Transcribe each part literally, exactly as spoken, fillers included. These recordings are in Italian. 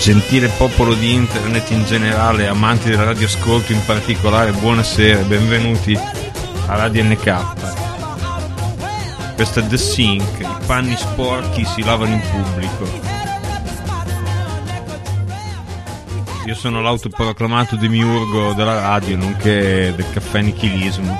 Gentile popolo di internet in generale, amanti del radioascolto in particolare, buonasera, benvenuti a Radio N K. Questa è The Sink, i panni sporchi si lavano in pubblico. Io sono l'autoproclamato demiurgo della radio, nonché del caffè nichilismo.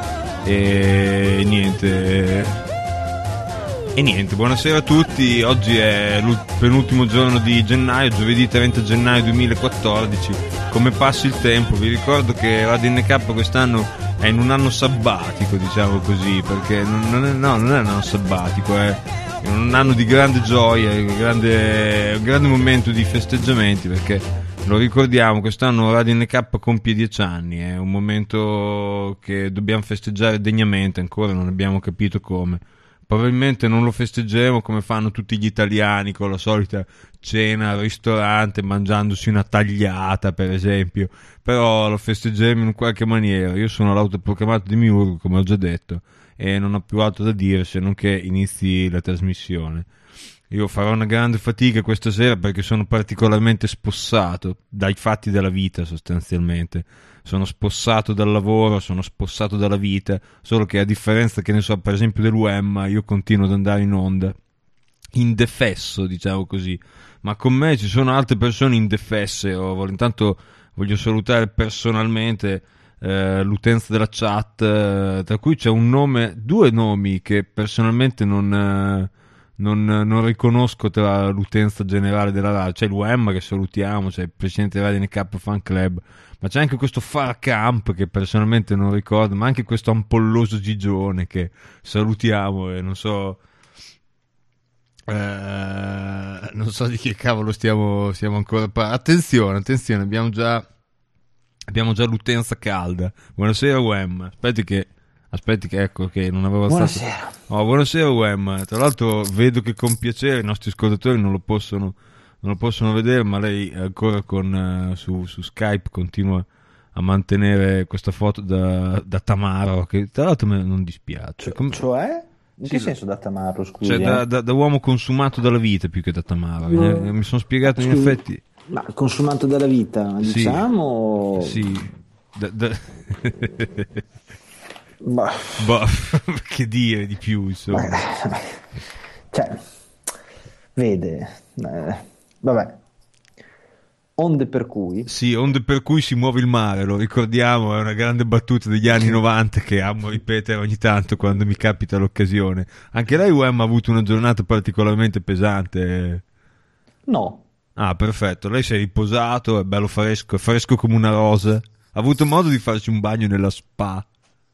E niente... E niente, buonasera a tutti, oggi è il penultimo giorno di gennaio, giovedì trenta gennaio duemilaquattordici. Come passa il tempo, vi ricordo che Radio N K quest'anno è in un anno sabbatico, diciamo così, perché non è, no, non è un anno sabbatico, è un anno di grande gioia, un grande, un grande momento di festeggiamenti, perché lo ricordiamo, quest'anno Radio N K compie dieci anni, è un momento che dobbiamo festeggiare degnamente, ancora non abbiamo capito come. Probabilmente non lo festeggeremo come fanno tutti gli italiani, con la solita cena al ristorante, mangiandosi una tagliata, per esempio. Però lo festeggeremo in qualche maniera. Io sono l'autoproclamato demiurgo, come ho già detto, e non ho più altro da dire se non che inizi la trasmissione. Io farò una grande fatica questa sera perché sono particolarmente spossato dai fatti della vita, sostanzialmente. Sono spossato dal lavoro, sono spossato dalla vita, solo che a differenza, che ne so, per esempio dell'U E M, io continuo ad andare in onda indefesso, diciamo così, ma con me ci sono altre persone indefesse. O, intanto voglio salutare personalmente eh, l'utenza della chat, eh, tra cui c'è un nome, due nomi che personalmente non... Eh, Non, non riconosco tra l'utenza generale della radio. C'è l'U E M che salutiamo, c'è il presidente di Radio N K Fan Club, ma c'è anche questo Farcamp che personalmente non ricordo, ma anche questo ampolloso Gigione che salutiamo e non so eh, non so di che cavolo stiamo, stiamo ancora parlando. Attenzione, attenzione, abbiamo già abbiamo già l'utenza calda. Buonasera U E M, aspetti che Aspetti che ecco che non avevo alzato. Buonasera. Oh, buonasera U E M. Tra l'altro vedo che con piacere i nostri ascoltatori non lo possono, non lo possono vedere, ma lei ancora con, uh, su, su Skype continua a mantenere questa foto da, da Tamaro, che tra l'altro me non dispiace. Cioè? Cioè? In Sì, che senso da Tamaro, scusi? Cioè eh? da, da, da uomo consumato dalla vita più che da Tamaro. No. Eh, mi sono spiegato in Scusi, effetti. Ma consumato dalla vita, diciamo... Sì, sì. Da, da... Bah. Bah, che dire di più, insomma. Bah, cioè, vede, eh, vabbè, onde per cui... Sì, onde per cui si muove il mare, lo ricordiamo, è una grande battuta degli anni novanta che amo ripetere ogni tanto quando mi capita l'occasione. Anche lei, U E M, ha avuto una giornata particolarmente pesante? No. Ah, perfetto, lei si è riposato, è bello fresco, è fresco come una rosa. Ha avuto modo di farsi un bagno nella spa?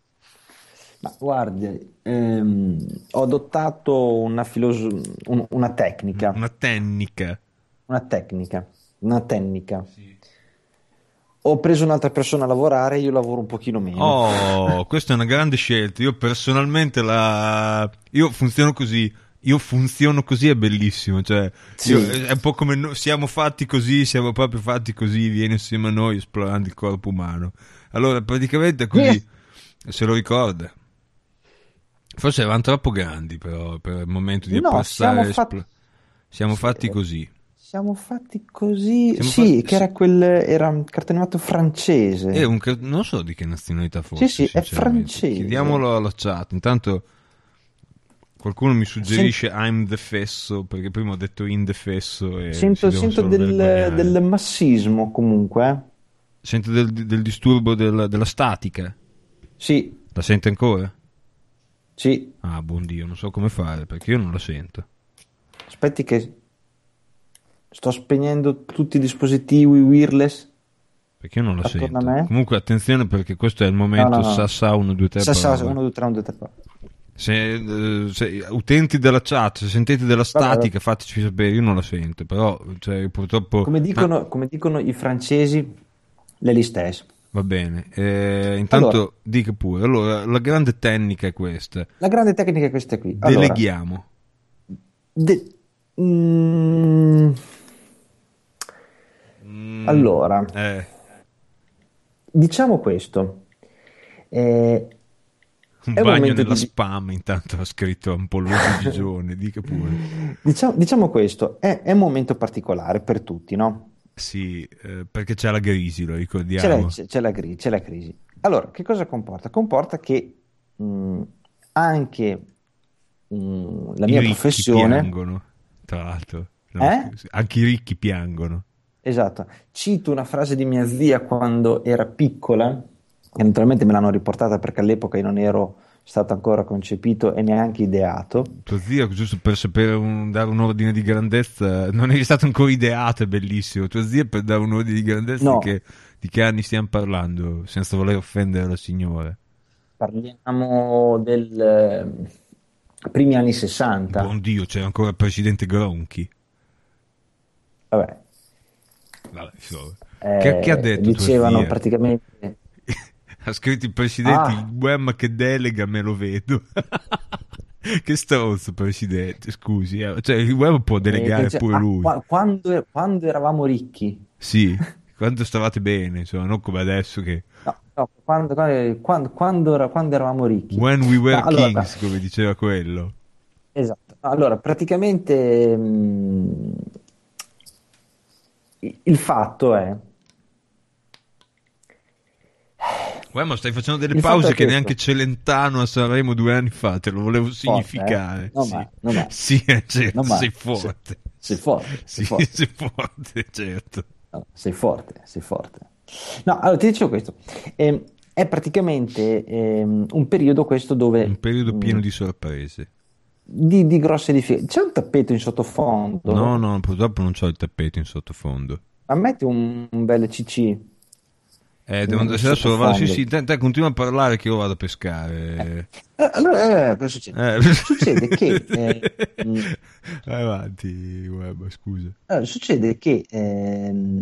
Ma guardi, ehm, ho adottato una, filoso- un- una tecnica. Una tecnica. Una tecnica. Una tecnica. Sì. Ho preso un'altra persona a lavorare, io lavoro un pochino meno. Oh, questa è una grande scelta. Io personalmente la... Io funziono così. Io funziono così, è bellissimo. Cioè, Sì. io, è un po' come noi, siamo fatti così, siamo proprio fatti così, vieni insieme a noi esplorando il corpo umano. Allora, praticamente è così. Se lo ricorda. Forse eravamo troppo grandi però per il momento di No, apprezzare. siamo fatti, Siamo sì, fatti così. Siamo fatti così. Siamo Sì, fatti- che era quel era un cartone animato francese. È un, ca- non so di che nazionalità fosse. Sì, sì, è sinceramente. francese. Chiediamolo alla chat. Intanto qualcuno mi suggerisce I'm defesso, perché prima ho detto indefesso e Sento, si devono sento solo del, vergognare. del massismo comunque. eh. Sente del, del disturbo del- della statica? Sì, La sente ancora? sì. Ah, buon Dio, non so come fare perché io non la sento. Aspetti che sto spegnendo tutti i dispositivi wireless Perché io non la attorno sento. a me. Comunque attenzione perché questo è il momento No, no, no. Sassa uno due tre Sa, sa, parole. uno, due, tre, uno, due, tre. Se, eh, se- utenti della chat, se sentite della statica vabbè. fateci sapere, io non la sento, però cioè, purtroppo Come ah, dicono, come dicono i francesi, le li stesse. va bene. Eh, intanto Allora. dica pure. Allora, la grande tecnica è questa. La grande tecnica è questa qui. Allora, Deleghiamo. de- mm, Mm, allora, eh, diciamo questo. Eh, Un È un bagno momento nella di... spam, intanto ha scritto un polloso Gigione, dica pure. Diciamo, diciamo questo, è, è un momento particolare per tutti, no? Sì, eh, perché c'è la crisi, lo C'è la, ricordiamo. c'è- c'è la cri- c'è la crisi. Allora, che cosa comporta? Comporta che mh, anche mh, la I mia ricchi professione, piangono, tra l'altro. No, eh? scusi, anche i ricchi piangono. Esatto. Cito una frase di mia zia quando era piccola, che naturalmente me l'hanno riportata perché all'epoca io non ero stato ancora concepito e neanche ideato. Tuo zio, giusto per sapere un- dare un ordine di grandezza, non è stato ancora ideato, è bellissimo. Tuo zio, per dare un ordine di grandezza, di No, che, di che anni stiamo parlando, senza voler offendere la signora. parliamo del eh, primi anni Buon sessanta. Dio, c'era ancora il presidente Gronchi. Vabbè, Vabbè, insomma. Che, che ha eh, detto tua dicevano zia? praticamente, Ha scritto il presidente, il ah, Wem che delega me lo vedo. Che stronzo presidente, scusi. eh. Cioè, il Wem può eh, delegare dice, pure ah, lui. qua- quando, quando eravamo ricchi, Sì, quando stavate bene, insomma, non come adesso che... no, no, quando, quando, quando- quando era- quando eravamo ricchi. When we No, were allora, kings, come diceva quello. esatto. Allora, praticamente mh, il fatto è, Uè, ma stai facendo delle il fatto pause è che neanche questo, Celentano a Sanremo due anni fa, te lo volevo forte, eh? significare. Non Sì, male, non male, sì, eh, certo, non sei male, sei, forte. sei forte, sei Sì, forte, sei forte, certo. no, sei forte, sei forte. No, allora ti dicevo questo, Ehm, è praticamente ehm, un periodo questo Un dove periodo mh, pieno di sorprese. di, di grosse difficoltà. C'è un tappeto in No, sottofondo, no, purtroppo non c'ho il tappeto in sottofondo. ma metti un, un bel C C Eh, in, devo, in se adesso lo vado, sì, sottofondo. sì, te, te continua a parlare che io vado a Eh, pescare. eh, allora, eh, cosa succede? Eh. Succede che, eh, mh, Vai avanti, web, scusa. allora, succede che ehm,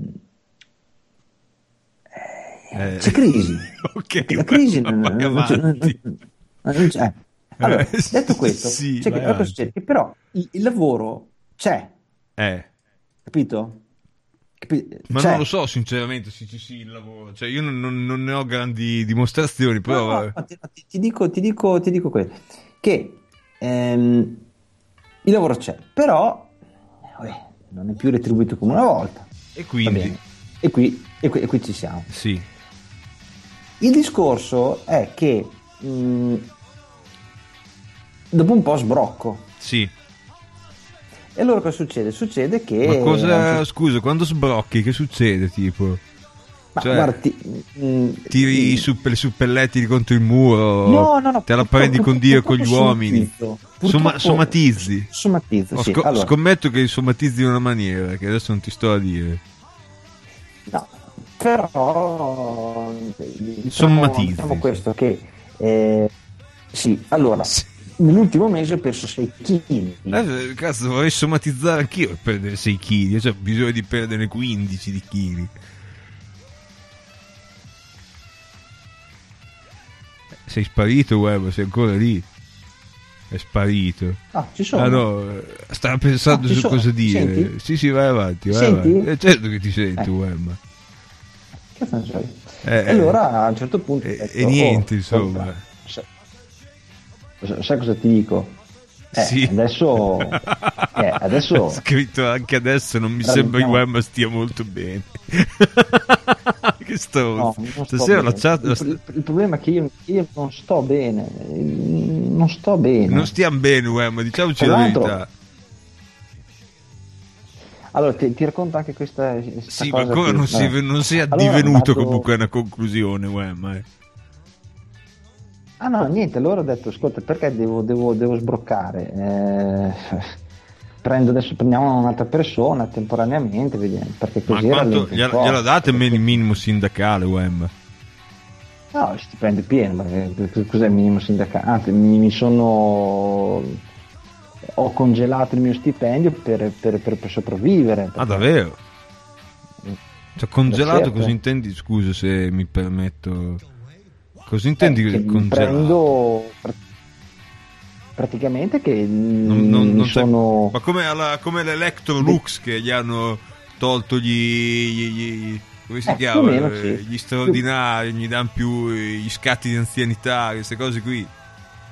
eh, Eh. c'è crisi. Ok, La crisi web, non, vai non- non c'è. non- avanti. non- non c'è. Eh, Allora, detto questo, sì, c'è che, vai allora cosa avanti. succede? Che però il, il lavoro c'è, Eh. capito? Capi- Ma non lo C'è. so sinceramente se ci sia il lavoro, cioè io non, non- non ne ho grandi dimostrazioni, No, però no, vabbè. ma ti, ti- ti dico, ti dico, ti dico questo, che ehm, il lavoro c'è, però eh, non è più retribuito come una volta. E Va quindi, bene. E qui, e qui, e qui ci siamo. sì, Il discorso è che mh, dopo un po' sbrocco. sì. E allora cosa succede? Succede che Ma a un cosa, certo- scusa, quando sbrocchi che succede tipo? ma Cioè, guarda, ti- mh, tiri i mh, supp- le suppelletti contro il muro, no, no, no, te la purtroppo, prendi con purtroppo, Dio e con gli purtroppo uomini. somatizzo. Soma- Purtroppo somatizzi. somatizzo, Ho sì. sco- Allora, scommetto che somatizzi in una maniera che adesso non ti sto a dire. no, però diciamo, Somatizzi. diciamo questo che eh, sì, allora nell'ultimo mese ho perso sei chili. Eh, cazzo, vorrei somatizzare anch'io per perdere sei chili, cioè ho bisogno di perdere quindici di chili. Sei sparito, web, sei ancora lì. È sparito. Ah, ci sono. Ah no, eh, stava pensando Ah, ci su sono. cosa Mi dire. senti? Sì, sì, vai avanti, Mi vai senti? avanti. Eh, certo che ti sento, Eh. web. Che ne so io? Eh, E allora a un certo punto ho e, detto, e niente, oh, insomma. ascolta, sai, sai cosa ti dico? Eh, Sì. adesso, eh, adesso Ha scritto anche adesso, non mi sembra rallentiamo. che Wemma stia molto bene. Che No, stronzo. non sto Stasera la bene. chat la Il, sta- il- il problema è che io, io non sto bene, non sto bene. non stiamo bene, Wemma, diciamoci Tra la l'altro, verità. allora ti, ti racconto anche questa, questa Sì, ma cosa ancora qui. non si, Vabbè. non si è Allora addivenuto vado- comunque a una conclusione, Wemma. Eh. Ah no, niente, allora ho detto, ascolta, perché devo, devo, devo sbroccare? Eh, prendo adesso, prendiamo un'altra persona temporaneamente, vediamo, perché Ma così quanto rallento un gliela, po'. gliela date il Perché- minimo sindacale, Wemma? No, il stipendio è pieno, perché cos'è il minimo sindacale? Anzi, mi, mi sono... ho congelato il mio stipendio per, per, per, per sopravvivere. Ah, perché- davvero? Cioè, congelato, certo. cosa intendi? Scusa se mi permetto. Cosa Eh, intendi che mi congelato? prendo pr- praticamente che Non- non- mi non c'è- sono... Ma come, alla, come l'Electrolux che gli hanno tolto gli, gli- gli- come si Eh, più o chiama? meno, Eh, sì. Gli straordinari, gli danno più gli scatti di anzianità, queste cose qui.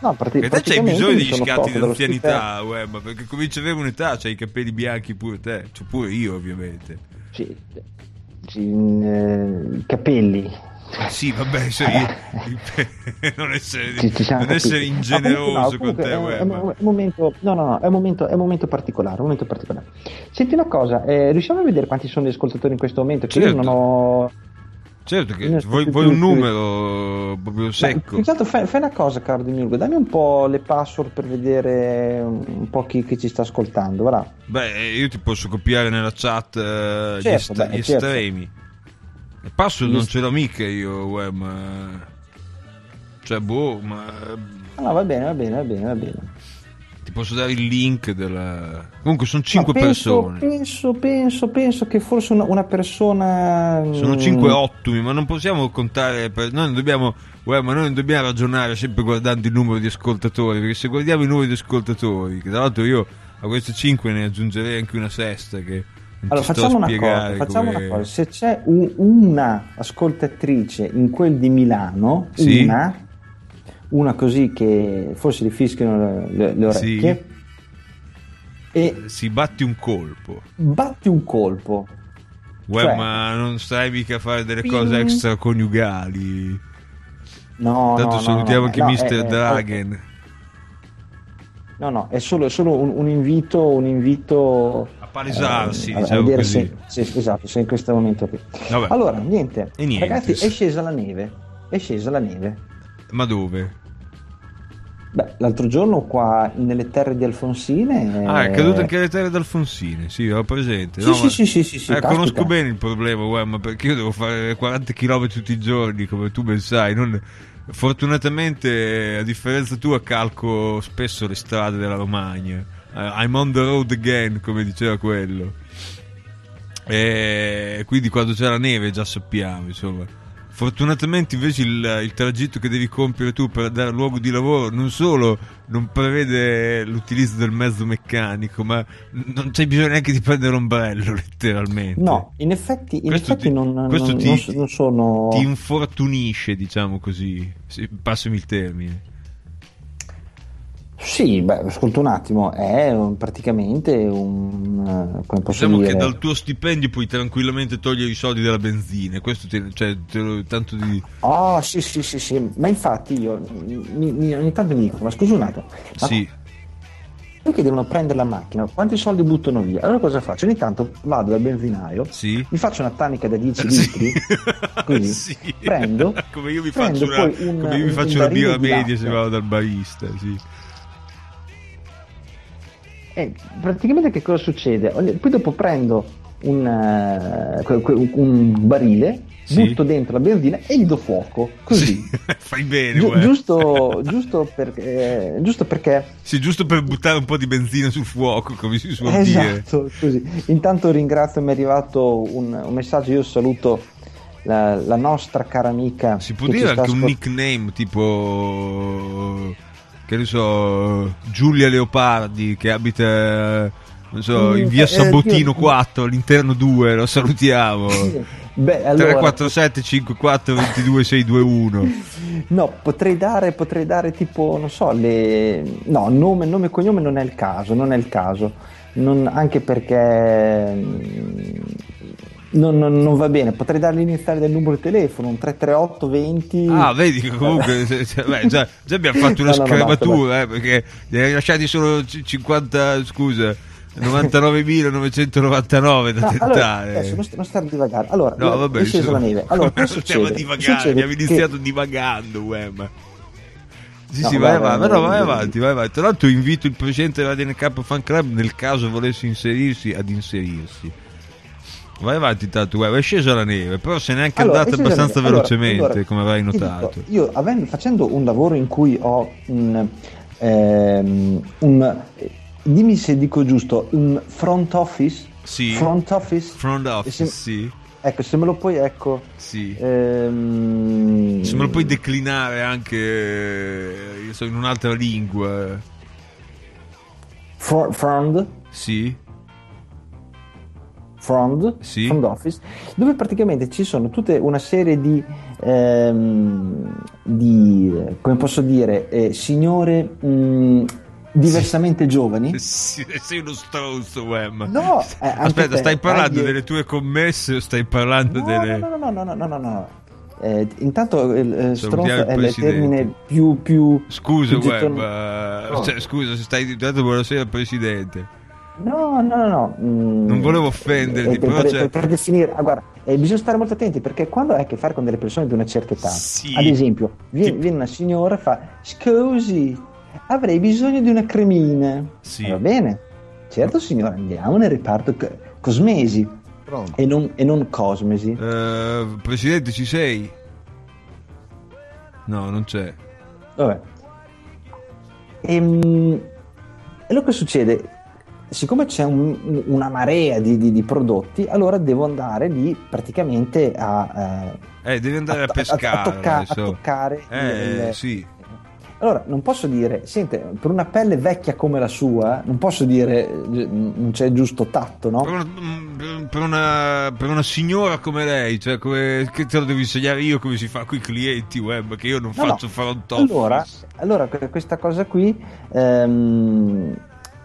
No, prati- E te c'hai praticamente bisogno mi degli sono scatti tolto dallo d'anzianità, Web, perché cominci ad avere un'età, c'hai i capelli bianchi pure te, cioè pure io ovviamente. stipendio. Sì, sì, eh, i capelli. Sì, vabbè, cioè io, non essere, Ci, ci siamo non essere capiti. ingeneroso No, comunque, con no, te, è, è, Web. un- è un momento, no, no, no, è un momento, è un momento particolare, un momento particolare. Senti una cosa, eh, riusciamo a vedere quanti sono gli ascoltatori in questo momento? Che io non Certo, ho... certo che non sto vuoi, più, vuoi più, un più- numero proprio Ma più secco. che altro fai, fai una cosa, caro Demiurgo, dammi un po' le password per vedere un po' chi, chi ci sta ascoltando, va? Beh, io ti posso copiare nella chat eh, gli, Certo, est- beh, gli certo. estremi. Il password Gli non est- ce l'ho mica io, Web, ma... Cioè, boh, ma... Ah, no, va bene, va bene, va bene, va bene. Ti posso dare il link della... Comunque sono Ma cinque penso, persone. penso, penso, penso che forse una, una persona... Sono mm, cinque ottimi, ma non possiamo contare... Per... Noi non dobbiamo... Guarda, ma noi non dobbiamo ragionare sempre guardando il numero di ascoltatori, perché se guardiamo il numero di ascoltatori, che tra l'altro io a queste cinque ne aggiungerei anche una sesta, che non Allora, ti sto a facciamo una cosa, spiegare facciamo come... una cosa. Se c'è un- una ascoltatrice in quel di Milano, Sì? una, una così che forse gli fischiano le, le orecchie, e Si batti un colpo. batti un colpo. Uè, Cioè- ma non stai mica a fare delle Ping. cose extraconiugali. No, Tanto no, no, salutiamo no, anche no, mister è- è- Dragen. No, no, è solo, è solo un, un invito, un invito A palesarsi, eh, a- a diciamo vedere così. se, se- esatto, se in questo momento qui. Vabbè. Allora, niente, E niente. ragazzi, è scesa la neve, è scesa la neve. Ma dove? Beh, l'altro giorno qua nelle terre di Alfonsine. Ah, è eh, caduto anche alle terre d'Alfonsine, sì, ho presente. Sì, No, sì, ma- sì, sì, sì, sì, eh, caspita. conosco bene il problema, uè, ma perché io devo fare quaranta chilometri tutti i giorni, come tu ben sai. Non... Fortunatamente, a differenza tua, calco spesso le strade della Romagna. Eh, I'm on the road again, come diceva quello. E quindi quando c'è la neve già sappiamo, insomma. Fortunatamente invece il, il tragitto che devi compiere tu per andare al luogo di lavoro non solo non prevede l'utilizzo del mezzo meccanico, ma non c'è bisogno neanche di prendere l'ombrello, letteralmente. No, in effetti, in Questo effetti ti- non, non- questo ti- non so- non sono. Ti infortunisce, diciamo così, sì, passami il termine. Sì, beh, ascolta un attimo, è un- praticamente un. eh, come posso Diciamo dire? che dal tuo stipendio puoi tranquillamente togliere i soldi della benzina, questo te, cioè, te lo- tanto di... Oh, sì, sì, sì, sì, ma infatti io mi- mi- ogni tanto mi dico, ma scusa un attimo, ma Sì, quelli che devono prendere la macchina, quanti soldi buttano via? Allora cosa faccio? Ogni tanto vado dal benzinaio, sì. mi faccio una tanica da dieci Sì. litri, così, Sì. prendo, come io mi prendo faccio una, poi un, come io mi un- faccio un una barile birra di media se latte. vado dal barista, sì. E praticamente che cosa succede? Ogni- Poi dopo prendo un, eh, que- que- un barile, Sì. butto dentro la benzina e gli do fuoco, così. Sì, fai bene, Giu- guarda. giusto, giusto, perché, giusto perché Sì, giusto per buttare un po' di benzina sul fuoco, come si suol dire. esatto, così. Intanto ringrazio, mi è arrivato un, un messaggio, io saluto la, la nostra cara amica. Si può che ci dire sta anche un ascol- nickname tipo, che ne so, Giulia Leopardi, che abita, non so, Mm, in via eh, Sabotino io- quattro, all'interno due, lo salutiamo. Beh, allora, tre quattro sette cinque quattro due due sei due uno. no, potrei dare, potrei dare tipo, non so, le... no, nome, nome e cognome non è il caso, non è il caso, non- anche perché mm, non, non- non va bene, potrei dare l'iniziale del numero di telefono, un tre tre otto venti. Ah, vedi che comunque se- se- beh, già, già abbiamo fatto una No, no, no, scrematura, eh, perché ne hai lasciati solo c- cinquanta, scusa, novantanovemilanovecentonovantanove da No, tentare. allora, adesso non, st- non stare a divagare. Allora, No, vabbè, è scesa insomma, la neve. Allora, cosa stiamo succede? divagando, Succede abbiamo che- iniziato divagando, uè, ma... Sì, No, sì, vai guarda, avanti, no, vai eh, avanti, vai avanti. Tra l'altro invito il presidente della D N K Fan Club, nel caso volesse inserirsi, ad inserirsi. Vai avanti, intanto, guarda, è scesa la neve, però se n'è anche Allora, andata è scesa la abbastanza neve. Allora, velocemente, allora, come avrai ti notato. dico, io avendo, facendo un lavoro in cui ho un, ehm, un dimmi se dico giusto, un front office? Sì. Front office? Front office, Se- sì, Ecco, se me lo puoi, ecco. sì. ehm, Se me lo puoi declinare anche eh, io so, in un'altra lingua, fr- front, sì, front, Sì. front office, dove praticamente ci sono tutta una serie di ehm, di come posso dire, eh, signore mh, diversamente giovani. Sì, sei uno stronzo, Wem. No, eh, anche aspetta, te, stai parlando dai, delle tue commesse o stai parlando no, delle... no, no, no, no, no, no, no, no. Eh, intanto il eh, Salutiamo stronzo il è il presidente. termine più più Scusa, più Web, getton- eh, no. cioè, scusa se stai dicendo buonasera presidente. No, no, no, no. Mm, Non volevo offenderti, eh, per, però per, c'è... per, per definire, ah, guarda, eh, bisogna stare molto attenti perché quando hai a che fare con delle persone di una certa età, Sì. ad esempio, viene, Tipo- viene una signora e fa: scusi, avrei bisogno di una cremina. Sì. Eh, Va bene, certo, signora, andiamo nel reparto co- cosmesi Pronto. e non, e non cosmesi. Eh, presidente, ci sei? No, non c'è. Vabbè. Ehm, E allora che succede? Siccome c'è un- una marea di, di- di prodotti, allora devo andare lì praticamente a, eh, Eh, devi andare a, a- a- pescare a tocca- adesso. a toccare Eh, il- sì. Allora, non posso dire, sente, per una pelle vecchia come la sua, non posso dire eh, non c'è giusto tatto, Per no? una, mm, per, una, per una signora come lei, cioè come, che te lo devo insegnare io come si fa con i clienti web, che io non No, no. faccio front office. Allora, allora que- questa cosa qui ehm,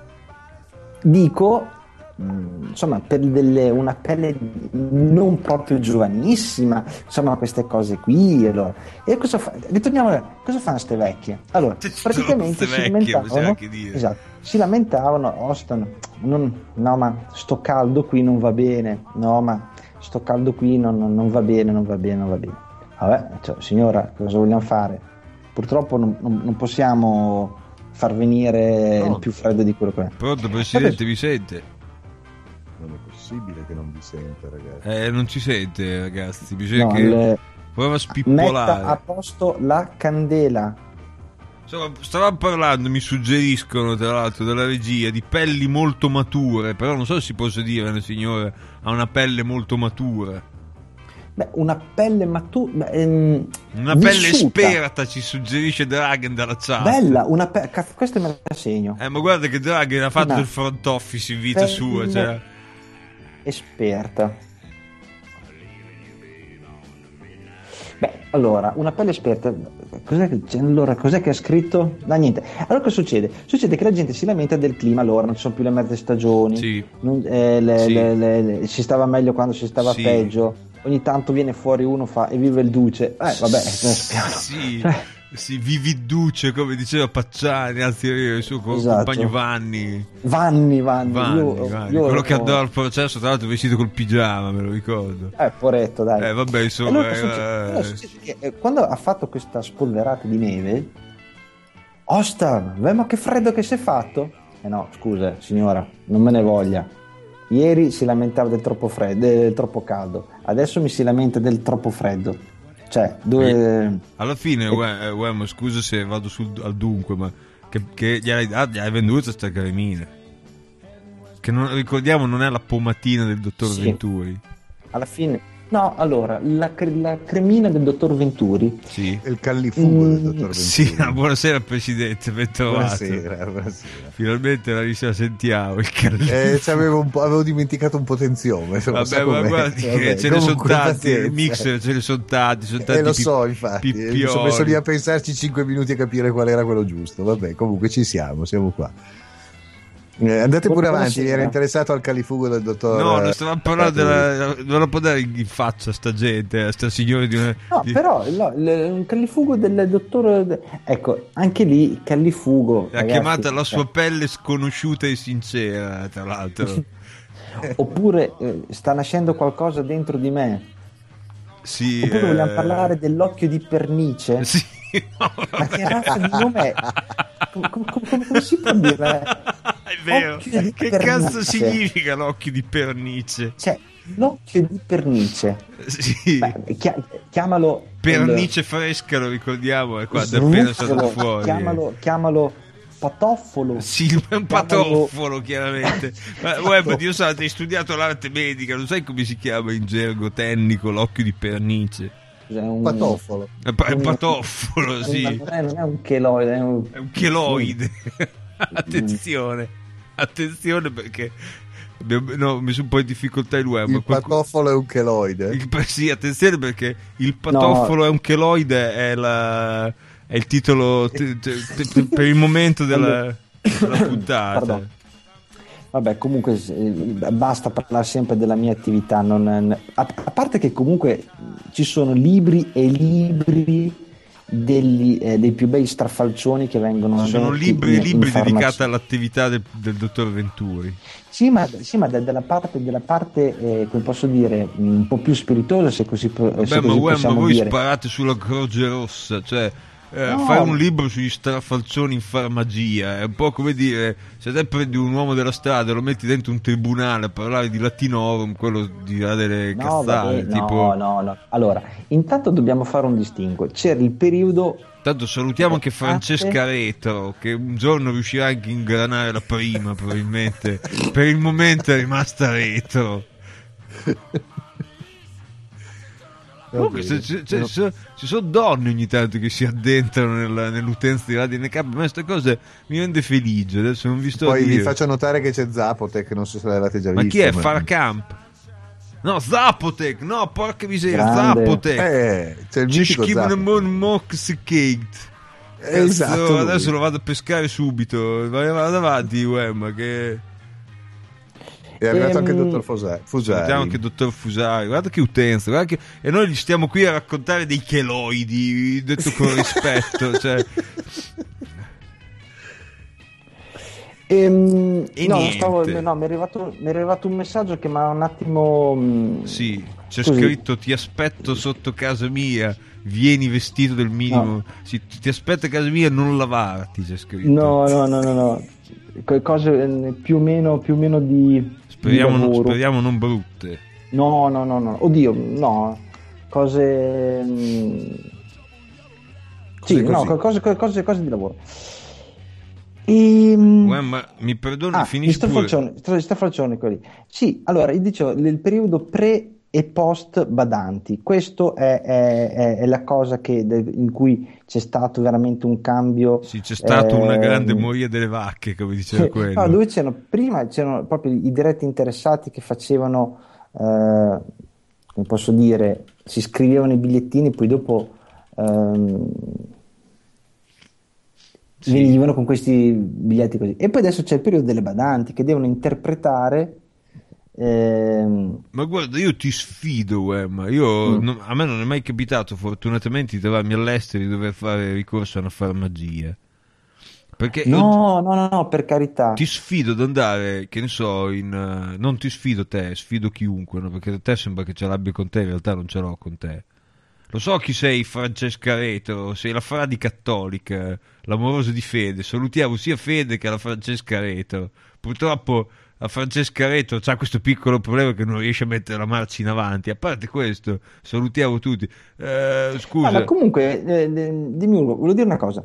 dico, mh, insomma, per delle- una pelle non proprio giovanissima, insomma, queste cose qui. Allora. E cosa fa? Ritorniamo a cosa fanno ste vecchie? Allora, Ste praticamente si stronze vecchie, bisogna lamentavano, anche dire. esatto, si lamentavano, Austin, non- no, ma sto caldo qui non va bene, no, ma sto caldo qui non, non- non va bene, non va bene, non va bene. Vabbè, cioè, signora, cosa vogliamo fare? Purtroppo non, non- non possiamo far venire No. il più freddo di quello che è. Pronto, presidente, mi sente? Non è possibile che non vi senta, ragazzi. Eh, non ci sente, ragazzi. Bisogna No, che il- prova a metta a spippolare. posto la candela. Insomma, stavamo parlando, mi suggeriscono tra l'altro dalla regia di pelli molto mature, però non so se si possa dire una signora ha una pelle molto matura. Beh, una pelle matura, ehm, Una pelle vissuta. esperta ci suggerisce Dragon dalla chat. Bella, una pe- cazzo, questa me la segno. Eh, ma guarda che Dragon ha fatto Una il front office in vita pelle sua, cioè. esperta. Beh, allora, una pelle esperta. Cos'è che, c'è- allora, cos'è che ha scritto? No, niente. Allora, cosa succede? Succede che la gente si lamenta del clima, allora non ci sono più le mezze stagioni. Sì. non- eh, le- Sì. le- le- le- si stava meglio quando si stava Sì. peggio. Ogni tanto viene fuori uno fa e vive il duce. Eh, vabbè, spiano. Sì, Cioè, sì, vivi duce, come diceva Pacciani, anzi il suo co- Esatto. compagno Vanni. Vanni, Vanni. Vanni, io, Vanni. io- Quello che andò al processo, tra l'altro vestito col pigiama, me lo ricordo. Eh, poretto, dai. Eh, vabbè, insomma, Allora, eh, cosa succede? eh. Allora, succede che, eh, quando ha fatto questa spolverata di neve, Osta, beh, ma che freddo che si è fatto? Eh no, scusa, signora, non me ne voglia. Ieri si lamentava del troppo freddo, del troppo caldo, adesso mi si lamenta del troppo freddo. Cioè, dove... Alla fine, uè, uè, ma scusa se vado sul, al dunque, ma che, che gli, hai, ah, gli hai venduto sta cremina? Che non, ricordiamo non è la pomatina del dottor Sì. Venturi. Alla fine... No, allora, la, cre- la cremina del dottor Venturi... Sì. È il callifugo Mm, del dottor Venturi. Sì, ah, buonasera Presidente, ben trovato. Buonasera, buonasera. Finalmente la risera sentiamo il callifugo. Eh, c'avevo, un po', avevo dimenticato un potenziome. insomma, Vabbè, sa ma com'è. guardi che Vabbè, ce ne sono comunque, tanti, pazienza. il mixer ce ne sono tanti, sono tanti Eh, lo pi- so, infatti. Mi pippioli. sono messo lì a pensarci cinque minuti a capire qual era quello giusto. Vabbè, comunque ci siamo, siamo qua. Eh, andate pure Buonasera. avanti, mi era interessato al califugo del dottor. No, non eh, stavamo parlando della, non lo può dare in faccia sta gente, a sta signora di una... No, di- però no, il- un callifugo del dottor... Ecco, anche lì il callifugo... l'ha ragazzi, chiamata la sua eh, pelle sconosciuta e sincera, tra l'altro. Oppure eh, sta nascendo qualcosa dentro di me. Sì, Oppure vogliamo eh, parlare dell'occhio di pernice. Sì, no, Ma vabbè. che razza di nome è? Come, come- come- come si può dire? È vero. Occhio di Che pernice. cazzo significa l'occhio di pernice? Cioè, l'occhio di pernice. Sì. Beh, chia- chiamalo... Pernice fresca, lo ricordiamo, è il- quando è appena stato sruffolo, fuori. Chiamalo, chiamalo patoffolo. Sì, è un patoffolo, chiaramente. Ma Web, Dio santo, hai studiato l'arte medica, non sai come si chiama in gergo tecnico l'occhio di pernice? Cos'è, un- Patoffolo. È pa- è un un- patoffolo, un- sì. Non è, non è un cheloide, è un... È un cheloide. Attenzione. Attenzione perché abbiamo, no, ho messo un po' in difficoltà il web. Il Qualcuno... patoffolo è un cheloide. Il, sì, attenzione perché il patoffolo No. è un cheloide è, la, è il titolo te, te, te, per il momento della, della puntata. Pardon. Vabbè, comunque basta parlare sempre della mia attività. Non, a, a parte che comunque ci sono libri e libri degli, eh, dei più bei strafalcioni che vengono. Ci sono libri in, e libri in dedicati all'attività del, del dottor Venturi. Sì, ma, sì, ma della parte, della parte eh, come posso dire, un po' più spiritosa, se così, Vabbè, se ma, così uè, possiamo ma voi dire. sparate sulla Croce Rossa, cioè eh, No. fare un libro sugli strafalcioni in farmagia è un po' come dire, se te prendi un uomo della strada e lo metti dentro un tribunale a parlare di latinorum, quello dirà delle No, cazzate, vabbè, tipo... no, no, no. Allora, intanto dobbiamo fare un distinguo. C'era il periodo. Tanto salutiamo anche Francesca Retro, che un giorno riuscirà anche a ingranare la prima, probabilmente. Per il momento è rimasta retro. Comunque se, se, se, se, ci sono donne ogni tanto che si addentrano nella, nell'utenza di Radio N K, ma queste cose mi rende felice. Adesso non vi sto Poi a dire. vi faccio notare che c'è Zapotec, non so se l'avete già Ma visto. chi è? ma... Farcamp? No, Zapotec, no, porca miseria, Grande. Zapotec. Eh, c'è il Ci mitico scrivono Zapotec. Moxicate. Esatto, lui. Adesso lo vado a pescare subito. Vai vado avanti, Wem, che... È arrivato Ehm, anche il dottor Fusari. Salutiamo anche il dottor Fusari. Guarda che utenza, guarda che... E noi gli stiamo qui a raccontare dei cheloidi, detto con rispetto. Cioè... Ehm, E no, niente. stavo, no, mi è arrivato, mi è arrivato un messaggio che mi ha un attimo. mh, Sì, c'è così. scritto ti aspetto sotto casa mia, vieni vestito del minimo. No. Sì, ti, ti aspetto a casa mia, non lavarti, c'è scritto. No, no, no, no, no. Que- Cose eh, più o meno, più o meno di. Speriamo, di non, lavoro. speriamo non brutte. No, no, no, no. Oddio, no. Cose. mh, Cose Sì, no, così. cose, cose, cose di lavoro. Ehm, Uè, ma mi perdoni, Ah, gli finisci pure. strafalcioni, stra- strafalcioni quelli. Sì, allora, io dicevo, il periodo pre e post badanti, questo è, è- è- è la cosa che, de- in cui c'è stato veramente un cambio. Sì, c'è stato una ehm, grande moria delle vacche, come diceva sì, quello. no, dove c'erano, prima c'erano proprio i diretti interessati che facevano, eh, come posso dire, si scrivevano i bigliettini, poi dopo ehm, Sì. venivano con questi biglietti così. E poi adesso c'è il periodo delle badanti che devono interpretare. ehm, Ma guarda, io ti sfido, uè, ma io Mm. non- a me non è mai capitato, fortunatamente, di trovarmi all'estero e di dover fare ricorso a una farmacia. Perché io no, no, no, no, per carità. ti sfido ad andare, che ne so, in, eh, non ti sfido te, sfido chiunque, no? Perché te sembra che ce l'abbia con te, in realtà non ce l'ho con te. Lo so chi sei, Francesca Retro, sei la fradi cattolica, l'amorosa di Fede. Salutiamo sia Fede che la Francesca Retro. Purtroppo la Francesca Retro ha questo piccolo problema che non riesce a mettere la marcia in avanti. A parte questo, salutiamo tutti. Eh, scusa, Ah, ma comunque, eh, eh, dimmi, Ugo, volevo dire una cosa.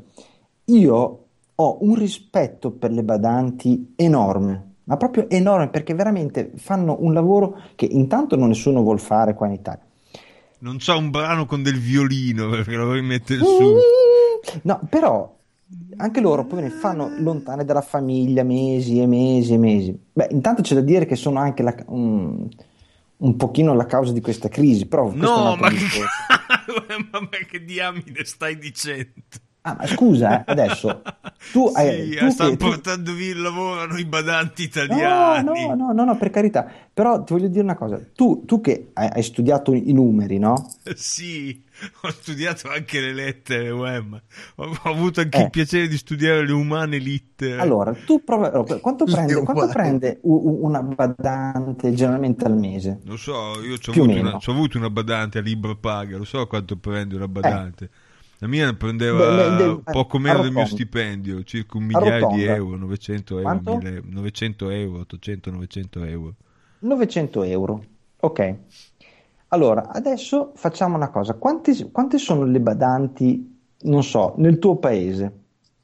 Io ho un rispetto per le badanti enorme, ma proprio enorme, perché veramente fanno un lavoro che intanto non nessuno vuol fare qua in Italia. non c'ha un brano con del violino perché lo vuoi mettere su. No, però anche loro poi ne fanno lontane dalla famiglia mesi e mesi e mesi. Beh, intanto c'è da dire che sono anche la- un, un pochino la causa di questa crisi, però questo è un No, altro ma che, discorso. ma che diamine stai dicendo? Ah, ma scusa, eh, adesso tu hai Sì, tu stanno che- tu- portando via il lavoro a noi badanti No, italiani. no, no, no, no, per carità. Però ti voglio dire una cosa. Tu, tu che hai, hai studiato i numeri, no? Sì, ho studiato anche le lettere, uè, ma ho, ho avuto anche Eh. il piacere di studiare le umane lettere. Allora, tu prova, allora, quanto Le prende, quanto umane. prende u- u- una badante generalmente al mese? Lo so, io ci ho Più o avuto, meno. una- c'ho avuto una badante a libro paga, lo so quanto prende una badante. La mia ne prendeva De- de- de- poco meno del mio arrotonda. stipendio, circa un migliaio di Arrotonda. euro, novecento euro, Quanto? mille novecento euro, ottocento novecento euro. novecento euro. Ok. Allora, adesso facciamo una cosa. Quanti- quante sono le badanti, non so, nel tuo paese?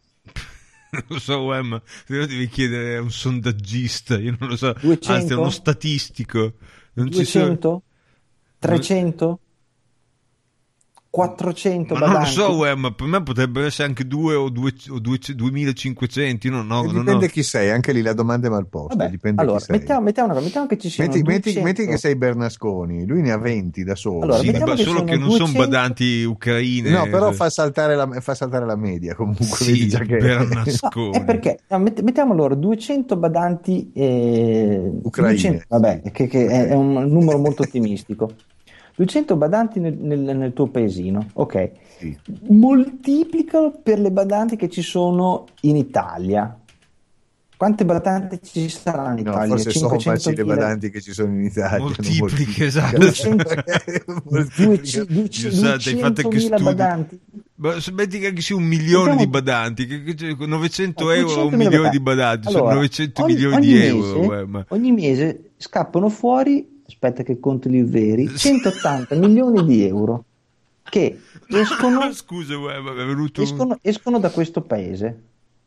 Non lo so, uè, ma se no devi chiedere a un sondaggista, io non lo so, duecento? anzi a uno statistico. Non ci sono... duecento? trecento? quattrocento ma non lo badanti. so, uè, ma per me potrebbero essere anche due o, due, o due, duemilacinquecento. Io non ho, non dipende ho... chi sei, anche lì la domanda è mal posta. Vabbè, dipende allora, chi sei. mettiamo, mettiamo, una, mettiamo che ci siano Metti, metti, duecento... metti che sei Bernasconi, lui ne ha venti da solo. Allora, sì, mettiamo ma che solo sono che non duecento... sono badanti ucraine. No, però fa saltare la, fa saltare la media comunque. Sì, vedi già che... Bernasconi. No, è perché no, met- mettiamo allora duecento badanti eh, Ucraine. duecento, vabbè, che, che è, è un numero molto ottimistico. duecento badanti nel, nel, nel tuo paesino, ok. Sì. Moltiplicalo per le badanti che ci sono in Italia. Quante badanti ci saranno in No, Italia? forse sommaci le cinquecentomila? badanti che ci sono in Italia. Moltiplichi, esatto. duecento Moltiplica. Scusate, hai fatto anche duecentomila studi. badanti. Ma se metti che anche sia un milione Mettiamo- di badanti, che, che, che- novecento No, euro a un duecentomila milione di badanti. badanti, sono Allora, novecento ogni- milioni ogni di mese- euro. uè, ma... Ogni mese scappano fuori, aspetta che conto i veri, centottanta milioni di euro che escono, Scusa, uè, ma mi è venuto un... escono, escono da questo paese,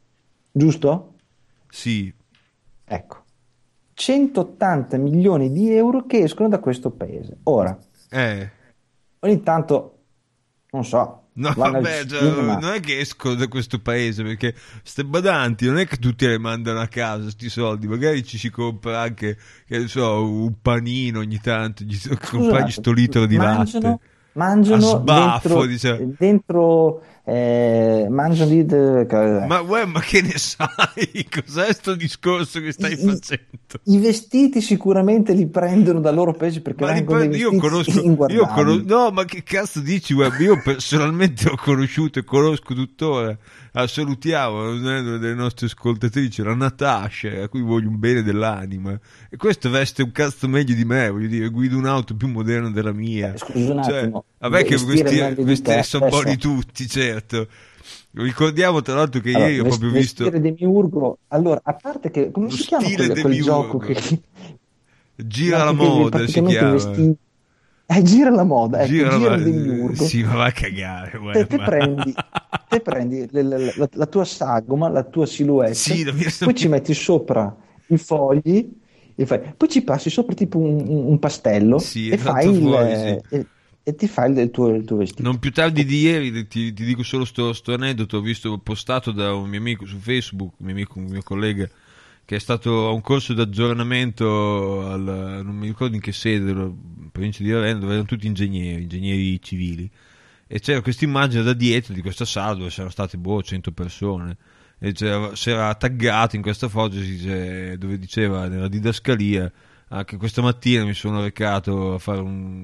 giusto? Sì, Ecco, centottanta milioni di euro che escono da questo paese. Ora, eh... ogni tanto, non so, No, vanno al vabbè, cioè, cinema. non è che escono da questo paese, perché ste badanti non è che tutti le mandano a casa sti soldi, magari ci si compra anche, che ne so, un panino ogni tanto, gli compragli sto litro di mangiano, latte. mangiano A sbaffo, dentro, diciamo. dentro eh, mangiano lì de- Ma uè, ma che ne sai? Cos'è sto discorso che stai I- facendo? i vestiti sicuramente li prendono dal loro paese perché Ma li vengono dei prendo- io vestiti conosco, io inguardabili. conosco, no, ma che cazzo dici? Guarda, io personalmente ho conosciuto e conosco tuttora. Ah, salutiamo una delle nostre ascoltatrici, la Natascia, a cui voglio un bene dell'anima. E questo veste un cazzo meglio di me, voglio dire, guido un'auto più moderna della mia. Eh, scusa un Cioè, attimo, vabbè che vestire vestire, meglio di vestire te, sono buoni adesso- tutti, certo. Ricordiamo tra l'altro che Allora, ieri ho ves- proprio visto vestire demiurgo, allora, a parte che, come lo si chiama stile quel, quel gioco demiurgo. che... Gira la che moda, si praticamente chiama. vesti- Eh, gira la moda, ecco, Gira gira, la- il demiurgo. Sì, ma va a cagare, uè, te, te ma- prendi, te prendi le- le- la, la tua sagoma, la tua silhouette, Sì, la mia- poi ci metti sopra i fogli, e fai- poi ci passi sopra tipo un, un- un pastello Sì, e, esatto, fai il, fuori, sì. e, e ti fai il, il tuo, il tuo vestito. Non più tardi di ieri, ti, ti dico solo sto, sto aneddoto, ho visto postato da un mio amico su Facebook, un mio amico, un mio collega, che è stato a un corso di aggiornamento al, non mi ricordo in che sede, in provincia di Ravenna, dove erano tutti ingegneri, ingegneri civili, e c'era questa immagine da dietro di questa sala dove c'erano state boh, cento persone, e c'era, c'era taggato in questa foto, si dice- dove diceva nella didascalia: anche questa mattina mi sono recato a fare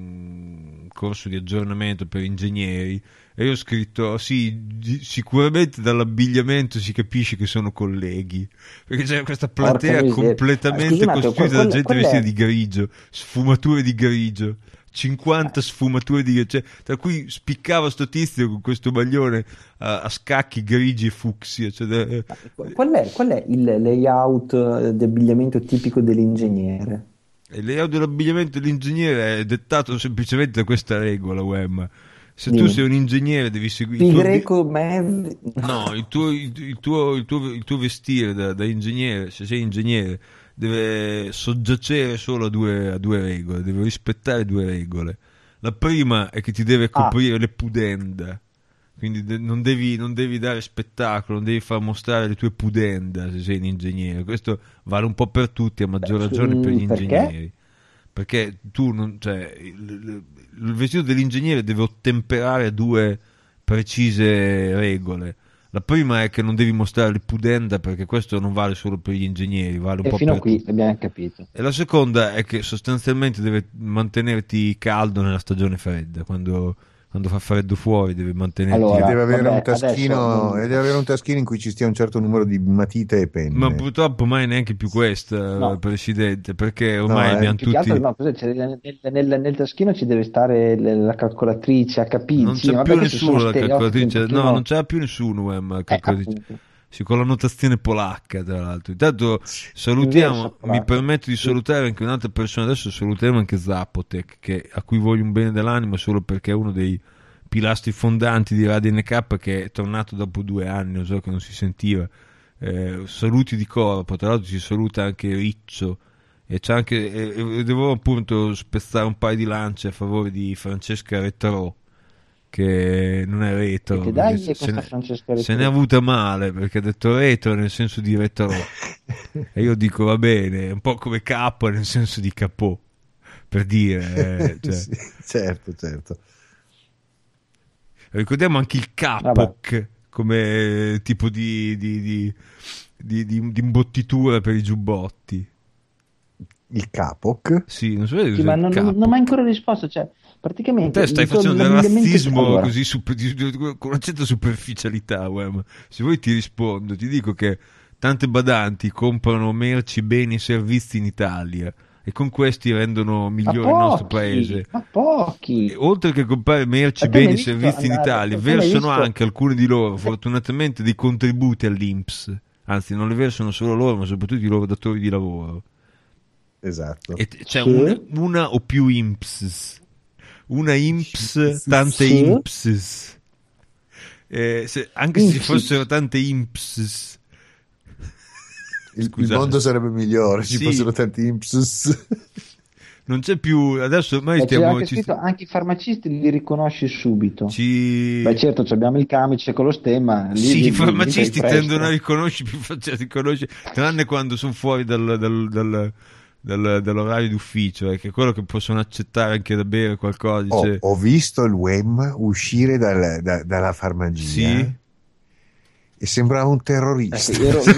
un corso di aggiornamento per ingegneri e io ho scritto sì, gi- sicuramente dall'abbigliamento si capisce che sono colleghi, perché c'è questa platea Porca miseria. completamente Scusi un attimo, costituita da quel- gente quel- vestita qual è? di grigio, sfumature di grigio, cinquanta sfumature di grigio, cioè, tra cui spiccava sto tizio con questo maglione a, a scacchi grigi e fucsia, cioè, da- Qual è, qual è il layout eh, di abbigliamento tipico dell'ingegnere? E il layout dell'abbigliamento dell'ingegnere è dettato semplicemente da questa regola, Wem. Se tu Dimmi. sei un ingegnere devi seguire Pi il tuo, greco, mezzi... no, il tuo, il, il tuo, il tuo, il tuo vestire da, da ingegnere, se sei ingegnere, deve soggiacere solo a due, a due regole, deve rispettare due regole. La prima è che ti deve Ah. coprire le pudenda, quindi de- non, devi, non devi dare spettacolo, non devi far mostrare le tue pudenda se sei un ingegnere. Questo vale un po' per tutti, a maggior Beh, ragione per gli mm, perché? ingegneri. Perché tu non, cioè, il, il- il vestito dell'ingegnere deve ottemperare a due precise regole. La prima è che non devi mostrare le pudenda, perché questo non vale solo per gli ingegneri, vale un E po' fino a per qui tutti. abbiamo capito. E la seconda è che sostanzialmente deve mantenerti caldo nella stagione fredda, quando, quando fa freddo fuori deve mantenerti. Allora, e deve avere vabbè, un taschino adesso- e deve avere un taschino in cui ci stia un certo numero di matite e penne. Ma purtroppo mai neanche più questa, No. Presidente, perché ormai No, eh, abbiamo Più che tutti... altro, no, cos'è? C'è- nel, nel- nel taschino ci deve stare l- la calcolatrice H P. Non sì, c'è vabbè, più questi sono nessuno la stereotipi un calcolatrice, pochino- no, non c'è più nessuno, Em, la Eh, calcolatrice. appunto. Sì, con la notazione polacca, tra l'altro. Intanto salutiamo, Inversa polacca. mi permetto di salutare anche un'altra persona, adesso salutiamo anche Zapotek, che, a cui voglio un bene dell'anima solo perché è uno dei pilastri fondanti di Radio N K, che è tornato dopo due anni, non so, che non si sentiva. Eh, saluti di corpo, tra l'altro ci saluta anche Riccio, e c'è anche, e, e devo appunto spezzare un paio di lance a favore di Francesca Retrò, che non è retro. Che dai, se, se, ne, Francesca se ne è avuta male perché ha detto retro nel senso di retro e io dico va bene, un po' come capo nel senso di capò, per dire, eh, cioè. Sì, certo, certo. Ricordiamo anche il capoc Vabbè. come tipo di, di, di, di, di, di imbottitura per i giubbotti. Il capoc? Sì, non so sì, ma non, non, non mi hai ancora risposto, cioè praticamente te stai facendo del razzismo allora. Così super, con una certa superficialità, uè. Se vuoi ti rispondo, ti dico che tante badanti comprano merci, beni e servizi in Italia e con questi rendono migliore pochi, il nostro paese. Ma pochi. E, oltre che comprare merci, beni e servizi in Italia, versano anche alcuni di loro, fortunatamente, dei contributi all'I N P S. Anzi, non le versano solo loro, ma soprattutto i loro datori di lavoro. Esatto. E c'è sì. una, una o più I N P S. Una I N P S, tante sì. I N P S. Eh, se, anche se ci fossero tante I N P S. Il, il mondo sarebbe migliore, ci sì. fossero tanti I N P S. Non c'è più, adesso ormai Beh, stiamo... Anche, ci scritto, st- anche i farmacisti li riconosci subito. Ci... Beh certo, abbiamo il camice con lo stemma. Lì, sì, lì, i farmacisti lì tendono a riconoscere più facile, riconoscere, tranne quando sono fuori dal... dal, dal Dal, dall'orario d'ufficio, eh, che è quello che possono accettare anche da bere qualcosa. Dice... Oh, ho visto il U E M uscire dal, da, dalla farmacia sì? e sembrava un terrorista. Eh, ero...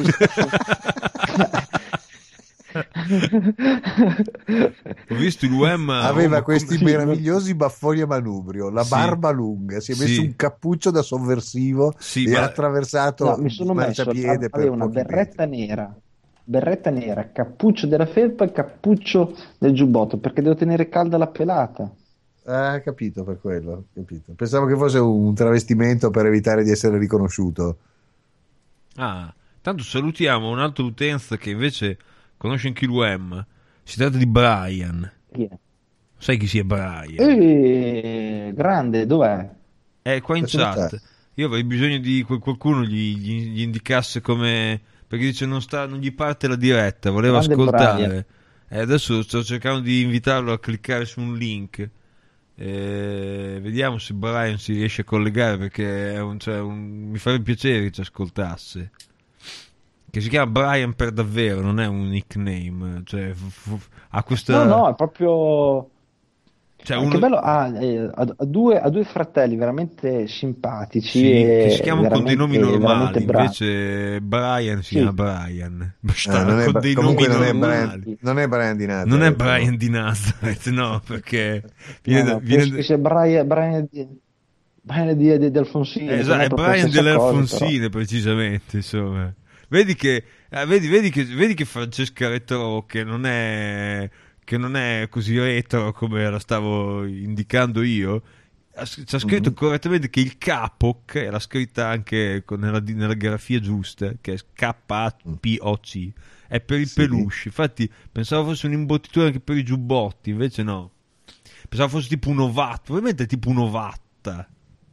ho visto il U E M aveva oh, questi come... meravigliosi baffoni a manubrio, la sì. barba lunga, si è messo sì. un cappuccio da sovversivo sì, e ma... ha attraversato no, mi sono il messo marciapiede per aveva una berretta metri. nera berretta nera, cappuccio della felpa e cappuccio del giubbotto perché devo tenere calda la pelata. Ah, capito, per quello, capito. Pensavo che fosse un travestimento per evitare di essere riconosciuto. Ah, tanto salutiamo un'altra utenza che invece conosce anche il U E M. Si tratta di Brian. Chi è? Sai chi sia Brian? Eh, grande, dov'è? È qua in chat. Io avrei bisogno di qualcuno gli, gli, gli indicasse come... perché dice non, sta, non gli parte la diretta, voleva grande ascoltare. E adesso sto cercando di invitarlo a cliccare su un link. E vediamo se Brian si riesce a collegare, perché è un, cioè, un, mi farebbe piacere che ci ascoltasse. Che si chiama Brian per davvero, non è un nickname. Cioè, f- f- ha questa... No, no, è proprio... Cioè, ah, uno... che bello, ah, eh, ha, ha, due, ha due fratelli veramente simpatici, sì, e che si chiamano con dei nomi normali, invece Brian si sì. chiama Brian, ah, non con è, dei nomi non normali. È Brian, non è Brian di Nazareth. Non è Brian di Nazareth, no, perché viene, no, no, da, viene da... che sia Brian, Brian di, Brian di, di, di Alfonsine. Esatto, è Brian delle Alfonsine, precisamente, insomma. Vedi che, eh, vedi, vedi che, vedi che Francesca Retro, che non è... che non è così retro come la stavo indicando io, c'è scritto mm-hmm. correttamente che il capoc è la scritta anche nella, nella grafia giusta, che è K A P O C, è per il sì. peluche. Infatti pensavo fosse un'imbottitura anche per i giubbotti, invece no, pensavo fosse tipo un ovatta, probabilmente è tipo un ovatta.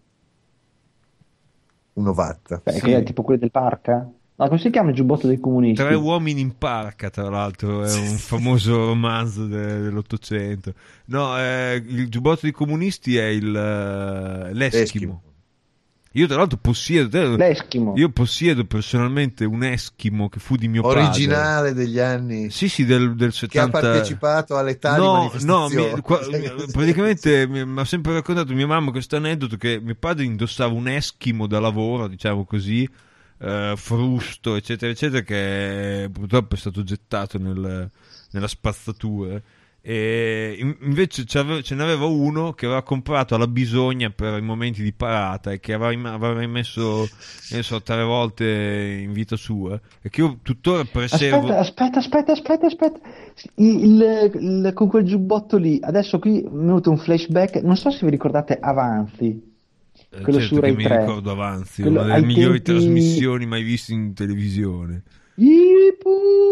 Un ovatta? Beh, sì. È tipo quelli del Parca? No, come si chiama il giubbotto dei comunisti? Tre uomini in parca, tra l'altro, è un famoso romanzo de- dell'Ottocento. No, eh, il giubbotto dei comunisti è il uh, l'Eschimo. l'Eschimo. Io tra l'altro possiedo, l'Eschimo. Io possiedo personalmente un Eschimo che fu di mio originale padre. Originale degli anni. Sì, sì, del, del settanta. Che ha partecipato alle tali no, manifestazioni. No, mi, qua, praticamente mi ha sempre raccontato mia mamma questo aneddoto che mio padre indossava un Eschimo da lavoro, diciamo così. Uh, frusto eccetera eccetera, che purtroppo è stato gettato nel, nella spazzatura, e invece ce ne aveva uno che aveva comprato alla bisogna per i momenti di parata e che aveva, aveva messo ne so, tre volte in vita sua, e che io tuttora preservo. Aspetta, aspetta, aspetta, aspetta, il, il, con quel giubbotto lì, adesso qui è venuto un flashback, non so se vi ricordate Avanti. Quello certo su Rai che mi tre. ricordo Avanzi, quello una delle migliori tempi... trasmissioni mai viste in televisione. Ipu,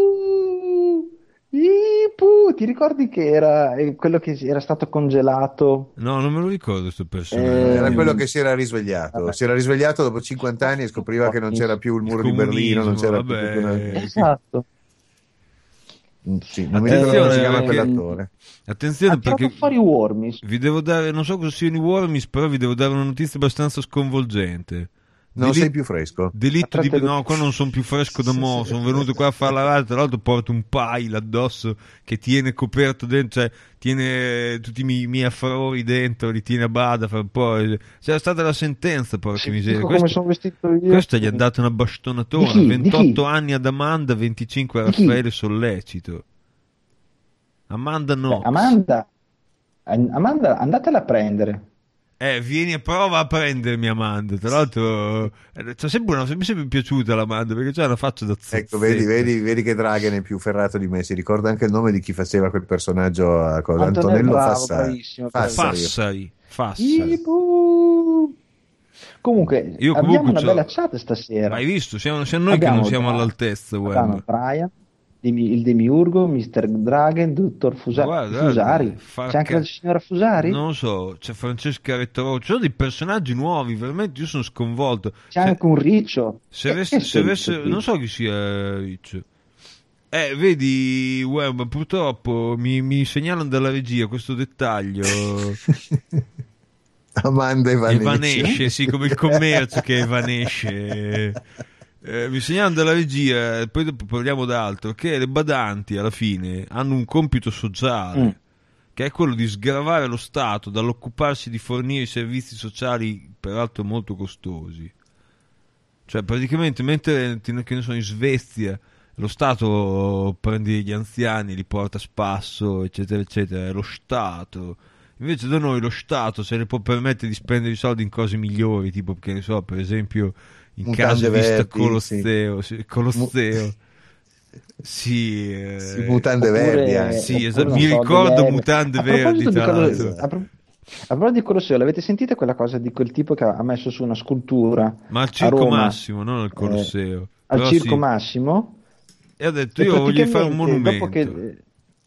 Ipu, ti ricordi che era quello che era stato congelato? No, non me lo ricordo questo personaggio. Eh, era quello che si era risvegliato. Vabbè. Si era risvegliato dopo cinquanta anni e scopriva che non c'era più il muro il di Berlino, non c'era vabbè. più una... Esatto. Sì, non mi ricordo come si chiama quell'attore. Attenzione, ha tirato perché fuori i Wormis. vi devo dare, non so cosa siano i Wormis, però vi devo dare una notizia abbastanza sconvolgente. Non Deli- sei più fresco? Delitto di... Tratta- No, qua non sono più fresco da mo', sono venuto qua a fare la radio, tra l'altro porto un pile addosso che tiene coperto dentro, cioè tiene tutti i miei, miei affari dentro, li tiene a bada, fa un po'. C'era stata la sentenza, porca Sì, miseria. dico come Questo, sono vestito io. questo gli ha dato una bastonatona, Di chi? Di ventotto chi? anni ad Amanda, venticinque a Di chi? Raffaele Sollecito. Amanda Beh, Knox. Amanda, Amanda, andatela a prendere. Eh, vieni a prova a prendermi Amanda. Tra l'altro, eh, c'è sempre una, mi è sempre piaciuta l'Amanda perché c'ha una faccia da zozzetto. Ecco, vedi, vedi, vedi che Dragan è più ferrato di me. Si ricorda anche il nome di chi faceva quel personaggio a cosa? Antonello, Antonello bravo, Fassari. bravissimo, Fassari. Fassari. Fassari. Ibu. Comunque, Io abbiamo comunque una c'ho- bella chat stasera. Ma hai visto? Siamo, siamo noi Abbiamo che non siamo Dra- all'altezza, abbiamo web. Brian, Demi- il Demiurgo, mister Dragon, dottor Fusa- Guarda, Fusari. guarda, fa C'è anche ca- la signora Fusari? Non lo so, c'è Francesca Retro, ci sono dei personaggi nuovi, veramente io sono sconvolto. C'è Se- anche un riccio. Se Che- avesse, che se sto avesse- riccio qui? non so chi sia Riccio. Eh, vedi, web, purtroppo mi, mi segnalano dalla regia questo dettaglio. Amanda Evanesce. Evanesce, sì, come il commercio che evanesce. Eh, mi segnalano dalla regia, e poi dopo parliamo d'altro, che le badanti alla fine hanno un compito sociale, Mm. che è quello di sgravare lo Stato dall'occuparsi di fornire i servizi sociali, peraltro molto costosi. Cioè, praticamente, mentre che ne so, in Svezia lo Stato prende gli anziani, li porta a spasso, eccetera, eccetera, è lo Stato. Invece da noi lo Stato se ne può permettere di spendere i soldi in cose migliori, tipo, che ne so, per esempio, in Mutande casa vista verdi, Colosseo, sì, Colosseo. Sì, eh, Sì, mutande Oppure- verdi anche. sì, oppure, esatto, non mi so, ricordo delle- mutande A proposito verdi, di tra quello- l'altro. a pro- a proposito di Colosseo, l'avete sentita quella cosa di quel tipo che ha messo su una scultura Ma al a Circo Roma, Massimo, non al Colosseo. eh, al Però Circo sì. Massimo? E ho detto, E io voglio fare un praticamente, monumento. dopo che-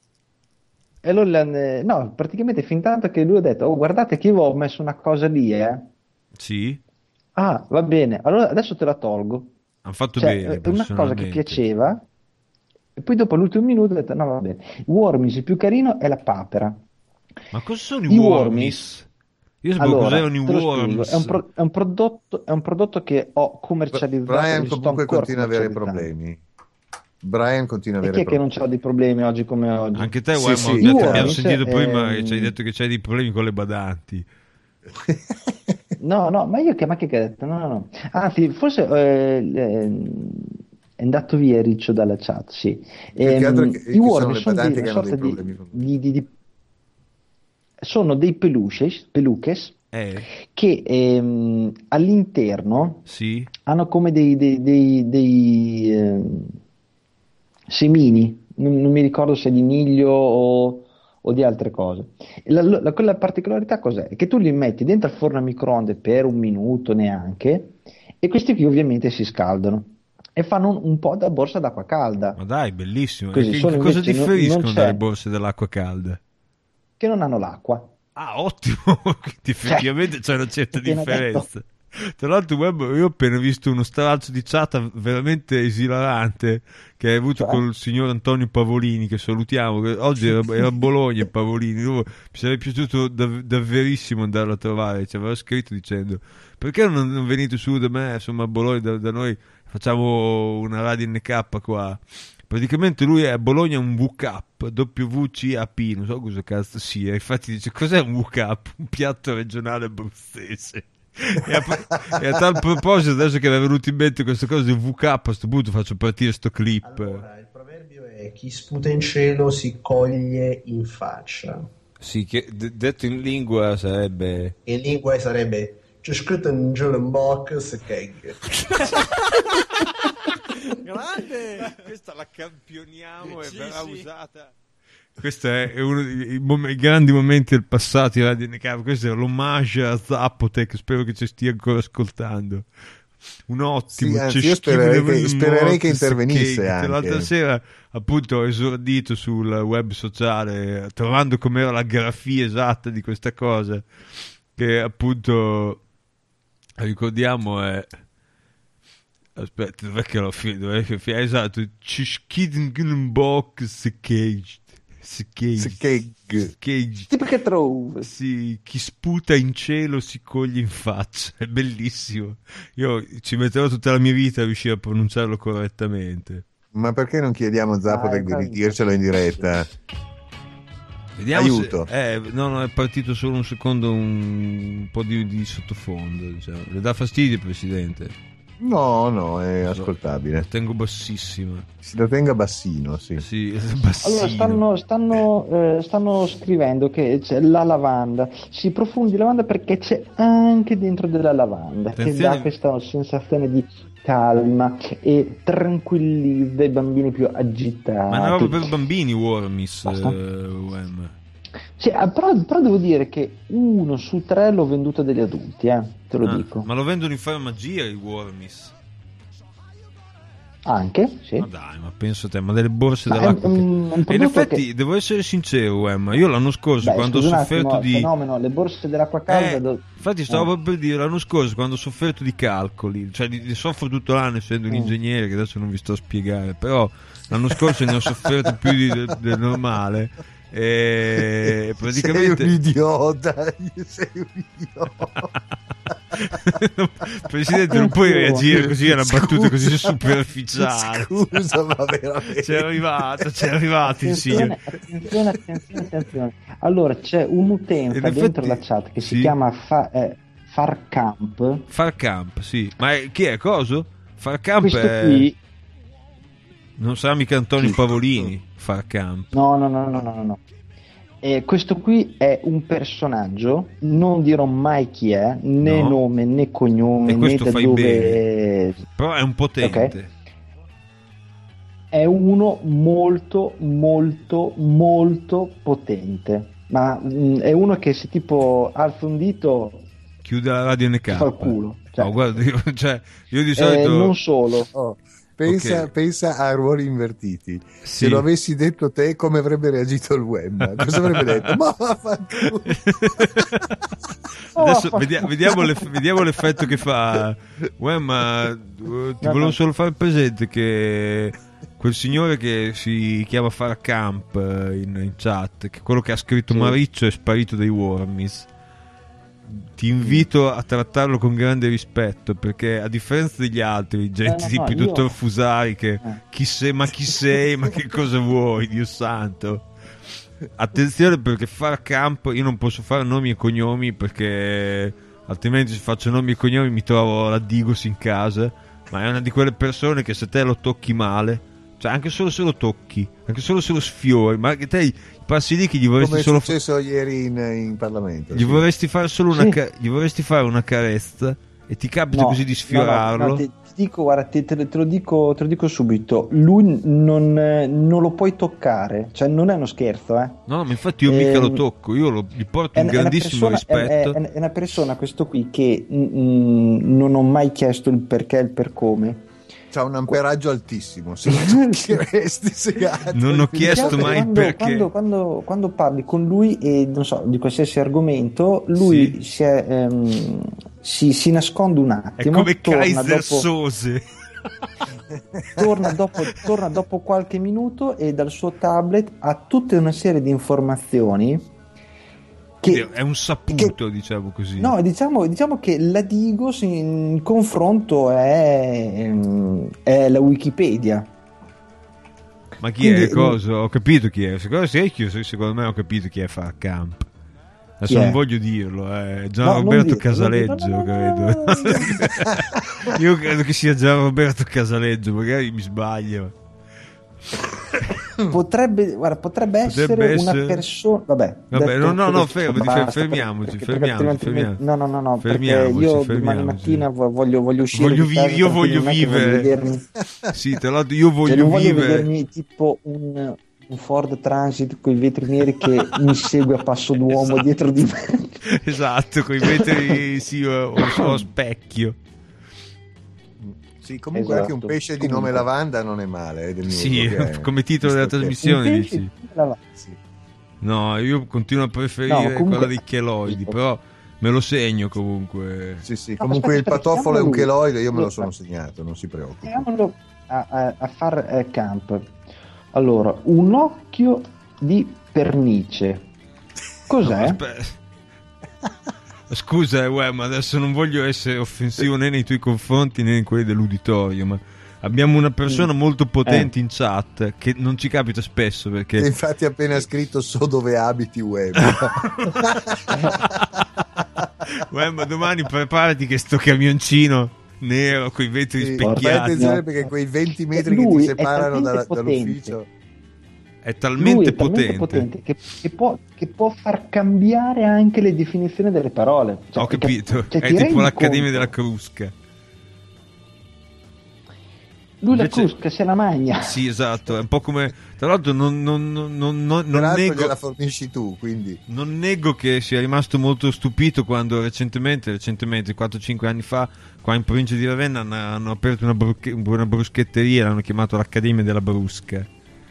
E allora, l'hanno- no, praticamente fin tanto che lui ha detto, oh, guardate che io ho messo una cosa lì, eh. Sì, Ah, va bene, allora adesso te la tolgo. hanno fatto Cioè, bene, è una cosa che personalmente. piaceva, e poi dopo l'ultimo minuto ho detto, no, va bene. Wormis, il più carino è la papera. Ma cosa sono i I Wormis? Wormis? Io sapevo Allora, cos'erano i te lo spiego, Worms. è un, pro- è un prodotto, è un prodotto che ho commercializzato Brian e sto comunque ancora continua a avere commercializzando. problemi. Brian continua a E avere chi è che problemi. non ha dei problemi oggi come oggi? Anche te, Sì, Wem, sì. ho I detto- abbiamo Worms, sentito prima che ehm, ci hai detto che c'hai dei problemi con le badanti. No, no, ma io che, ma che che ho detto? No, no, no. Anzi, forse eh, eh, è andato via Riccio dalla chat, sì. Più che altro Ehm, che- I che sono Worms le sono dei, badanti una che hanno sorta dei di, problemi con- di- di- di- sono dei peluches, peluches Eh, che ehm, all'interno sì. hanno come dei, dei- dei- dei, ehm, semini, non, non mi ricordo se di miglio o, o di altre cose. E La, la- quella particolarità cos'è? Che tu li metti dentro al forno a microonde per un minuto neanche e questi qui ovviamente si scaldano e fanno un, un po' da borsa d'acqua calda, Ma dai, bellissimo. Così, E che- solo in cosa invece non- differiscono non c'è- dalle borse dell'acqua calda? che non hanno l'acqua. Ah, ottimo. Quindi effettivamente c'è una certa appena differenza. Tra l'altro, Web, io ho appena visto uno stralcio di chat veramente esilarante che hai avuto Cioè? con il signor Antonio Pavolini, che salutiamo. Che oggi era, era a Bologna Pavolini. Io- mi sarebbe piaciuto dav- davverissimo andarlo a trovare. Ci aveva scritto dicendo: perché non, non venite su da me, insomma, a Bologna, da, da noi facciamo una radio N K qua. Praticamente lui è a Bologna un W C A P, W C A P, non so cosa cazzo sia. Infatti dice: cos'è un W C A P? Un piatto regionale abruzzese. E a, e a tal proposito, adesso che mi è venuto in mente questa cosa del W K A P, a questo punto faccio partire sto clip. Allora, il proverbio è chi sputa in cielo si coglie in faccia. Sì, che d- detto in lingua sarebbe... In lingua sarebbe c'è scritto in cielo in bocca se keg. Grande! Questa la campioniamo e verrà usata. Questo è uno dei mom- i grandi momenti del passato di Radio N K. Questo è l'omaggio a Zappotec. Spero che ci stia ancora ascoltando. Un ottimo. Sì, anzi, c'è io schifo spererei di che- aver spererei morto che intervenisse Cake. anche. L'altra sera appunto ho esordito sul web sociale trovando com'era la grafia esatta di questa cosa, che appunto ricordiamo è Aspetta, perché l'ho finito? Esatto, Cischidngenbock Caged. Caged. Caged. Sì, perché trovo? Sì, chi sputa in cielo si coglie in faccia. È bellissimo. Io ci metterò tutta la mia vita a riuscire a pronunciarlo correttamente. Ma perché non chiediamo a Zapotec di ridircelo in diretta? Vediamo. Aiuto. Se, eh, no, no, è partito solo un secondo un po' di, di sottofondo, diciamo. Le dà fastidio, Presidente? No, no, è ascoltabile. Lo tengo bassissimo. Si lo tenga bassino, sì. Sì, bassino. Allora stanno, stanno, eh, stanno scrivendo che c'è la lavanda, si profondi lavanda perché c'è anche dentro della lavanda. Attenzione. Che dà questa sensazione di calma e tranquillizza i bambini più agitati. Ma è una roba per bambini, Wormis. Eh, U M. Sì, però, però devo dire che uno su tre l'ho venduto degli adulti, eh, te lo ah, dico. Ma lo vendono in farmacia i Wormis? Anche, sì. Ma dai, ma penso a te, ma delle borse ma dell'acqua. È un, un che... In effetti, che... devo essere sincero, Emma, io l'anno scorso Beh, quando ho sofferto attimo, di... fenomeno, le borse dell'acqua calda... Eh, do... infatti stavo eh. per dire, l'anno scorso quando ho sofferto di calcoli, cioè di, di soffro tutto l'anno essendo un mm. ingegnere, che adesso non vi sto a spiegare, però l'anno scorso ne ho sofferto più di, del, del normale. E praticamente sei un idiota sei un idiota Presidente, non puoi reagire così a una battuta così superficiale. Scusa, ma veramente c'è arrivato c'è arrivato il signore. Attenzione, attenzione, attenzione. Allora c'è un'utenza effetti, dentro la chat che sì. si chiama fa, eh, Farcamp. Farcamp, sì. Ma è, chi è? Coso? Farcamp Questo è... qui non sarà mica Antonio Pavolini, Farcamp. No, no, no, no, no, no. Eh, questo qui è un personaggio, non dirò mai chi è, né no. nome né cognome, e questo né da fai dove... bene. Però è un potente. Okay. È uno molto, molto, molto potente. Ma mh, è uno che se tipo alza un dito... chiude la radio N K. Fa il culo. Cioè, no, guarda, io, cioè, io di solito... Eh, non solo. Oh. Pensa, okay. pensa a ruoli invertiti. Sì. Se lo avessi detto te, come avrebbe reagito il web? Cosa avrebbe detto? Ma vaffanculo. Adesso vediamo, vediamo, l'eff- vediamo l'effetto che fa. Uè, ma ti no, volevo no. solo fare presente che quel signore che si chiama Farcamp in, in chat, che quello che ha scritto sì. Mariccio è sparito dai Wormis. Ti invito a trattarlo con grande rispetto, perché a differenza degli altri gente eh, no, tipo il no, dottor io... Fusari che eh. chi sei, ma chi sei, ma che cosa vuoi, Dio santo. Attenzione, perché Farcamp io non posso fare nomi e cognomi, perché altrimenti se faccio nomi e cognomi mi trovo la Digos in casa. Ma è una di quelle persone che se te lo tocchi male, cioè anche solo se lo tocchi, anche solo se lo sfiori, ma che te passi lì che gli vorresti come solo è successo fa... ieri in, in Parlamento, gli sì. vorresti fare solo una sì. ca... gli vorresti fare una carezza e ti capita no, così di sfiorarlo. no, no, ti, ti dico, guarda, ti, te, te, lo dico, te lo dico subito, lui non, non lo puoi toccare, cioè non è uno scherzo, eh. No, ma infatti io eh, mica lo tocco, io lo, gli porto un grandissimo persona, rispetto. È, è, è una persona, questo qui, che mm, non ho mai chiesto il perché e il per come. C'ha un amperaggio altissimo, se resti segato. Non ho chiesto mai quando, perché. Quando, quando, quando parli con lui e non so di qualsiasi argomento, lui sì. si, è, ehm, si, si nasconde un attimo. È come Kaiser dopo, Sose. torna, dopo, torna dopo qualche minuto e dal suo tablet ha tutta una serie di informazioni. Che, è un saputo, che, diciamo così. No, diciamo, diciamo che la Digos in confronto è, è la Wikipedia. Ma chi Quindi, è? Cosa? Ho capito chi è. Secondo, secondo me ho capito chi è Farcamp. Adesso non è? voglio dirlo, è Gian no, Roberto Casaleggio, no, no, credo. No, no, no. Io credo che sia Gian Roberto Casaleggio, magari mi sbaglio. Potrebbe, guarda, potrebbe, potrebbe essere, essere una persona. Vabbè, vabbè no, no, no, fermi, fermiamoci, perché, fermiamoci, perché fermiamoci. No, no, no, no, perché io domani mattina voglio, voglio uscire. Voglio vi- io voglio vivere. Vedermi... sì, tra l'altro, io voglio cioè, non vivere. Voglio vedermi tipo un, un Ford Transit con i vetri neri che mi segue a passo d'uomo esatto. dietro di me. Esatto, con i vetri sì, o, o specchio. Sì, comunque esatto. Anche un pesce di comunque. nome Lavanda non è male. È del sì, è... come titolo della trasmissione dici. Lavanda. Sì. No, io continuo a preferire no, comunque... quella dei cheloidi, però me lo segno comunque. Sì, sì, No, comunque aspetta, il aspetta, patoffolo è un chiamiamolo- cheloide, io me lo sono segnato, non si preoccupi. Chiamiamolo a, a, a far eh, camp. Allora, un occhio di pernice. No, Cos'è? aspetta. Scusa, eh, uè, ma adesso non voglio essere offensivo né nei tuoi confronti né in quelli dell'uditorio, ma abbiamo una persona molto potente in chat che non ci capita spesso E perché infatti ha appena scritto so dove abiti web. uè, ma domani preparati che sto camioncino nero con i vetri Sì, fai specchiati attenzione perché quei venti metri che Lui ti è separano talmente dalla- potente. dall'ufficio. è Lui talmente è talmente potente. potente che, che può, che può far cambiare anche le definizioni delle parole. Cioè, Ho capito, cioè, è ti tipo rendi l'Accademia conto? della Crusca. Lui Invece- la crusca se la magna. Sì, esatto, è un po' come... Tra l'altro non, non, non, non, non Peraltro nego... gliela fornisci tu, quindi Non nego che sia rimasto molto stupito quando recentemente, recentemente quattro cinque anni fa, qua in provincia di Ravenna hanno, hanno aperto una, bruche- una bruschetteria, l'hanno chiamato l'Accademia della Brusca.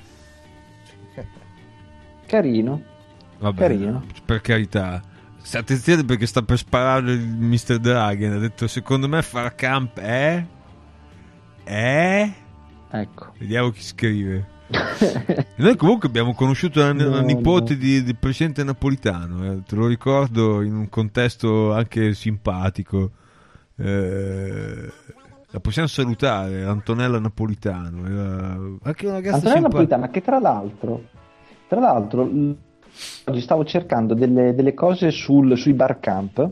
Carino. Vabbè, Carino. per carità. State attenzione perché sta per sparare il mister Dragon. Ha detto, secondo me far camp è... Eh? Ecco. Vediamo chi scrive. Noi comunque abbiamo conosciuto la, la No, nipote no. di- del presidente Napolitano, eh, te lo ricordo, in un contesto anche simpatico. Eh, la possiamo salutare, Antonella Napolitano, era anche una ragazza Antonella simpatica. Napolitana, che tra l'altro, tra l'altro, l- oggi stavo cercando delle, delle cose sul, sui bar camp.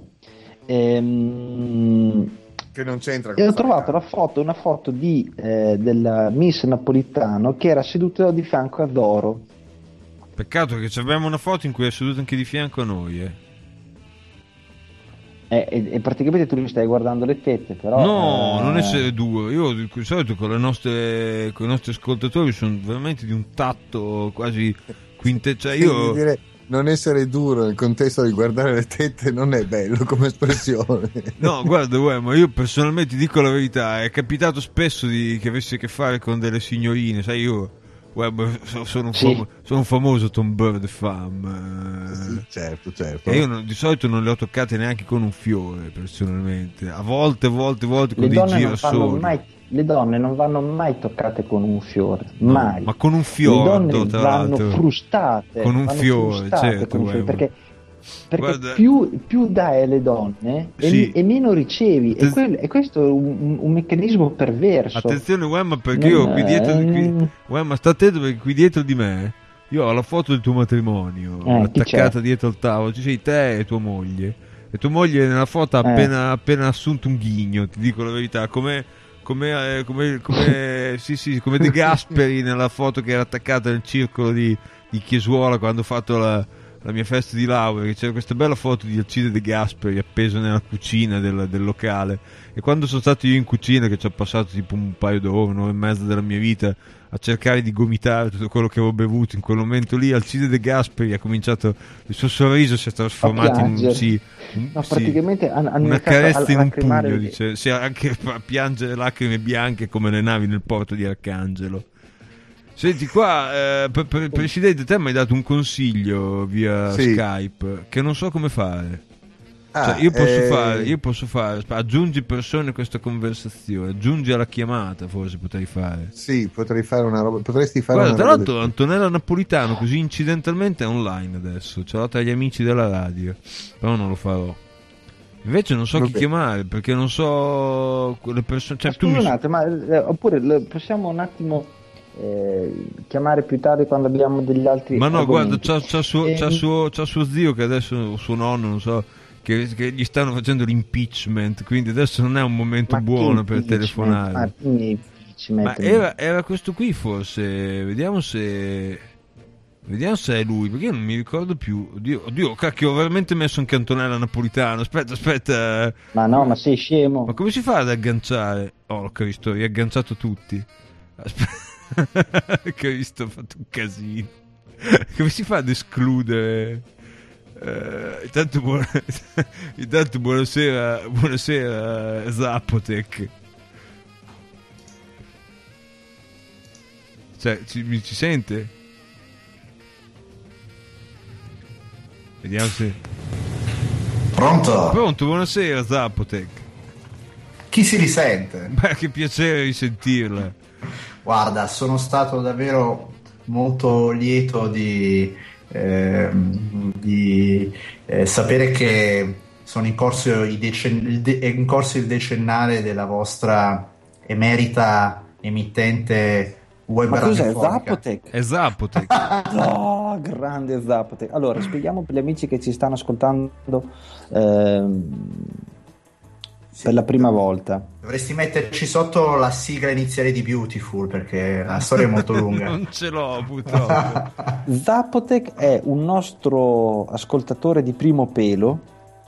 Ehm, che non c'entra E con ho fare trovato campo. la foto, una foto di, eh, della Miss Napolitano che era seduta di fianco a Doro. Peccato che ci abbiamo una foto in cui è seduto anche di fianco a noi. Eh. E, e- e praticamente tu gli stai guardando le tette, però... No, eh, non essere duro. Io di solito con le nostre, con i nostri ascoltatori sono veramente di un tatto quasi quinte. Cioè Quindi io. dire non essere duro nel contesto di guardare le tette non è bello come espressione. No, guarda, uè, ma io personalmente ti dico la verità, è capitato spesso di, che avessi a che fare con delle signorine, sai, io uè, ma so- sono, un Sì. famo- sono un famoso Tom Bird fan, eh, Sì, certo, certo. e io non- di solito non le ho toccate neanche con un fiore, personalmente, a volte, volte, volte con le dei donne non vanno girasoli, mai, le donne non vanno mai toccate con un fiore, No, mai. ma con un Le fiordo, donne tra vanno l'altro. frustate, Con un vanno fiore, frustate certo, con un fiore, guarda. perché, perché Guarda. più, più dai alle donne e, Sì. e meno ricevi, e, Attenz- quel- e questo è un, un- un meccanismo perverso. Attenzione, Wemma, perché Non- io qui dietro di qui, ehm, Wemma, sta attento perché qui dietro di me io ho la foto del tuo matrimonio Eh, chi attaccata c'è? dietro al tavolo. Ci sei te e tua moglie. E tua moglie nella foto ha Eh. appena, appena assunto un ghigno, ti dico la verità, come, come, eh, come, come, sì, sì, come De Gasperi nella foto che era attaccata nel circolo di, di Chiesuola quando ho fatto la, la mia festa di laurea, che c'era questa bella foto di Alcide De Gasperi appeso nella cucina del, del locale. E quando sono stato io in cucina, che ci ho passato tipo un paio d'ore, un'ora e mezza della mia vita a cercare di gomitare tutto quello che avevo bevuto in quel momento lì, Alcide De Gasperi ha cominciato, il suo sorriso si è trasformato in un, piangere. sì, un- No, sì, praticamente han- hanno una iniziato carezza a- in a un lacrimare pugno, le- dice, sì, anche a piangere lacrime bianche come le navi nel porto di Arcangelo. Senti qua, eh, pre- pre- Presidente, te mi hai dato un consiglio via Sì. Skype che non so come fare. Ah, Cioè, io posso eh, fare, io posso fare, aggiungi persone a questa conversazione, aggiungi alla chiamata, forse potrei fare. Sì, potrei fare una roba. Potresti fare Guarda, una tra roba l'altro del- Antonella Napolitano così incidentalmente è online adesso, ce l'ho tra gli amici della radio, però non lo farò. Invece non so chi Vabbè. chiamare perché non so quelle persone, cioè Ma tu scusa mi... un attimo, ma, eh, oppure le- possiamo un attimo eh, chiamare più tardi quando abbiamo degli altri Ma no, guarda, argomenti. c'ha, c'ha suo, Ehm, c'ha, suo, c'ha suo zio che adesso, suo nonno, non so, che, che gli stanno facendo l'impeachment, quindi adesso non è un momento ma buono che per impeachment? telefonare. Ma che impeachment? Ma era, era questo qui forse, vediamo se... Vediamo se è lui, perché io non mi ricordo più. Oddio, oddio, cacchio, ho veramente messo anche Antonella Napolitano. Aspetta, aspetta. Ma no, ma sei scemo? Ma come si fa ad agganciare? Oh, Cristo, ho riagganciato tutti. Aspetta. Cristo, ho fatto un casino. Come si fa ad escludere? Eh, intanto, buona... intanto buonasera, buonasera Zapotec. Cioè, ci, mi ci sente? Vediamo se... Pronto? Pronto, buonasera Zapotec. Chi si risente? Beh, che piacere risentirla. Guarda, sono stato davvero molto lieto di, eh, di eh, sapere che sono in corso, i decen- il de- è in corso il decennale della vostra emerita emittente web Ma cos'è radiofonica. Zapotec? È Zapotec. No, grande Zapotec. Allora, spieghiamo per gli amici che ci stanno ascoltando ehm, per la prima volta. Dovresti metterci sotto la sigla iniziale di Beautiful, perché la storia è molto lunga. Non ce l'ho purtroppo. Zapotec è un nostro ascoltatore di primo pelo.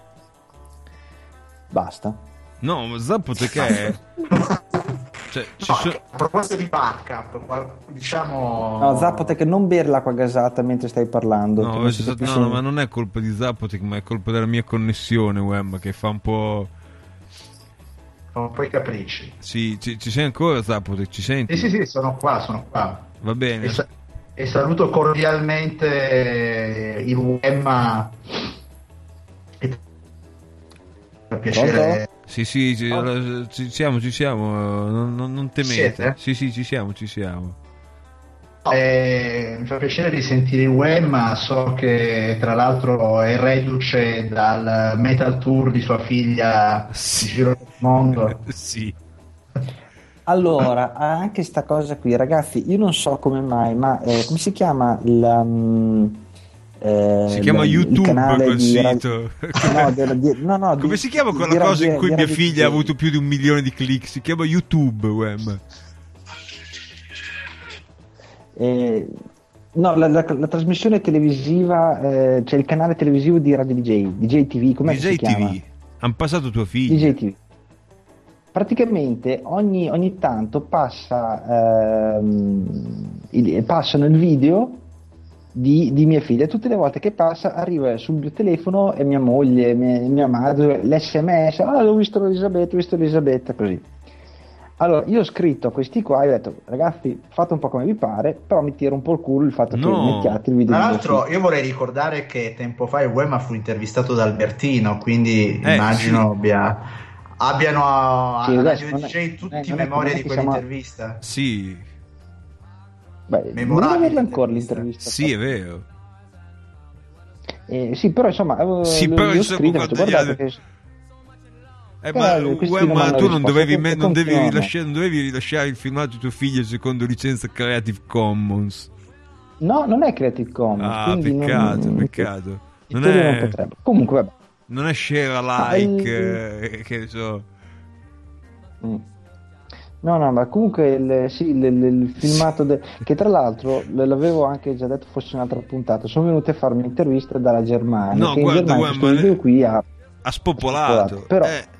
Basta. No, ma Zapotec è... Cioè, ci No, so- a proposito di backup, qual- diciamo... No, Zapotec, non bere l'acqua gasata mentre stai parlando. che No, non c'è si stato- capisce no, no, niente. ma non è colpa di Zapotec, ma è colpa della mia connessione web che fa un po'... Sono poi capricci. Sì, ci, ci sei ancora Zapotec? Ci senti? Sì, sì, sì, sono qua, sono qua. Va bene. E, sa- e saluto cordialmente il Wemma. E- Per piacere. Sì, sì, ci, allora, ci siamo, ci siamo, non, non, non temete. Siete? Sì, sì, ci siamo, ci siamo. Eh, mi fa piacere di sentire il Wemma, so che tra l'altro è reduce dal Metal Tour di sua figlia Sì. in giro del mondo. Sì. Allora, anche sta cosa qui, ragazzi, io non so come mai, ma eh, come si chiama il, mm, eh, Si chiama il- il YouTube canale quel di ra- sito. No, di- di- no, no, Come di- si chiama di quella cosa radio- in cui di mia radio figlia ha D J? avuto più di un milione di click? Si chiama YouTube, Wem. Eh, no, la, la- la trasmissione televisiva, eh, c'è il canale televisivo di Radio D J, D J T V, come D si J chiama? T V. Hanno passato tua D figlia. J T V. Praticamente ogni, ogni tanto passa, ehm, il- passano il video di, di mia figlia. Tutte le volte che passa arriva sul mio telefono e mia moglie, mia, mia madre, l'esse emme esse, ah, ho visto Elisabetta, ho visto Elisabetta, così. Allora, io ho scritto a questi qua e ho detto, ragazzi, fate un po' come vi pare, però mi tira un po' il culo il fatto No. che mettiate il video Tra di mia l'altro, figlia. io vorrei ricordare che tempo fa il Wemma fu intervistato da Albertino, quindi Eh, immagino sì. abbia, abbiano a, Sì, a adesso Radio non è- D J non è- tutti non è- memoria non è di che siamo- quell'intervista. Sì, Beh, memorabile non averla ancora intervista. l'intervista. sì, è vero. Eh, sì, però insomma, avevo, Sì, le- però le ho insomma, scritto, ho detto, quando gli guardate ha- che... Eh, Però ma, questi Wem, non ma hanno tu non risposto, dovevi, con- me- non, devi continuano. rilasciare, non dovevi rilasciare il filmato di tuo figlio secondo licenza Creative Commons. No, non è Creative Commons, Ah, quindi non- peccato, non- peccato. in Non teoria non è, potrebbe. Comunque, vabbè. non è share Ah, alike, eh, che ne so. Mm. No, no, ma comunque il, sì, il, il- il filmato de- che tra l'altro l- l'avevo anche già detto fosse un'altra puntata. Sono venuti a farmi un'intervista dalla Germania. No, che guarda, in Germania guarda, questo ma- video qui ha Ha spopolato. spopolato, però- Eh,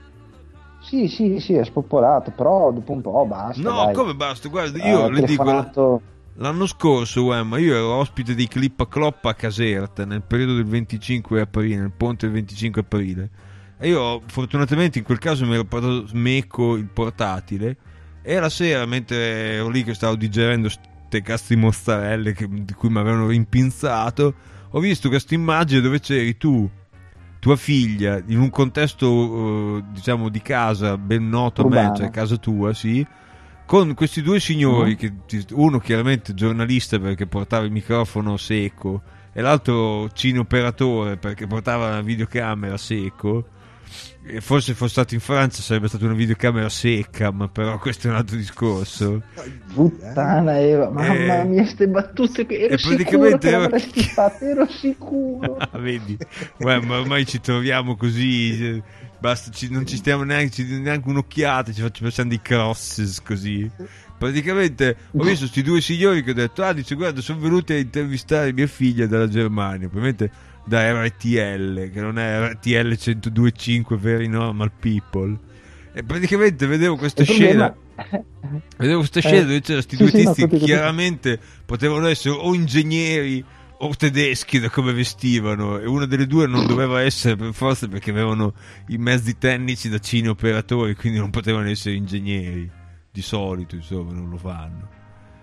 sì, sì, sì, è spopolato, però dopo un po' basta. no, dai. come basta? Guarda, Eh, io ho le dico, telefonato- l'anno scorso, Wem, io ero ospite di Clip a Cloppa a Caserta nel periodo del venticinque aprile, nel ponte del venticinque aprile. E io, fortunatamente, in quel caso mi ero portato Smecco, il portatile. E la sera, mentre ero lì che stavo digerendo ste cazzo di mozzarelle che- di cui mi avevano rimpinzato, ho visto questa immagine dove c'eri tu, tua figlia, in un contesto eh, diciamo di casa ben noto a me, Urbano. cioè casa tua, sì, con questi due signori, Mm. che, uno chiaramente giornalista perché portava il microfono secco e l'altro cineoperatore perché portava la videocamera secco. E forse fosse stato in Francia sarebbe stata una videocamera secca, ma però questo è un altro discorso. Puttana Eva, mamma Eh. mia, ste battute che ero E sicuro praticamente che ero- l'avresti fatta, ero sicuro. Ah, vedi, Uè, ma ormai ci troviamo così, cioè, basta, ci- non ci stiamo neanche, ci diamo neanche un'occhiata, ci facciamo, facciamo dei crosses così. Praticamente ho visto questi due signori che ho detto, ah, dice, guarda, sono venuti a intervistare mia figlia dalla Germania, ovviamente da R T L, che non è R T L centodue e cinque Very Normal People. E praticamente vedevo questa Il scena. problema- Vedevo questa Eh, scena dove c'erano questi sì, due sì, no, tizi capito, capito. chiaramente potevano essere o ingegneri o tedeschi da come vestivano, e una delle due non doveva essere per forza perché avevano i mezzi tecnici da cineoperatori, quindi non potevano essere ingegneri di solito, insomma, non lo fanno.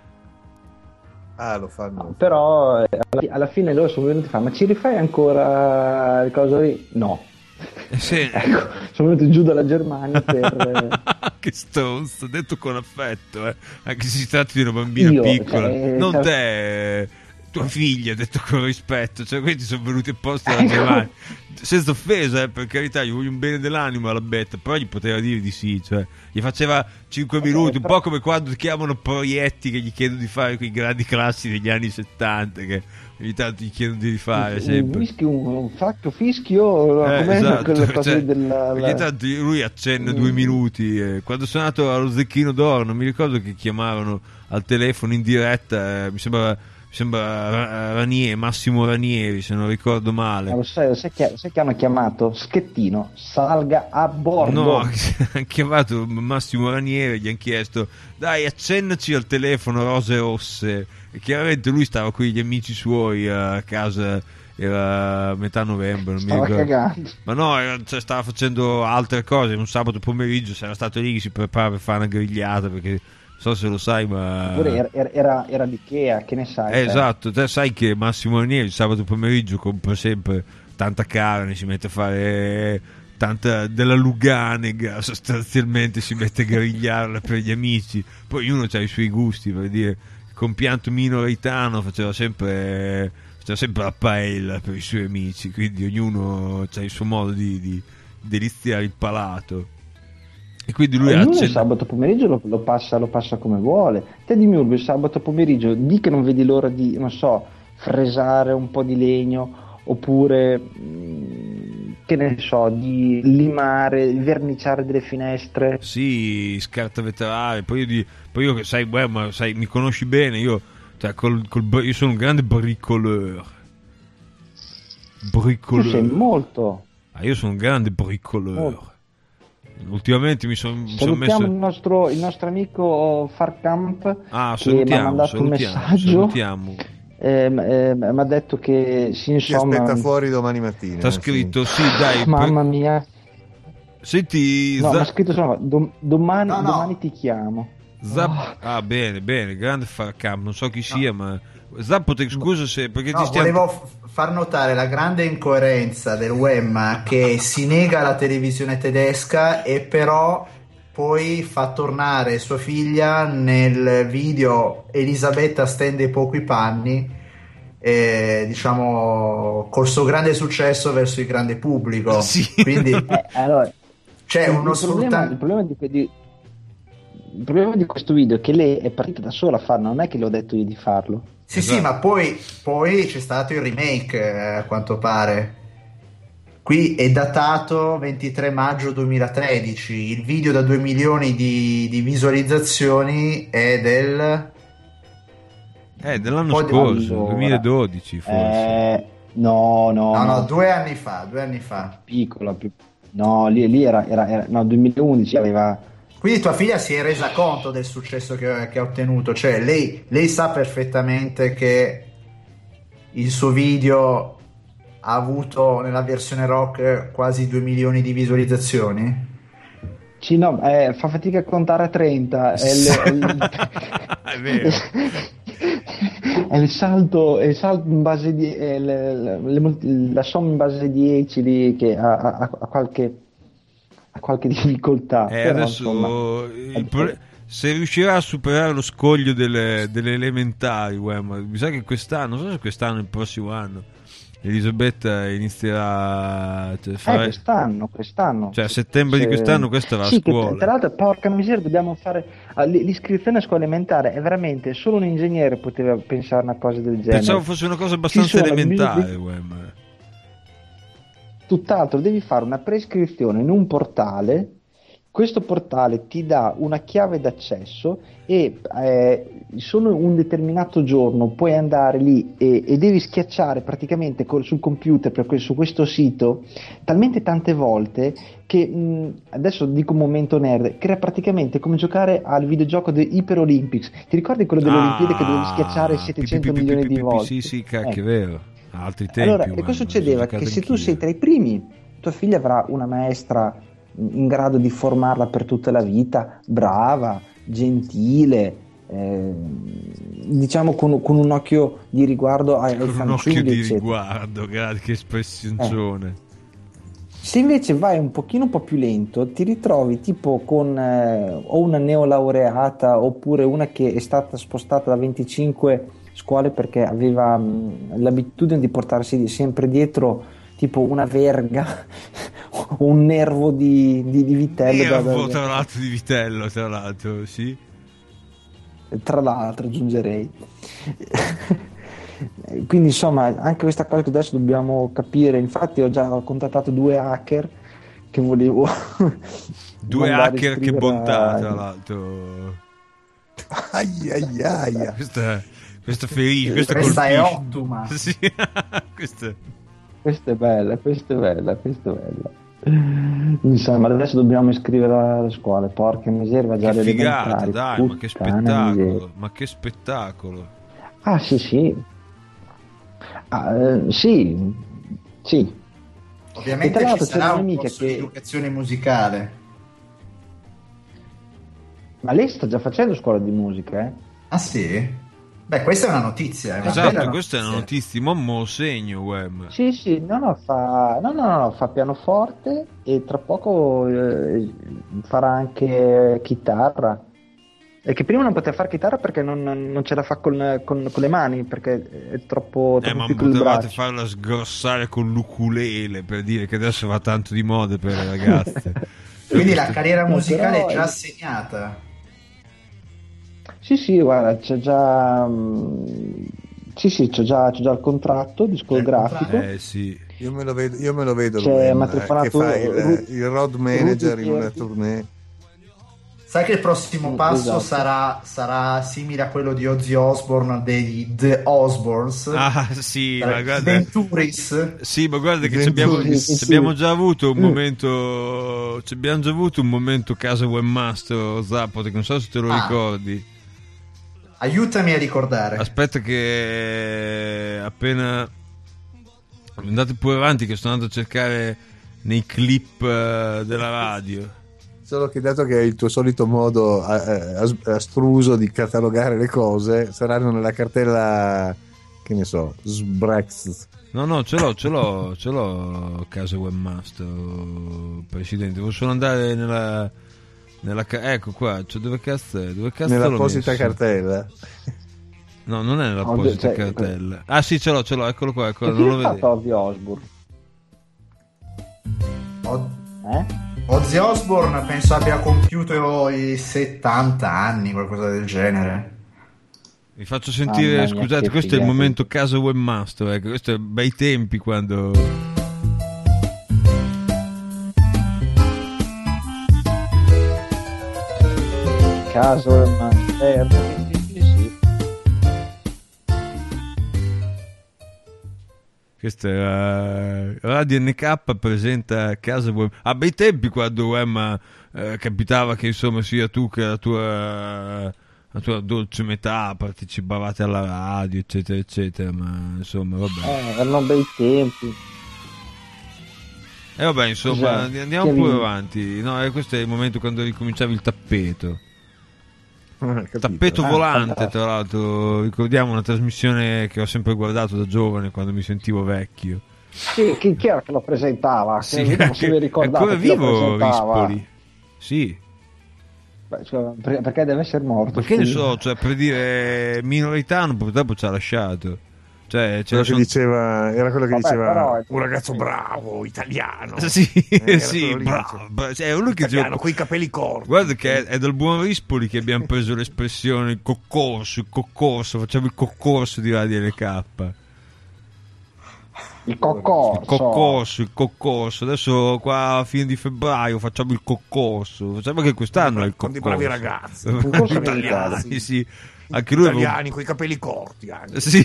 Ah, lo fanno. Però eh, alla, alla fine loro sono venuti a fare, ma ci rifai ancora il coso lì? No. Eh, sì. Ecco, sono venuto giù dalla Germania per... Che stronzo, detto con affetto, eh. Anche se si tratta di una bambina Io, piccola, cioè, non cioè... te, tua figlia, detto con rispetto, cioè questi sono venuti apposta dalla Ecco. Germania, senza offesa, eh, per carità, gli voglio un bene dell'anima alla betta, però gli poteva dire di sì, cioè gli faceva cinque minuti, un però... po' come quando chiamano proietti che gli chiedono di fare quei grandi classi degli anni settanta che ogni tanto gli chiedono di rifare un, sempre. un, fischio, un, un facchio fischio, Eh, com'è esatto, quella cosa cioè, della... ogni la... tanto lui accenna Mm. due minuti, eh. Quando sono andato allo Zecchino d'Oro non mi ricordo che chiamavano al telefono in diretta, eh, mi sembra, mi sembra Ra- Ranieri, Massimo Ranieri, se non ricordo male. Ma lo sai, lo sai che, sai che hanno chiamato Schettino, salga a bordo. No, hanno chiamato Massimo Ranieri, gli hanno chiesto dai accennaci al telefono Rose Rosse, e chiaramente lui stava con gli amici suoi a casa, era metà novembre, non mi Stava ricordo. cagando. Ma no, era- cioè, stava facendo altre cose, un sabato pomeriggio, se era stato lì che si prepara per fare una grigliata, perché non so se lo sai, ma... Oppure era, era, era, era l'Ikea, che ne sai? Eh, te? esatto, te sai che Massimo Ranieri il sabato pomeriggio compra sempre tanta carne, si mette a fare tanta della Luganega, sostanzialmente si mette a grigliarla per gli amici, poi uno ha i suoi gusti, per dire, il compianto Mino Reitano faceva sempre, faceva sempre la paella per i suoi amici, quindi ognuno ha il suo modo di, di deliziare il palato. E quindi lui Ognuno accenna- il sabato pomeriggio lo, lo passa, lo passa come vuole. Te di Miurgo il sabato pomeriggio di che non vedi l'ora di, non so, fresare un po' di legno, oppure mh, che ne so, di limare, verniciare delle finestre. Sì, scarta vetrale. Poi io, di, poi io che sai, beh, ma sai, mi conosci bene. Io, cioè, col, col, io sono un grande bricoleur. Tu Bricoleur. sei molto. Ah, io sono un grande bricoleur. Molto. Ultimamente mi sono son Salutiamo messo. il, nostro, il nostro amico Farcamp Ah, che mi ha salutiamo, mandato salutiamo, un messaggio. salutiamo. Eh, eh, mi ha detto che sì, Ci insomma, aspetta fuori domani mattina. T'ha sì. scritto, sì, dai. mamma mia. pre- Senti, No, Za- mi ha scritto solo dom- domani, No, no. domani ti chiamo. Zap- ah, bene, bene, grande Farcamp, non so chi sia, ma Zappotec, scusa se perché ti No, stiamo. volevo f- far notare la grande incoerenza del Wemma che si nega alla televisione tedesca e però poi fa tornare sua figlia nel video Elisabetta stende poco i panni, eh, diciamo col suo grande successo verso il grande pubblico. Sì. Quindi Eh, allora, c'è il, uno il problema, il, sfruttamento. problema di, di- il problema di questo video è che lei è partita da sola a farlo, non è che le ho detto io di farlo. Sì, Esatto. sì, ma poi, poi c'è stato il remake, eh, a quanto pare. Qui è datato ventitré maggio duemilatredici. Il video da due milioni di, di visualizzazioni è del. Eh, dell'anno Poi di- scorso, allora, duemiladodici forse. Eh, no, no, No, no, no, due anni fa, due anni fa. piccola, più... no, lì, lì era, era, era- no, duemilaundici aveva... Quindi tua figlia si è resa conto del successo che, che ha ottenuto, cioè lei, lei sa perfettamente che il suo video ha avuto nella versione rock quasi due milioni di visualizzazioni. Sì, no, eh, fa fatica a contare a trenta, è il, è il- È vero. è il salto, è il salto in base di, è le- le- le- la somma in base dieci lì che ha, ha- ha qualche, ha qualche difficoltà. Eh, però, adesso insomma, il pro- se riuscirà a superare lo scoglio delle, delle elementari, uè, ma mi sa che quest'anno, non so se quest'anno o il prossimo anno, Elisabetta inizierà cioè, eh, fare- quest'anno, quest'anno. cioè a settembre di Se- quest'anno questa va a sì, che scuola. tra l'altro, porca miseria, dobbiamo fare ah, l- l'iscrizione a scuola elementare è veramente solo un ingegnere poteva pensare una cosa del genere. Pensavo fosse una cosa abbastanza sono elementare, bisogni- uè, ma- Tutt'altro, devi fare una prescrizione in un portale. Questo portale ti dà una chiave d'accesso e eh, solo un determinato giorno puoi andare lì e, e devi schiacciare praticamente col- sul computer per que- su questo sito talmente tante volte che mh, adesso dico un momento nerd, che era praticamente come giocare al videogioco di Hyper Olympics. Ti ricordi quello delle Ah, Olimpiadi che dovevi schiacciare settecento pi, pi, pi, milioni pi, di pi, pi, volte? Sì, sì, cacchio, Ecco. è vero. A altri tempi. Allora, uè, e cosa ma succedeva? ci ho Che se giocato tu sei anch'io. tra i primi, tua figlia avrà una maestra in grado di formarla per tutta la vita, brava, gentile, eh, diciamo con, con un occhio di riguardo ai, ai Con un fanciulli, occhio di eccetera. riguardo, grazie, che espressioncione. Se invece vai un pochino un po' più lento, ti ritrovi tipo con eh, o una neolaureata oppure una che è stata spostata da venticinque scuole perché aveva mh, l'abitudine di portarsi sempre dietro tipo una verga o un nervo di, di, di vitello. Nervo, da, da, tra l'altro, di vitello, tra l'altro, sì. Tra l'altro aggiungerei. Quindi insomma anche questa cosa che adesso dobbiamo capire, infatti ho già contattato due hacker che volevo due mandare hacker, che iscrivere bontà, a- tra l'altro. Ai, ai, ai. Questa, questa ferisce, questa, Questa è colpisce. ottima. Sì. questa... questa è bella, questa è bella, questa è bella. Insomma adesso dobbiamo iscrivere alla scuola, porca miseria, va già Che alle figata, elementari, dai, ma che puttana miseria. spettacolo, ma che spettacolo. Ah sì sì. Ah, eh, sì, sì. E Ovviamente tra ci l'altro c'è sarà una un amica corso che- di educazione musicale. Ma lei sta già facendo scuola di musica, eh? Ah sì? Beh, questa è una notizia. È una Esatto, bella questa è una notizia, ma mo segno, Wem. Sì, sì, no, no, fa, no, no, no, fa pianoforte e tra poco eh, farà anche chitarra. E che prima non poteva fare chitarra perché non, non ce la fa con, con- con le mani, perché è troppo, Eh, troppo ma piccolo il potevate braccio. farla sgrossare con l'ukulele, per dire che adesso va tanto di moda per le ragazze. Quindi la carriera No, musicale però- è già assegnata. Sì, sì, guarda, c'è già... mm, sì, sì, c'è già, c'è già il contratto discografico. contratto? Eh sì. Io me lo vedo, io me lo vedo C'è lui, eh, matricolato che fa il, Ru- il road manager Rudy in una Pierdi. tournée. Sai che il prossimo Mm, passo esatto. sarà, sarà simile a quello di Ozzy Osbourne degli The Osbournes? Ah sì, ma Sarà guarda. Venturis? Sì, ma guarda che ci Venturis. abbiamo, Sì, sì, ci abbiamo sì. già avuto un Mm. momento. Ci abbiamo già avuto un momento casa webmaster Zapote, che non so se te lo Ah. ricordi. Aiutami a ricordare. Aspetta che appena andate pure avanti, che sto andando a cercare nei clip eh, della radio. Solo che dato che è il tuo solito modo eh, as- astruso di catalogare le cose, saranno nella cartella, che ne so, Sbrex. No, no, ce l'ho, ce l'ho, ce l'ho casa webmaster, presidente. Devo solo andare nella, nella ca- ecco qua, cioè dove cazzo è? Dove cazzo l'ho Nell'apposita messo? cartella. No, non è nell'apposita Oddio, cioè, cartella. Ah sì, ce l'ho, ce l'ho, eccolo qua, eccolo, Che non fine lo ha fatto vedevo. Ozzy Osbourne? O- Eh? Ozzy Osbourne penso abbia compiuto i settanta anni, qualcosa del genere. Vi faccio sentire, Mamma mia, scusate, che questo è il figata. momento casa webmaster, ecco, questo è bei tempi quando... Caso, ma... Eh, sì, sì, sì. Questo era Radio N K presenta casa web. A bei tempi quando Wem eh, capitava che insomma sia tu che la tua, la tua dolce metà partecipavate alla radio, eccetera, eccetera. Ma insomma, vabbè. Eh, erano bei tempi. E vabbè, insomma, Cos'è? andiamo Chi ha pure vinto? avanti. No, eh, questo è il momento quando ricominciavi il tappeto. Capito? Tappeto Ah, volante, fantastico. tra l'altro, ricordiamo una trasmissione che ho sempre guardato da giovane quando mi sentivo vecchio. Sì, chi, chi era che lo presentava? Sì, Che non se vi è ricordate ancora chi lo vivo presentava? Rispoli. Sì, Beh, scusa, per- perché deve essere morto? perché ne scusa? so, cioè per dire minoritano purtroppo ci ha lasciato. Cioè, ce Quello ne che sono... diceva, era quello che Vabbè, diceva però- un ragazzo bravo, italiano. Sì, era sì, quello lì, bravo, diceva. bravo. Cioè, è lui che Italiano, gioca- coi capelli corti. Guarda che è, è dal buon Rispoli che abbiamo preso l'espressione il concorso, il concorso, facciamo il concorso di Radio L K. Il coccorso. Il concorso, il concorso. Adesso qua a fine di febbraio facciamo il concorso. Facciamo che quest'anno è il Con dei concorso. bravi ragazzi. concorso italiani. Sì, sì. Anche lui aveva- Italiani coi capelli corti anche. Sì.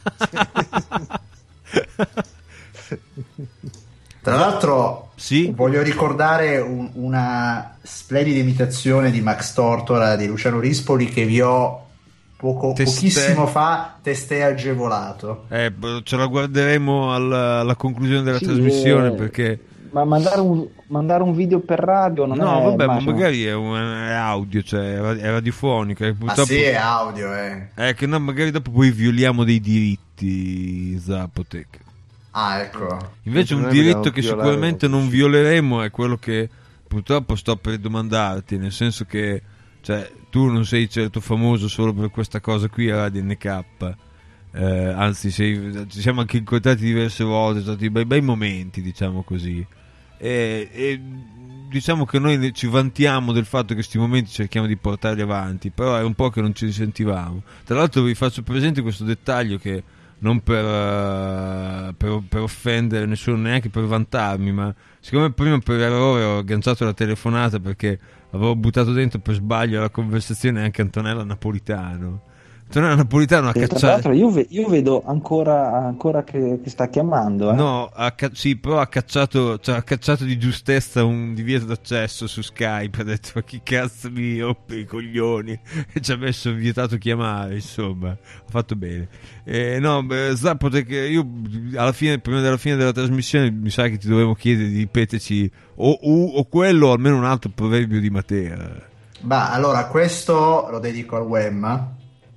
Tra l'altro, Sì. voglio ricordare un- una splendida imitazione di Max Tortora di Luciano Rispoli che vi ho poco, Testè. pochissimo fa testé agevolato. Eh, b- ce la guarderemo alla, alla conclusione della Sì, trasmissione eh, perché Ma mandare un, mandare un video per radio non no è... vabbè ma massimo. magari è, un, è audio, cioè è, ra- è radiofonico e Ma purtroppo sì, è audio, eh. eh, che no, magari dopo poi violiamo dei diritti Zapotec. Ah, ecco. Invece un Noi diritto vogliamo che violare sicuramente lo non violeremo è quello che purtroppo sto per domandarti, nel senso che, cioè, tu non sei certo famoso solo per questa cosa qui a Radio N K, eh, anzi sei, ci siamo anche incontrati diverse volte, sono stati bei, bei momenti, diciamo così, e, e diciamo che noi ci vantiamo del fatto che questi momenti cerchiamo di portarli avanti, però è un po' che non ci sentivamo. Tra l'altro vi faccio presente questo dettaglio, che non per, uh, per, per offendere nessuno, neanche per vantarmi, ma siccome prima per errore ho agganciato la telefonata perché avevo buttato dentro per sbaglio alla conversazione anche Antonella Napolitano. Antonella Napolitano ha E tra cacciato... l'altro io, ve- io vedo ancora, ancora che, che sta chiamando. Eh. No, ha ca- sì, però ha cacciato, cioè, ha cacciato di giustezza un divieto d'accesso su Skype. Ha detto: ma chi cazzo mi rompe i coglioni? E ci ha messo vietato chiamare. Insomma, ha fatto bene. Eh, no, beh, Zapote, che io alla fine, prima della fine della trasmissione, mi sa che ti dovevo chiedere di ripeterci o, o, o quello o almeno un altro proverbio di Matera. Bah, allora questo lo dedico al Wemma.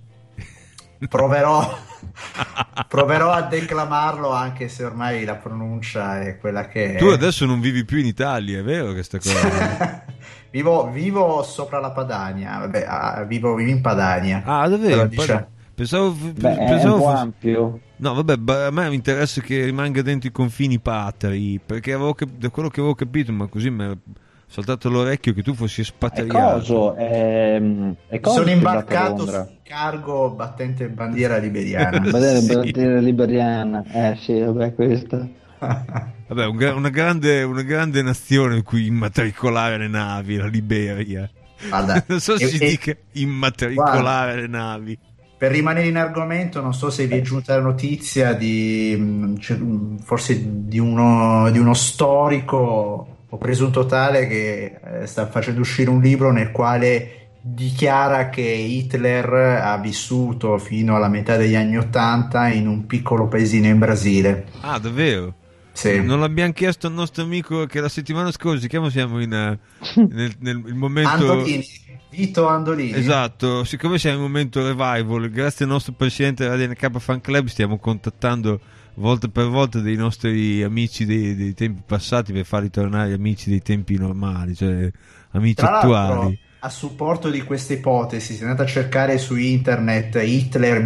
Proverò, proverò a declamarlo, anche se ormai la pronuncia è quella che è. Tu adesso non vivi più in Italia, è vero questa cosa? vivo, vivo sopra la Padania, vabbè, ah, vivo, vivo in Padania. Ah, davvero? Però dice- Pensavo, Beh, è pensavo un po' fosse- ampio. No, vabbè, ba- a me mi interessa che rimanga dentro i confini patri, perché avevo cap- da quello che avevo capito, ma così mi è saltato l'orecchio, che tu fossi È espatriato. coso, è, è coso Sono che è andato a imbarcato Londra. su cargo battente bandiera liberiana. Bandiera, Sì. bandiera liberiana. Eh sì, vabbè, questa. Vabbè, un gra- una, grande, una grande nazione in cui immatricolare le navi, la Liberia. Guarda, Non so se e- si e- dica immatricolare le navi. Per rimanere in argomento, non so se vi è giunta la notizia di mh, cioè, mh, forse di uno, di uno storico o presunto tale che eh, sta facendo uscire un libro nel quale dichiara che Hitler ha vissuto fino alla metà degli anni Ottanta in un piccolo paesino in Brasile. Ah, davvero? Sì. Non l'abbiamo chiesto al nostro amico che la settimana scorsa, siamo siamo in, eh, nel, nel il momento... Andolini, Vito Andolini. Esatto, siccome siamo in un momento revival, grazie al nostro presidente della D N K Fan Club stiamo contattando volta per volta dei nostri amici dei, dei tempi passati per farli tornare amici dei tempi normali, cioè amici Tra l'altro, attuali. a supporto di questa ipotesi, se andate a cercare su internet Hitler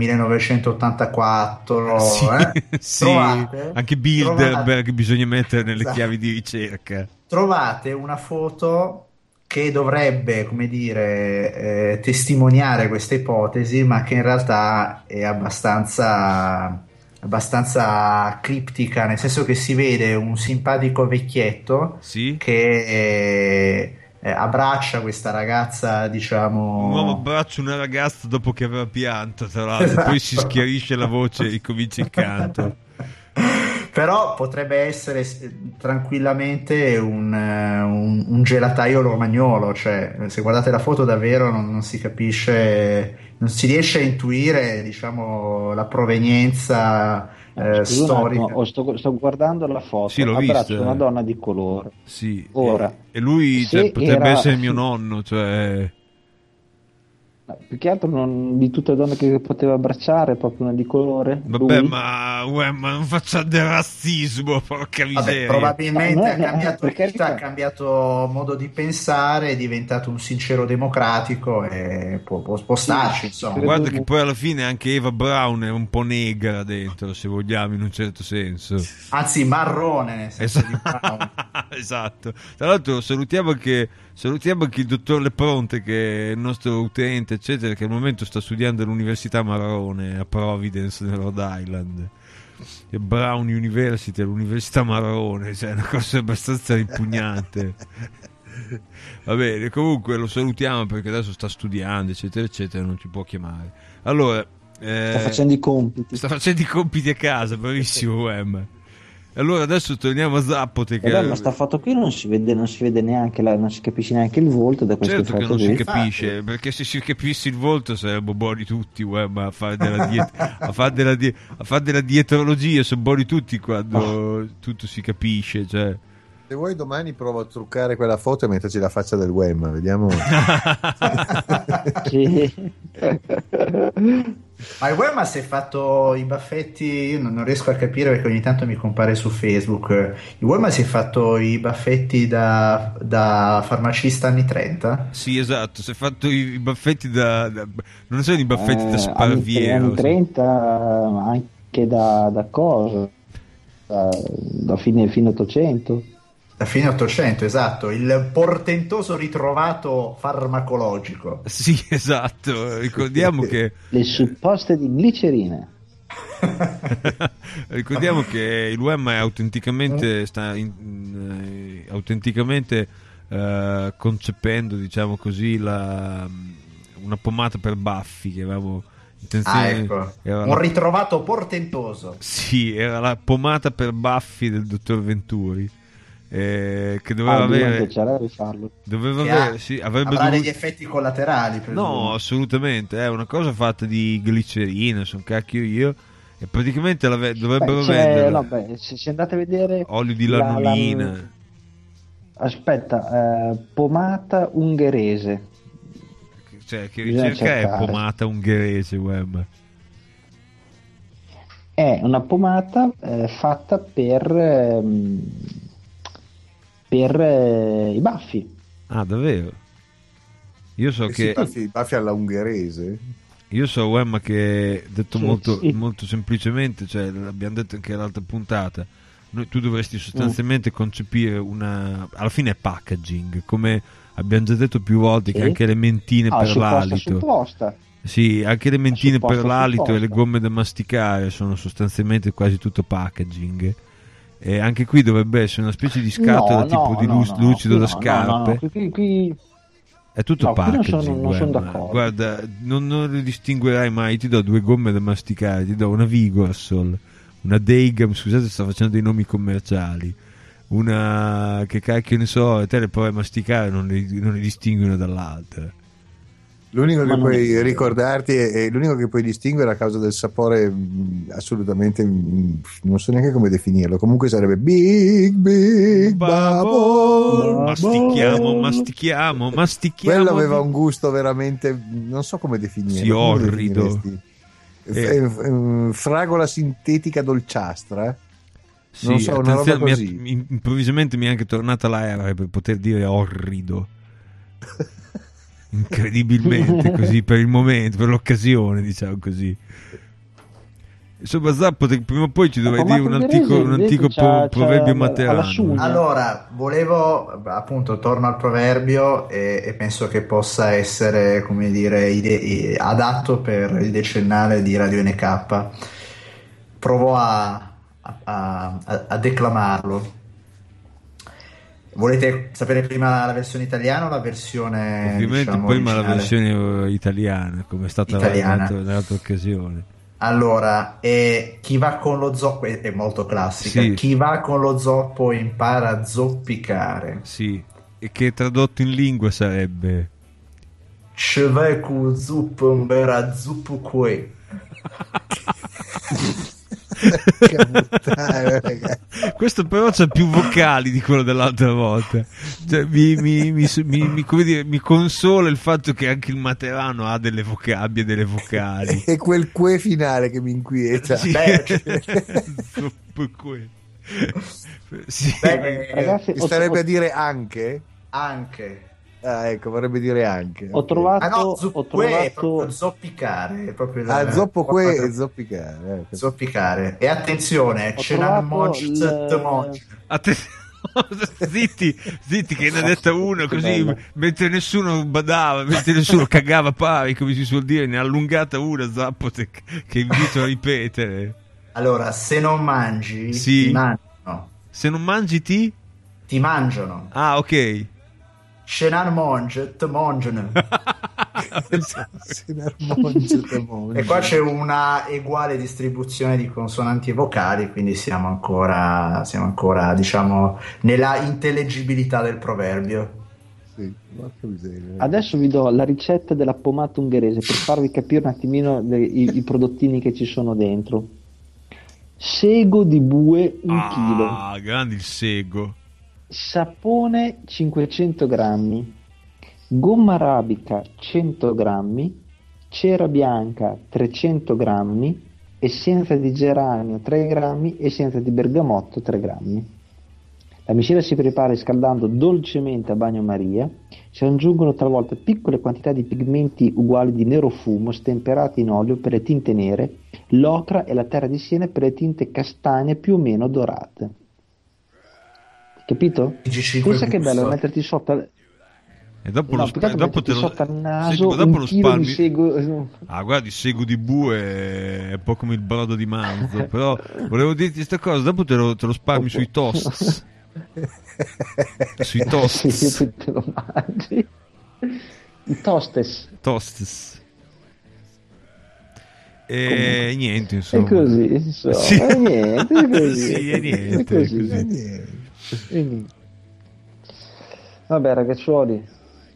millenovecentottantaquattro, Sì, eh, sì, trovate, anche Bilderberg trovate- bisogna mettere nelle Esatto. chiavi di ricerca. trovate una foto che dovrebbe, come dire, eh, testimoniare questa ipotesi, ma che in realtà è abbastanza abbastanza criptica, nel senso che si vede un simpatico vecchietto Sì? che eh, eh, abbraccia questa ragazza, diciamo. Un uomo abbraccia una ragazza dopo che aveva pianto, tra l'altro, Esatto. poi si schiarisce la voce e comincia il canto. Però potrebbe essere s- tranquillamente un, eh, un- un gelataio romagnolo, cioè se guardate la foto davvero non, non si capisce, non si riesce a intuire, diciamo, la provenienza eh, Scusa un storica. attimo, oh, sto, sto guardando la foto. Sì, l'ho Abbraccio vista. una donna di colore. Sì. Ora, E, e lui se cioè, potrebbe era- essere mio nonno, cioè... No, più che altro non- di tutte le donne che poteva abbracciare, proprio una di colore. Vabbè, lui. ma, uè, ma non faccia del razzismo, porca Vabbè, miseria. probabilmente No, no, ha no, cambiato per vita, carità. ha cambiato modo di pensare, è diventato un sincero democratico e può, può spostarci, insomma. credo- Guarda che poi alla fine anche Eva Braun è un po' negra dentro, se vogliamo, in un certo senso. Anzi, marrone, nel senso di Brown. Esatto. Tra l'altro salutiamo anche, salutiamo anche il dottor Lepronte, che è il nostro utente, eccetera, che al momento sta studiando all'Università Marrone a Providence, nel Rhode Island. E Brown University, all'Università Marrone, cioè è una cosa abbastanza ripugnante. Va bene, comunque lo salutiamo perché adesso sta studiando, eccetera, eccetera, non ci può chiamare. Allora, eh, Sta facendo i compiti. sta facendo i compiti a casa, bravissimo Wem. Allora adesso torniamo a Zappote, che Vabbè, ma sta foto qui non si vede, non si vede neanche la- non si capisce neanche il volto da queste certo che foto non si qui. capisce, perché se si capisse il volto sarebbero buoni tutti, Wem, a fare della, diet- a fare della, die- a fare della dietrologia, sono buoni tutti quando tutto si capisce, cioè. Se vuoi domani provo a truccare quella foto e metterci la faccia del Wemma, vediamo. Sì. Ma il Wemma si è fatto i baffetti, io non, non riesco a capire perché ogni tanto mi compare su Facebook. Il Wemma si è fatto i baffetti da, da farmacista anni trenta? Sì, esatto, si è fatto i, i baffetti da, da non sono i baffetti da Eh, sparviero. anni trenta, ma anche da, da cosa? Da, da fine, fine ottocento. Da fine ottocento, esatto, il portentoso ritrovato farmacologico. Sì, esatto, ricordiamo che Le supposte di glicerina. ricordiamo che il Wemma è autenticamente sta in, in, eh, autenticamente eh, concependo, diciamo così, la, una pomata per baffi che avevamo intenzione. Ah, ecco, era un la- ritrovato portentoso. Sì, era la pomata per baffi del dottor Venturi, eh, che doveva Ah, Dio, mi avere piacerebbe farlo. doveva Che avere ha- sì, avrebbe avrà dovuto- degli effetti collaterali, presumo. no, assolutamente, è una cosa fatta di glicerina, son cacchio io, e praticamente la ve- dovrebbero Beh, c'è- vendere no, beh, se, se andate a vedere olio di la- la- lanolina. aspetta, eh, pomata ungherese. Cioè, che Bisogna ricerca è cercare. pomata ungherese, Wemma? È una pomata eh, fatta per ehm, per eh, i baffi. Ah, davvero? Io so Eh sì, che i baffi, i baffi alla ungherese. io so, Wemma, che detto Sì, molto, sì. molto semplicemente, cioè l'abbiamo detto anche l'altra puntata, noi- tu dovresti sostanzialmente Mm. concepire una, alla fine è packaging, come abbiamo già detto più volte, Sì. che anche le mentine Ah, per supposta, l'alito. supposta. Sì, anche le mentine Supposta, per l'alito e le supposta. gomme da masticare sono sostanzialmente quasi tutto packaging. E anche qui dovrebbe essere una specie di scatola No, tipo no, di no, lu- no, lucido qui da no, scarpe. no, no, qui- qui- È tutto no, qui non packaging. sono- non sono guarda. d'accordo. Guarda, non, non le distinguerai mai. Ti do due gomme da masticare, ti do una Vigorsol, una Daigam, scusate, sto facendo dei nomi commerciali. Una che cacchio ne so, e te le provi a masticare, non le, non le distingui una dall'altra. L'unico Ma che non puoi è- ricordarti è, è l'unico che puoi distinguere a causa del sapore, mh, assolutamente, mh, non so neanche come definirlo. Comunque sarebbe Big Big Bubble. Bubble. Mastichiamo, mastichiamo, mastichiamo. Quello aveva di- un gusto veramente, non so come definirlo. Sì, come lo orrido. definiresti? Eh. F- f- fragola sintetica dolciastra. Sì, non so, una roba attenzione, mi è- così. mi- improvvisamente mi è anche tornata la R per poter dire orrido. Incredibilmente così, per il momento, per l'occasione, diciamo così. Insomma, Zappo, te- prima o poi ci dovrai pomata dire un ungherese antico, un invece antico c'ha- pro- c'ha proverbio alla- alla materano. sugna. Allora, volevo, appunto, torno al proverbio e, e penso che possa essere, come dire, ide- adatto per il decennale di Radio N K. Provo a, a- a- a declamarlo. Volete sapere prima la versione italiana o la versione, Ovviamente diciamo, prima la originale? versione eh, italiana, come è stata Italiana. nell'altra, nell'altra occasione. Allora, e chi va con lo zoppo è, è molto classica. Sì. Chi va con lo zoppo impara a zoppicare. Sì, e che tradotto in lingua sarebbe Ci vai con zuppo impara zuppo qui. Che puttana, ragazzi. questo però c'ha più vocali di quello dell'altra volta, cioè, mi, mi, mi, mi- mi- come dire, mi consola il fatto che anche il materano ha delle voca- abbia delle vocali. È quel que finale che mi inquieta. Sì. Beh, Zuppo qui. Sì. Beh, Ragazzi, Mi ho, starebbe ho- a dire anche. anche. Ah, ecco, vorrebbe dire anche. ho ok. trovato, Ah no, ho zuppo è proprio trovato zoppicare. È proprio Ah, il- zoppo que proprio- e zoppicare. eh. Zoppicare. E attenzione, Ho ce n'hanno trovato monch, il- zet monch. Attenzione. zitti, zitti che ne ha detta uno Che così, bello. mentre nessuno badava, mentre nessuno cagava pari, come si suol dire, ne ha allungata una Zappo te- che invito a ripetere. Allora, se non mangi, Sì. ti mangiano. Se non mangi ti... Ti mangiano. Ah, ok. Ce n'hanno monge, te mangiano. Se ne armonge, te monge. E qua c'è una uguale distribuzione di consonanti e vocali, quindi siamo ancora, siamo ancora, diciamo, nella intellegibilità del proverbio. Sì, porca miseria. adesso vi do la ricetta della pomata ungherese per farvi capire un attimino de- i, i prodottini che ci sono dentro. Sego di bue un chilo, Ah, grande il sego. sapone cinquecento grammi, gomma arabica cento grammi, cera bianca trecento grammi, essenza di geranio tre grammi, essenza di bergamotto tre grammi. La miscela si prepara riscaldando dolcemente a bagnomaria, si aggiungono talvolta piccole quantità di pigmenti uguali di nerofumo stemperati in olio per le tinte nere, l'ocra e la terra di siena per le tinte castagne più o meno dorate. Capito? Pensa che bello metterti sotto al... E dopo, no, lo, sp- dopo te lo, sotto al naso segu, dopo un lo chilo spalmi. Di sego... Ah, guarda, il sego di bue è un po' come il brodo di manzo. Però volevo dirti questa cosa: dopo te lo, te lo spalmi sui toast. Sui toast. Sì, poi te lo mangi. I toastes. Toastes. E comunque, niente, insomma. È così, insomma. Sì. È niente, è così. Sì, è niente, è così. è così. È niente. È niente. Vabbè, ragazzuoli.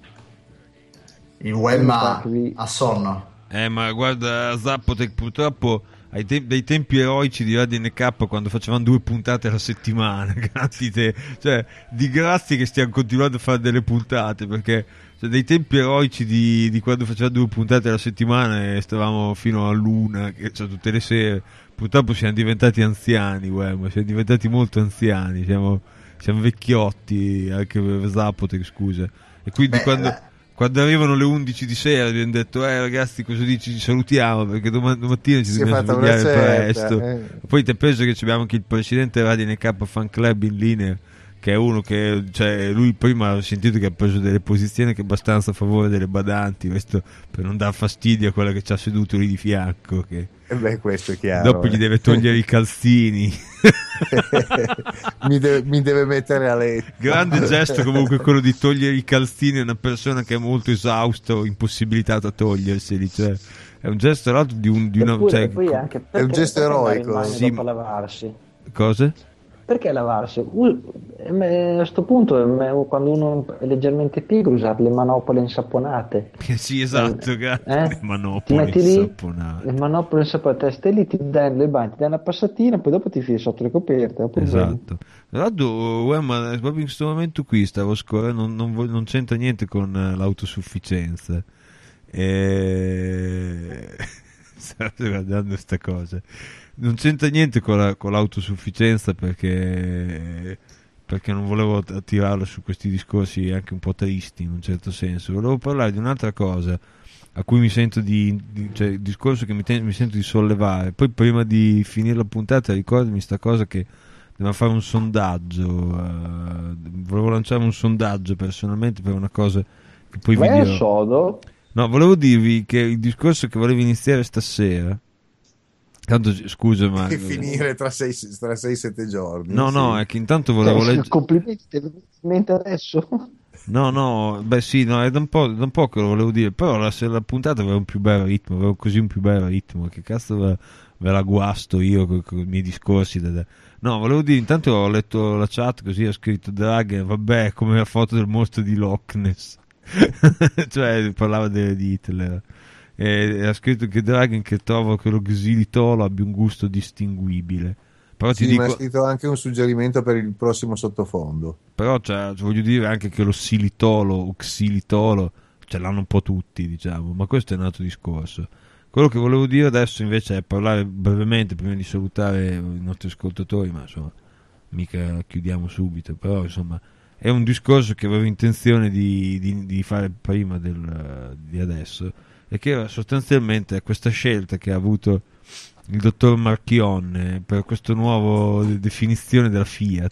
Il Wemma Vi- a sonno. Eh, ma guarda, Zappotec purtroppo ai te- dai tempi eroici di Radio N K, quando facevamo due puntate alla settimana, grazie te, cioè di grazie che stiamo continuando a fare delle puntate, perché cioè, dei tempi eroici di, di quando facevamo due puntate alla settimana e stavamo fino all'una, che, cioè tutte le sere, purtroppo siamo diventati anziani, uè, ma siamo diventati molto anziani, siamo, siamo vecchiotti, anche Zappotec, scusa, e quindi Beh, quando... la- Quando arrivano le undici di sera abbiamo detto eh ragazzi cosa dici, ci salutiamo perché domani domattina ci Si è dobbiamo fatta una svegliare certa, presto. eh. Poi ti penso che abbiamo anche il presidente Radio N K Fan Club in linea, che è uno che, cioè, lui prima ho sentito che ha preso delle posizioni che abbastanza a favore delle badanti, questo per non dar fastidio a quella che ci ha seduto lì di fianco, che E beh, questo è chiaro. dopo gli eh. deve togliere i calzini. mi, deve, mi deve mettere a letto. Grande gesto comunque quello di togliere i calzini a una persona che è molto esausta o impossibilitata a toglierseli, cioè è un gesto tra l'altro di, un, di una Eppure, cioè, poi anche è un perché- gesto perché andare eroico. in bagno Sì, dopo ma- lavarsi? cose? Perché lavarsi? U- eh, a questo punto, eh, quando uno è leggermente pigro, usare le manopole insaponate. Sì, esatto, grazie. Eh? Le Ti manopole metti lì, insaponate. le manopole insaponate, stai lì, ti dai le bagni, ti dai una passatina, poi dopo ti fili sotto le coperte. non problemi. Esatto. Tra l'altro, uè, ma proprio in questo momento qui stavo scorrendo, non, non, vo- non c'entra niente con eh, l'autosufficienza. E... stavo guardando questa cosa. Non c'entra niente con, la- con l'autosufficienza perché, perché non volevo t- tirarlo su questi discorsi anche un po' tristi in un certo senso. Volevo parlare di un'altra cosa a cui mi sento di, di cioè il discorso che mi, ten- mi sento di sollevare. Poi prima di finire la puntata ricordami sta cosa che dobbiamo fare un sondaggio. eh, volevo lanciare un sondaggio personalmente per una cosa che poi vi Vai al dirò. sodo, No, volevo dirvi che il discorso che volevo iniziare stasera. Tanto scusa, ma Che finire tra sei sette giorni. no, sì. no, è che intanto volevo cioè, leggere. complimenti, te lo mente adesso. No, no, beh, sì, no, è da un po', da un po' che lo volevo dire. Però la, se la puntata aveva un più bel ritmo, aveva così un più bel ritmo. Che cazzo ve, ve la guasto io con, con i miei discorsi? Da, da- No, volevo dire, intanto ho letto la chat così, ha scritto Drag, vabbè, come la foto del mostro di Loch Ness. Cioè, parlava de- di Hitler. E ha scritto che Dragon che trova che lo xilitolo abbia un gusto distinguibile. Però ti Sì, ma ha dico, scritto anche un suggerimento per il prossimo sottofondo. però cioè, voglio dire anche che lo xilitolo o xilitolo ce l'hanno un po' tutti, diciamo, ma questo è un altro discorso. Quello che volevo dire adesso invece è parlare brevemente prima di salutare i nostri ascoltatori, ma insomma mica chiudiamo subito, però insomma è un discorso che avevo intenzione di, di, di fare prima del, di adesso, e che era sostanzialmente questa scelta che ha avuto il dottor Marchionne per questo nuovo de- definizione della Fiat,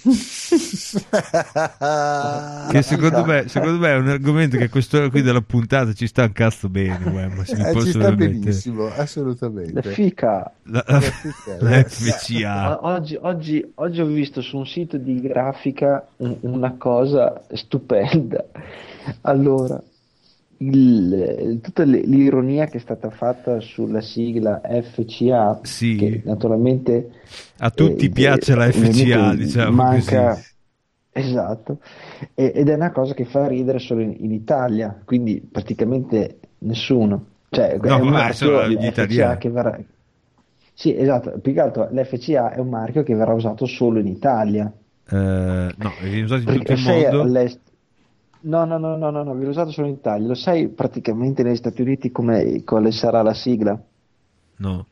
che secondo me, secondo me è un argomento che a quest'ora qui della puntata ci sta un cazzo bene, guarda, ma se mi Eh, posso ci sta permettere. benissimo, La assolutamente. fica. La, la, la Eh, F C A. O- Oggi, oggi, oggi ho visto su un sito di grafica un- una cosa stupenda. Allora, il- tutta l- l'ironia che è stata fatta sulla sigla F C A, Sì. che naturalmente A tutti eh, piace la F C A, ovviamente diciamo manca, così. esatto, e- ed è una cosa che fa ridere solo in, in Italia, quindi praticamente nessuno. Cioè, è No, un vabbè, marchio, sono gli F C A italiani. che verrà. Sì, esatto, più che altro l'F C A è un marchio che verrà usato solo in Italia. Eh, no, viene usato in tutto Perché il sai mondo. all'est- No, no, no, no, no, no, viene usato solo in Italia. Lo sai praticamente negli Stati Uniti come, quale sarà la sigla? No.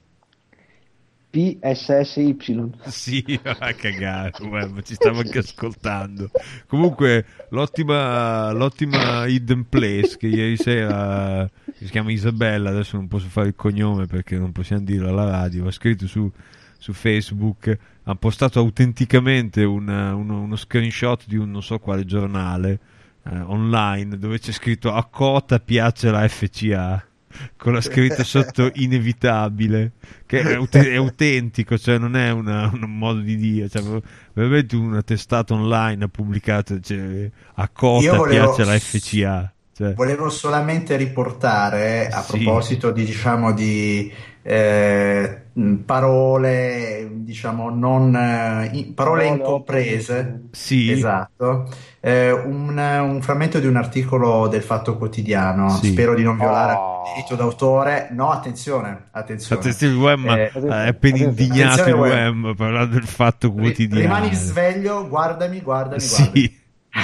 P S S Y. Sì, a cagare, guarda, ma ci stavo anche ascoltando. Comunque, l'ottima, l'ottima Hidden Place che ieri sera, si chiama Isabella, adesso non posso fare il cognome perché non possiamo dirlo alla radio, ha scritto su, su Facebook, ha postato autenticamente una- uno, uno screenshot di un non so quale giornale eh, online dove c'è scritto a Cota piace la F C A. Con la scritta sotto inevitabile, che è, aut- è autentico, cioè non è una- un modo di dire, cioè veramente una testata online ha pubblicato, cioè, a Io Cota volevo- piace la F C A, cioè, Volevo solamente riportare, a Sì. proposito di, diciamo, di eh, mh, parole, diciamo, non, eh, in- parole Parole incomprese. sì, Esatto. Eh, un, un frammento di un articolo del Fatto Quotidiano. Sì. Spero di non violare Oh. il diritto d'autore. No, attenzione, attenzione. attenzione, il U E M Eh, è appena attenzione, indignato il attenzione, U E M parlando del Fatto Ri- Quotidiano. Rimani sveglio, guardami, guardami, guardami. Sì,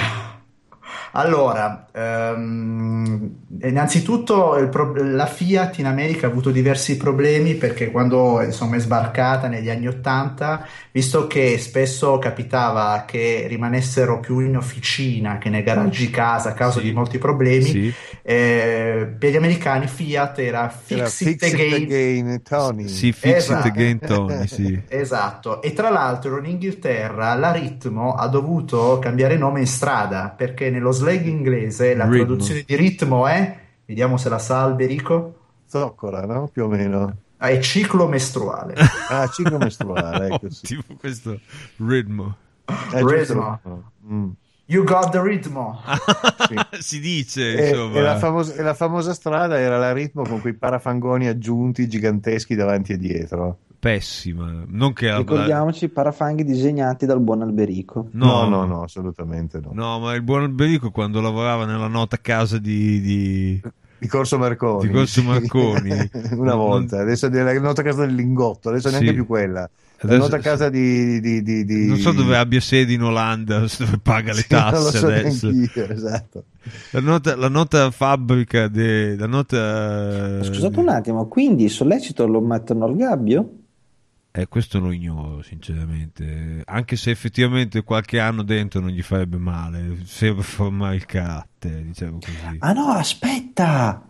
Allora, ehm, innanzitutto il pro- la Fiat in America ha avuto diversi problemi perché quando insomma è sbarcata negli anni Ottanta, visto che spesso capitava che rimanessero più in officina che nei garaggi casa a causa Sì. di molti problemi, sì, eh, per gli americani Fiat era Era fix it Fix It again. Again, Tony. sì, fix Esatto. it again Tony, sì. Esatto, e tra l'altro in Inghilterra la Ritmo ha dovuto cambiare nome in strada perché nello slang inglese la Ritmo. traduzione di ritmo è, vediamo se la sa Alberico, Zoccola, no? Più o meno. è ciclo mestruale. Ah, ciclo mestruale, ecco sì. Ottimo questo ritmo. Eh, giusto. Ritmo. Mm. You got the ritmo. Si dice, E, insomma. e la famosa, e la famosa strada era la Ritmo con quei parafangoni aggiunti giganteschi davanti e dietro. Pessima, non che la- Ricordiamoci, parafanghi disegnati dal buon Alberico. No, no, no, assolutamente no. No, ma il buon Alberico quando lavorava nella nota casa di, di, Di Corso Marconi. di Corso sì. Marconi. Una Non- volta, adesso è la nota casa del Lingotto, adesso Sì. neanche più quella. La Adesso- nota casa di, di, di, di- Non so dove abbia sede in Olanda, dove paga le Sì, non lo tasse so adesso. neanch'io, esatto. La nota, la nota fabbrica, de, la nota... Scusate un attimo, quindi il sollecito lo mettono al gabbio? Eh, questo lo ignoro, sinceramente. Anche se effettivamente qualche anno dentro non gli farebbe male, se per formare il carattere, diciamo così. Ah no, aspetta!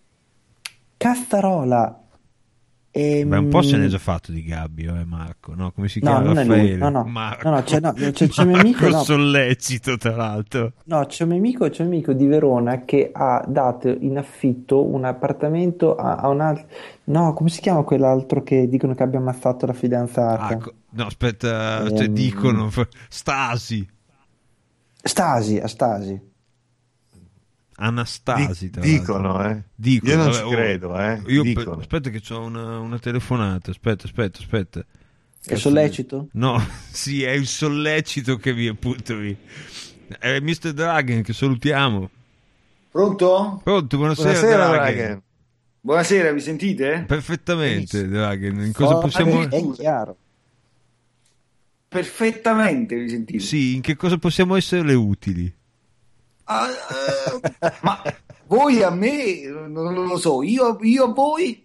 Cazzarola! Ehm, Beh, un po' se ne è già fatto di Gabbio, eh, Marco, no? Come si No, chiama? non è lui. Raffaele? No, no. Marco. No, no, c'è- no, c'è- c'è un mio amico, Marco no. Sollecito, tra l'altro. No, c'è un mio amico, c'è un amico di Verona che ha dato in affitto un appartamento a, a un altro... No, come si chiama quell'altro che dicono che abbia ammazzato la fidanzata? Ah, co- no, aspetta, cioè, Ehm. dicono Stasi, Stasi, a Stasi. Anastasi, Di- tra l'altro. dicono, eh. Dicono, Io non vabbè, ci oh, credo, eh. Io pe- Dicono. aspetta che c'ho una, una telefonata, aspetta, aspetta, aspetta. È sollecito? No, sì, è il sollecito che vi appunto vi. È mister Dragon che salutiamo. Pronto? Pronto, buonasera, Buonasera, Dragon. Dragon. Buonasera, mi sentite? Perfettamente, Dragon. In cosa Oh, possiamo... è chiaro. Perfettamente mi sentite. Sì, in che cosa possiamo esserle utili? Ah, eh, ma voi a me non lo so, io, io a voi?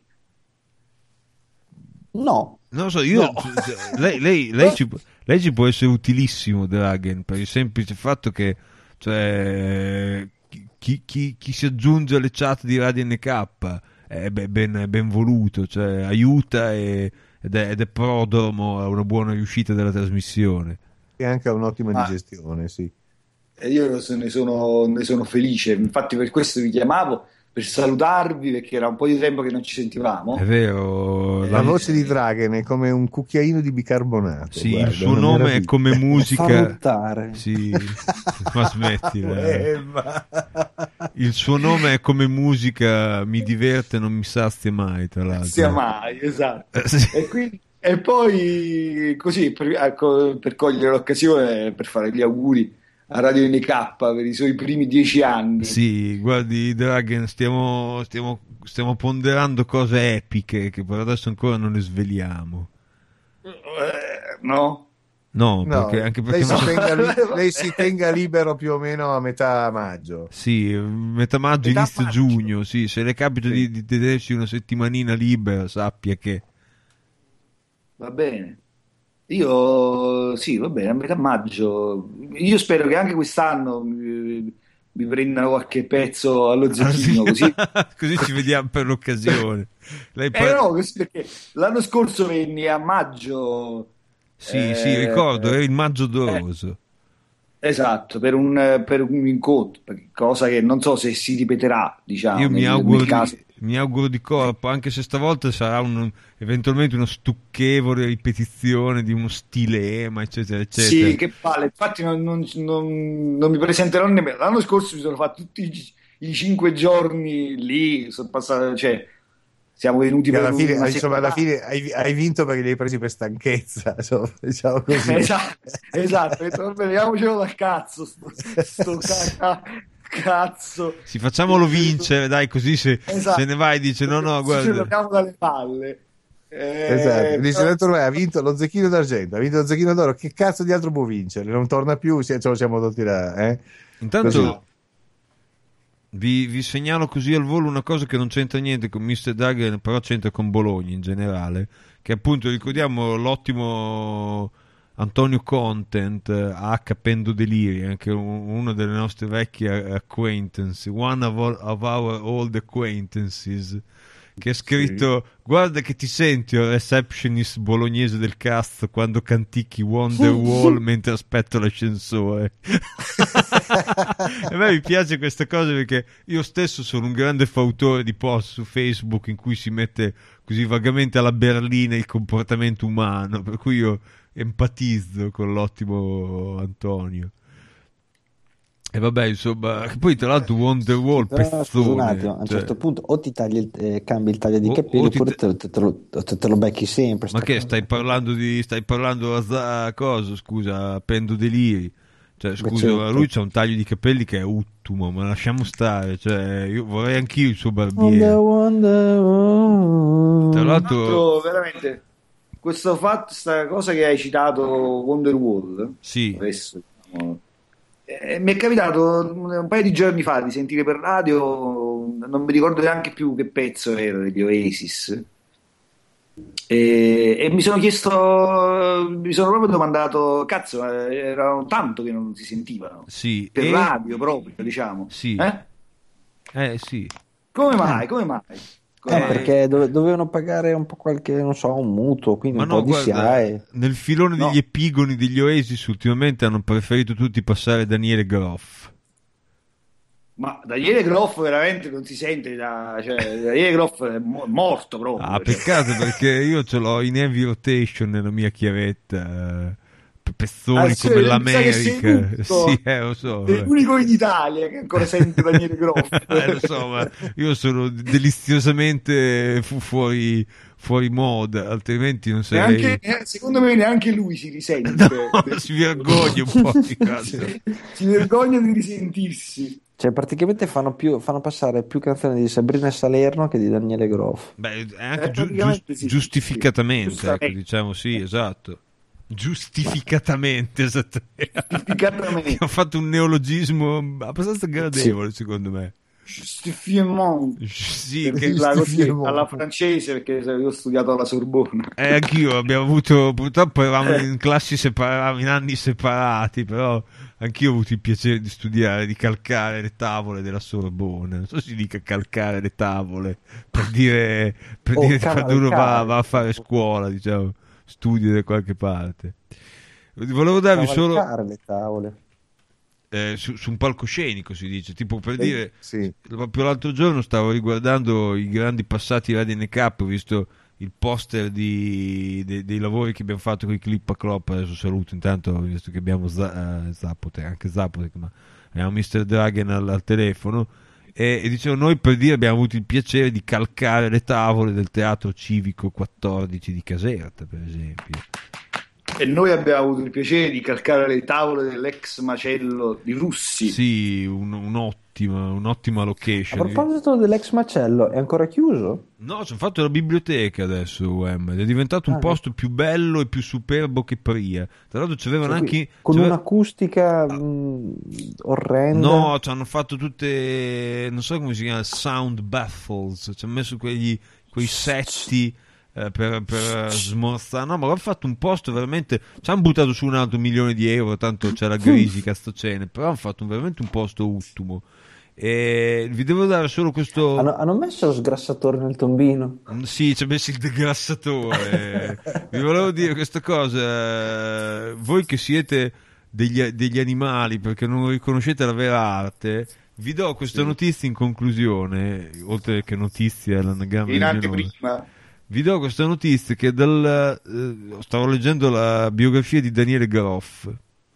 No. Non lo so, io... No. Lei, lei, lei, ci, lei ci può essere utilissimo, Dragon, per il semplice fatto che, cioè, chi, chi, chi si aggiunge alle chat di Radio N K è be- ben, è ben voluto, cioè aiuta e, ed, è, ed è prodromo a una buona riuscita della trasmissione. E anche a un'ottima Ah. digestione, sì. E io ne sono, ne sono felice, infatti per questo vi chiamavo, per salutarvi perché era un po' di tempo che non ci sentivamo. È vero, La voce di Dragon è come un cucchiaino di bicarbonato. sì, guarda, il suo una nome è meraviglia. come Fa musica. ruttare. Sì, ma smettila. Eh, ma- Il suo nome è come musica, mi diverte, non mi sazia mai, tra l'altro. Sia mai, esatto. Eh, sì. E, quindi, e poi così per, ecco, per cogliere l'occasione per fare gli auguri a Radio N K per i suoi primi dieci anni. Sì, guardi, Dragon, stiamo, stiamo, stiamo ponderando cose epiche che per adesso ancora non le sveliamo. Eh, no? No, No, perché, anche perché lei, non si so- tenga li- lei si tenga libero più o meno a metà maggio. sì, metà maggio, Metà inizio maggio. giugno, sì, se le capita Sì. di, di tenersi una settimanina libera, sappia che Va bene. Io sì, va bene, a metà maggio. Io spero che anche quest'anno mi, mi prendano qualche pezzo allo Ah, sì. zecchino, così. Così ci vediamo per l'occasione. Lei Eh poi- no, così perché l'anno scorso venni a maggio. Sì, eh, sì, ricordo, era il maggio eh, doroso. esatto, per un, per un incontro, cosa che non so se si ripeterà, diciamo, Io mi nel, auguro, nel caso. di, mi auguro di corpo, anche se stavolta sarà un, eventualmente uno stucchevole ripetizione di uno stilema, eccetera, eccetera. Sì, che palle, infatti non, non- non- non mi presenterò nemmeno. L'anno scorso mi sono fatto tutti i, i cinque giorni lì, sono passato, cioè, siamo venuti Che per alla fine, una insomma, alla settimana. fine hai, hai vinto perché li hai presi per stanchezza, insomma, diciamo così. Esatto, esatto, ho detto, vabbè, leviamocelo dal cazzo, sto, sto ca- cazzo. Sì, facciamolo vincere, dai, così se, Esatto. se ne vai dice no, no, Ce lo guarda. leviamo dalle palle. Eh, Esatto, dice però- dottor Re, ha vinto lo zecchino d'argento, ha vinto lo zecchino d'oro, che cazzo di altro può vincere? Non torna più, ce ce lo siamo dotti là, eh? Intanto Così. vi, vi segnalo così al volo una cosa che non c'entra niente con mister Duggan, però c'entra con Bologna in generale, che appunto ricordiamo l'ottimo Antonio Content, H. Pendo Deliri, anche un- uno delle nostre vecchie acquaintances, one of, all, of our old acquaintances, che ha scritto guarda che ti senti il receptionist bolognese del cast quando canticchi Wonderwall mentre aspetto l'ascensore. A me mi piace questa cosa perché io stesso sono un grande fautore di post su Facebook in cui si mette così vagamente alla berlina il comportamento umano, per cui io empatizzo con l'ottimo Antonio. E vabbè, insomma, che poi tra l'altro Wonderwall, Però scusa un pezzone, attimo, a un cioè- certo punto o ti tagli il, eh, cambi il taglio di O- capelli o ti oppure te- te, te- te lo, te- te lo becchi sempre. Ma sta che cosa. stai parlando di stai parlando a za- cosa, scusa, Pendo Deliri. Cioè, scusa, certo. lui c'ha un taglio di capelli che è uttumo, ma lasciamo stare, cioè, io vorrei anch'io il suo Wonder, barbiere. wonder, oh. Tra l'altro, Tanto, veramente, questo fatto, sta cosa che hai citato, Wonderwall, sì, adesso, diciamo, eh, mi è capitato un paio di giorni fa di sentire per radio, non mi ricordo neanche più che pezzo era degli Oasis, e, e mi sono chiesto, mi sono proprio domandato, cazzo, eh, era tanto che non si sentivano, sì, per e radio proprio, diciamo. sì. Eh? Eh sì. Come mai? Come mai? Come Eh, mai? perché dove- dovevano pagare un po' qualche, non so, un mutuo, quindi Ma un no, po' di guarda, SIAE. nel filone No. degli epigoni degli Oasis ultimamente hanno preferito tutti passare Daniele Groff. Ma Daniele Groff veramente non si sente da, cioè, Daniele Groff è mo- morto proprio. Ah, cioè. peccato perché io ce l'ho in heavy rotation nella mia chiavetta. eh, Pezzoni Ah, sì, come mi sa che sei l'America. l'unico- Sì, eh, lo so. Sei eh. l'unico in Italia che ancora sente Daniele Groff. Eh, lo so, ma io sono deliziosamente fu- fuori, fuori moda, altrimenti non sarei. Neanche- eh, secondo me neanche lui si risente. No, si vergogna un po' di cazzo. Si vergogna di risentirsi. Cioè, praticamente fanno, più, fanno passare più canzoni di Sabrina Salerno che di Daniele Groff. Beh, è anche Eh, giu- praticamente gius- sì, giustificatamente, sì, ecco, giustamente. diciamo sì, esatto. Giustificatamente, esattamente. Giustificatamente. Ho fatto un neologismo abbastanza gradevole, secondo me. Giustifiement. Sì, Per che dirla così, Giustifiement. alla francese, perché io ho studiato alla Sorbona. eh, anch'io abbiamo avuto, purtroppo eravamo in classi separate, in anni separati, però anch'io ho avuto il piacere di studiare, di calcare le tavole della Sorbona. Non so se si dica calcare le tavole per dire, per O dire quando uno va, cavalcare. va a fare scuola, diciamo, studia da qualche parte. Volevo darvi solo Cavalcare le tavole. eh, su, su un palcoscenico, si dice, tipo per dire. Sì. Proprio l'altro giorno stavo riguardando i grandi passati Radio N K, ho visto il poster di, dei, dei lavori che abbiamo fatto con i Clip a Clop. Adesso saluto intanto, visto che abbiamo Z- eh, Zapotek, anche Zapotek, ma abbiamo mister Dragon al, al telefono. E, e dicevo, noi per dire abbiamo avuto il piacere di calcare le tavole del Teatro Civico quattordici di Caserta, per esempio. E noi abbiamo avuto il piacere di calcare le tavole dell'ex macello di Russi. Sì, un, un un'ottima, un'ottima A location. proposito dell'ex macello, è ancora chiuso? No, ci hanno fatto la biblioteca adesso, U M, ed è diventato un Ah, posto più bello e più superbo che prima. Tra l'altro c'avevano Cioè, qui- anche... con c'ave- un'acustica mh, orrenda. No, ci hanno fatto tutte, non so come si chiama, sound baffles, ci hanno messo quegli, quei setti eh, per, per smorzare. No, ma hanno fatto un posto veramente, ci hanno buttato su un altro milione di euro, tanto c'è la Grisi, castocene, però hanno fatto un- veramente un posto ultimo. E vi devo dare solo questo... Hanno, hanno messo lo sgrassatore nel tombino. Mm, Sì, ci ha messo il degrassatore. Vi volevo dire questa cosa. eh, Voi che siete degli, degli animali perché non riconoscete la vera arte, vi do questa notizia in conclusione, oltre che notizia, l'anagramma In del mio nome. anteprima. Vi do questa notizia che dal, eh, stavo leggendo la biografia di Daniele Garoff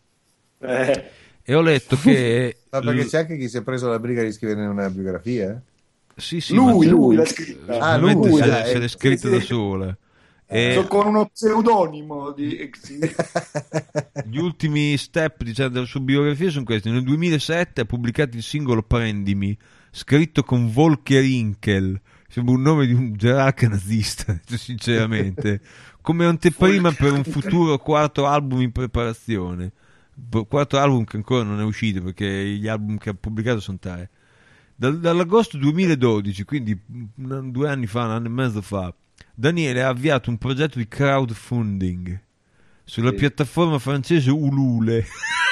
Eh, e ho letto che... Ma perché l- c'è anche chi si è preso la briga di scrivere una biografia? Sì, sì, lui, ma- lui l'ha scritta. Ah, Ovviamente lui, se, dai. se l'è scritta Sì, da sì. sola. Eh, E- So con uno pseudonimo di... Gli ultimi step, diciamo, della sua biografia sono questi. Nel duemilasette ha pubblicato il singolo Prendimi, scritto con Volker Inkel, sembra un nome di un gerarca nazista, sinceramente, come anteprima per un futuro quarto album in preparazione. B- quarto album che ancora non è uscito, perché gli album che ha pubblicato sono tre. Dal- dall'agosto duemiladodici, quindi mm, due anni fa, un anno e mezzo fa, Daniele ha avviato un progetto di crowdfunding sulla Sì. piattaforma francese Ulule.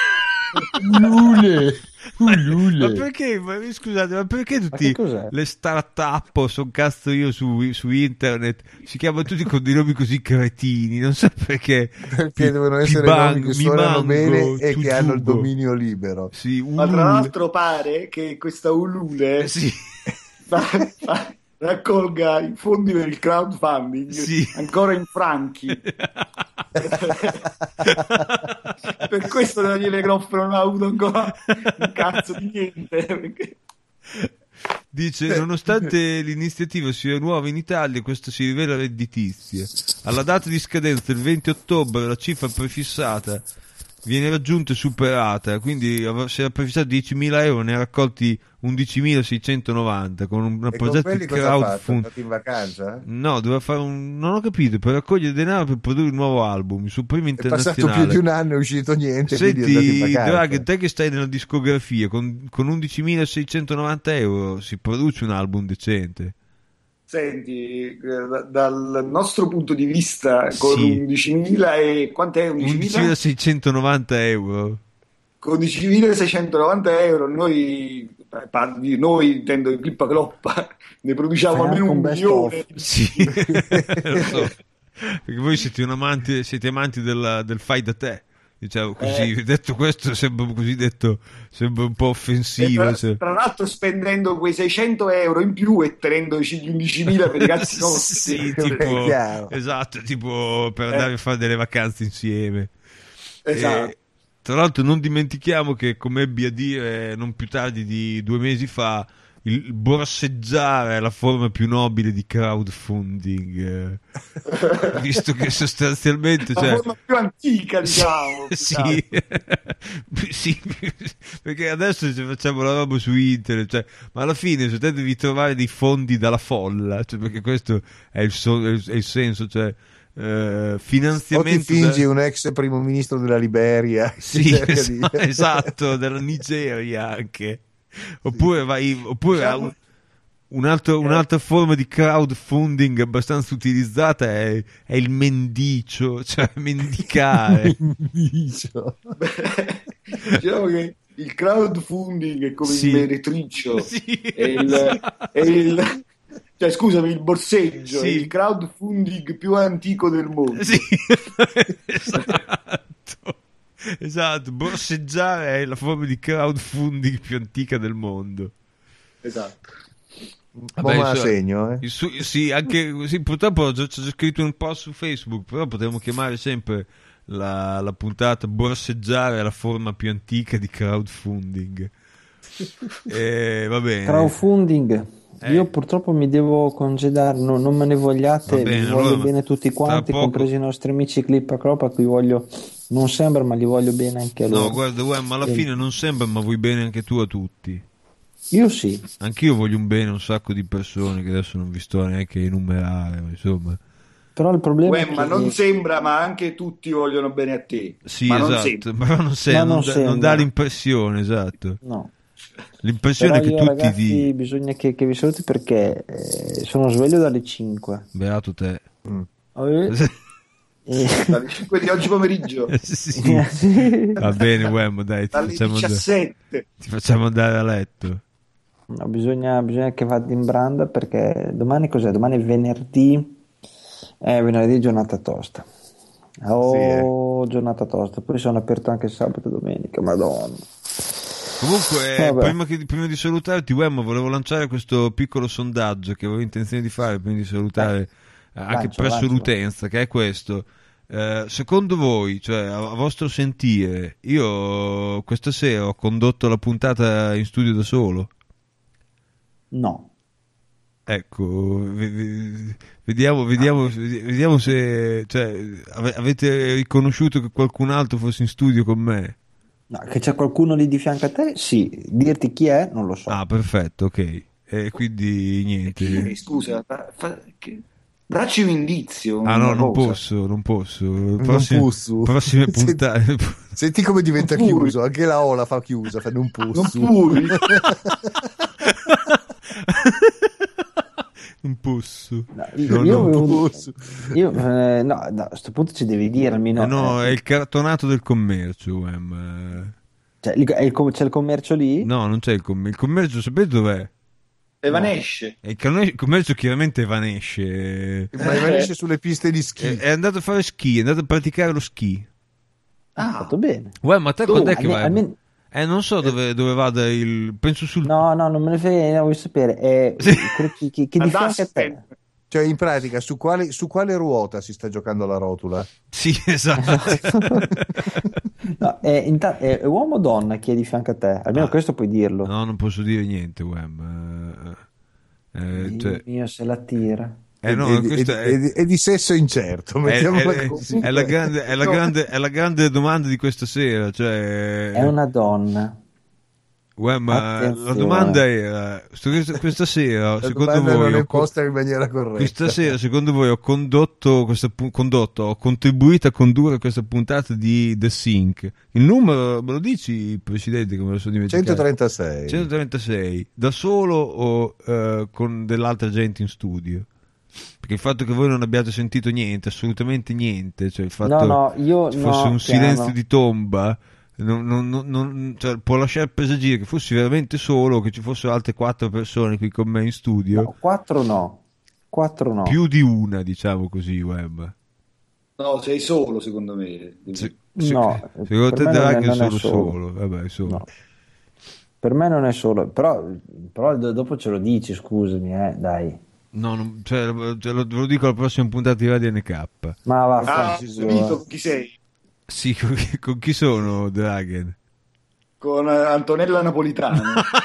Ulule, Ma Ulule. perché? Ma, scusate, ma perché Ma tutti che cos'è? le start-up o son cazzo io su, su internet si chiamano tutti con dei nomi così cretini? Non so perché. Perché Pi- devono essere Pibang, nomi che suonano Mimango, bene e che hanno il Tujugo. dominio libero. Sì, Ma tra Ulule. l'altro pare che questa Ulule Eh, sì. fa- fa- raccolga i fondi per il crowdfunding Sì. ancora in franchi. Per questo Daniele Groff non ha avuto ancora un cazzo di niente. Perché... Dice, nonostante l'iniziativa sia nuova in Italia, questa si rivela redditizia. Alla data di scadenza, il venti ottobre, la cifra prefissata viene raggiunta e superata, quindi av- si era prefissato diecimila euro, ne ha raccolti undicimilaseicentonovanta con un, un E con progetto quelli di cosa ha fatto? È crowdfunding. andato in vacanza? No, doveva fare un... non ho capito, per raccogliere denaro per produrre un nuovo album, il suo primo È passato internazionale. più di un anno e è uscito niente, quindi è andato in Senti, vacanza. Drag, te che stai nella discografia, con, con undicimilaseicentonovanta euro si produce un album decente. Senti, eh, da- dal nostro punto di vista, con Sì. undicimila e quant'è? undicimila? undicimilaseicentonovanta euro. Con undicimilaseicentonovanta euro noi, eh, parlo di noi intendo il Clippa Cloppa, ne produciamo Fai almeno anche un un best milione. of. Sì, lo so. Perché voi siete un amante, siete amanti della- del fai da te. Diciamo così, Eh. detto questo sembra così detto, sembra un po' E offensivo. tra, cioè. tra l'altro spendendo quei seicento euro in più e tenendoci gli undicimila per i cazzi nostri. Sì, È tipo, chiaro. esatto, tipo per andare a fare delle vacanze insieme. Esatto. E, tra l'altro non dimentichiamo che, come ebbi a dire non più tardi di due mesi fa, il borseggiare è la forma più nobile di crowdfunding, eh, visto che sostanzialmente... La Cioè, forma più antica, diciamo. sì, sì, perché adesso ci facciamo la roba su internet, cioè, ma alla fine se te devi trovare dei fondi dalla folla, cioè, perché questo è il, so- è il- è il senso, cioè eh, O ti finanziamento fingi da- un ex primo ministro della Liberia che sì, cerca es- di- esatto, della Nigeria anche, oppure vai, oppure Diciamo- un- un altro- un'altra forma di crowdfunding abbastanza utilizzata è, è il mendicio, cioè mendicare. Dicio. Diciamo che il crowdfunding è come Sì. il meretriccio. Sì, È il, esatto. è il- cioè, scusami, il borseggio Sì. è il crowdfunding più antico del mondo. Sì, esatto, esatto, borseggiare è la forma di crowdfunding più antica del mondo. Esatto. Mo' me la insomma, segno, eh. il su- sì, anche sì, purtroppo ho già, c'ho già scritto un post su Facebook, però potremmo chiamare sempre la, la puntata borseggiare è la forma più antica di crowdfunding. E va bene. Crowdfunding. Eh. Io purtroppo mi devo congedare, no- non me ne vogliate, Va bene, vi voglio allora, bene tutti quanti, tra poco- compresi i nostri amici Clip a Crop, a cui voglio, non sembra, ma li voglio bene anche a loro. No, guarda, guarda, ma alla Sì. fine non sembra, ma vuoi bene anche tu a tutti. Io sì. Anch'io voglio un bene a un sacco di persone che adesso non vi sto neanche a enumerare, ma insomma. Però il problema Uè, è ma che... non sembra, ma anche tutti vogliono bene a te. Sì, ma non esatto, sembra. ma non, sei, Ma non, non dà, sembra. non dà l'impressione, esatto. No. L'impressione Però è che io, tutti ragazzi, di... bisogna che, che vi saluti perché eh, sono sveglio dalle cinque. Beato te. Mm. Eh, e- Dalle cinque di oggi pomeriggio, Sì. Sì. Va bene, Wem, dai, ti dalle facciamo, andare, diciassette. ti facciamo andare a letto. No, bisogna, bisogna che vada in branda perché domani cos'è? Domani è venerdì, eh, venerdì è giornata tosta. Oh, giornata tosta. Poi sono aperto anche sabato e domenica, madonna. Comunque, Vabbè. prima, che, prima di salutarti, Wem, volevo lanciare questo piccolo sondaggio che avevo intenzione di fare prima di salutare eh, anche lancia, presso lancia. l'utenza, che è questo. Eh, secondo voi, cioè a, a vostro sentire, io questa sera ho condotto la puntata in studio da solo? No. Ecco, ve- ve- vediamo, vediamo, vediamo se cioè, ave- avete riconosciuto che qualcun altro fosse in studio con me. No, che c'è qualcuno lì di fianco a te? Sì. Dirti chi è? Non lo so. Ah, perfetto, ok. E quindi niente. Chi è? Scusa, fa- fa- che- dacci un indizio. Ah no, una non cosa. posso, non posso. Prossime, pussu. prossime Senti- puntate. Senti come diventa Non puoi. chiuso, anche la O la fa chiusa, fanno un Non pussu. puoi. Un posso. No, No, io, no, avevo- pussu. io, eh, no, no, a questo punto ci devi dire almeno. Eh no, eh, è il cartonato del commercio, Wem. cioè, il- è il com- c'è il commercio lì? No, non c'è il commercio. Il commercio, sapete dov'è? Evanesce. E il canone- il commercio chiaramente evanesce. Ma evanesce sulle piste di È, ski. è andato a fare ski, è andato a praticare lo ski. Ha Ah, fatto bene. Uè, ma te Dove? quando è che Alme- vai? almeno- Eh, non so dove, dove vada il... Penso sul... No, no, non me ne frega, voglio sapere. È Sì. quello che, che, che di ad fianco a te. Aspen. Cioè, in pratica, su quale, su quale ruota si sta giocando la rotula? Sì, esatto. No, è, inta- è uomo o donna chi è di fianco a te? Almeno Ah. questo puoi dirlo. No, non posso dire niente, Wem. Eh, eh, Dio cioè... mio, se la tira. Eh no, è, di- questo è, è... di- è di sesso incerto, È, mettiamola è- così. è la grande, è, la grande, è la grande domanda di questa sera. Cioè, È una donna. Uè, ma la Attenzione. domanda era: sto- questa, questa sera, La secondo domanda voi, non è ho co- posta in maniera corretta. questa sera, secondo voi, ho condotto questa pu- condotto, ho contribuito a condurre questa puntata di The Sync? Il numero, me lo dici, Presidente, che me lo sono dimenticato? centotrentasei. centotrentasei, da solo o eh, con dell'altra gente in studio? Perché il fatto che voi non abbiate sentito niente, assolutamente niente, cioè il fatto No, no, io ci fosse no, un piano. silenzio di tomba, non, non- non- non- cioè, può lasciare presagire che fossi veramente solo o che ci fossero altre quattro persone qui con me in studio, No, quattro no. Quattro no. più di una, diciamo così, Web. No, sei solo, secondo me. Se- se- No, secondo per te me non è- Draghi è non è solo solo. solo, vabbè, solo. No. Per me non è solo, però, però do- dopo ce lo dici, scusami, eh, dai. No, non- cioè, cioè, lo, ve lo dico alla prossima puntata di Radio N K. Ma va, Ah, ho Francesco, capito chi sei. Sì, con, con chi sono Dragon? Con eh, Antonella Napolitano.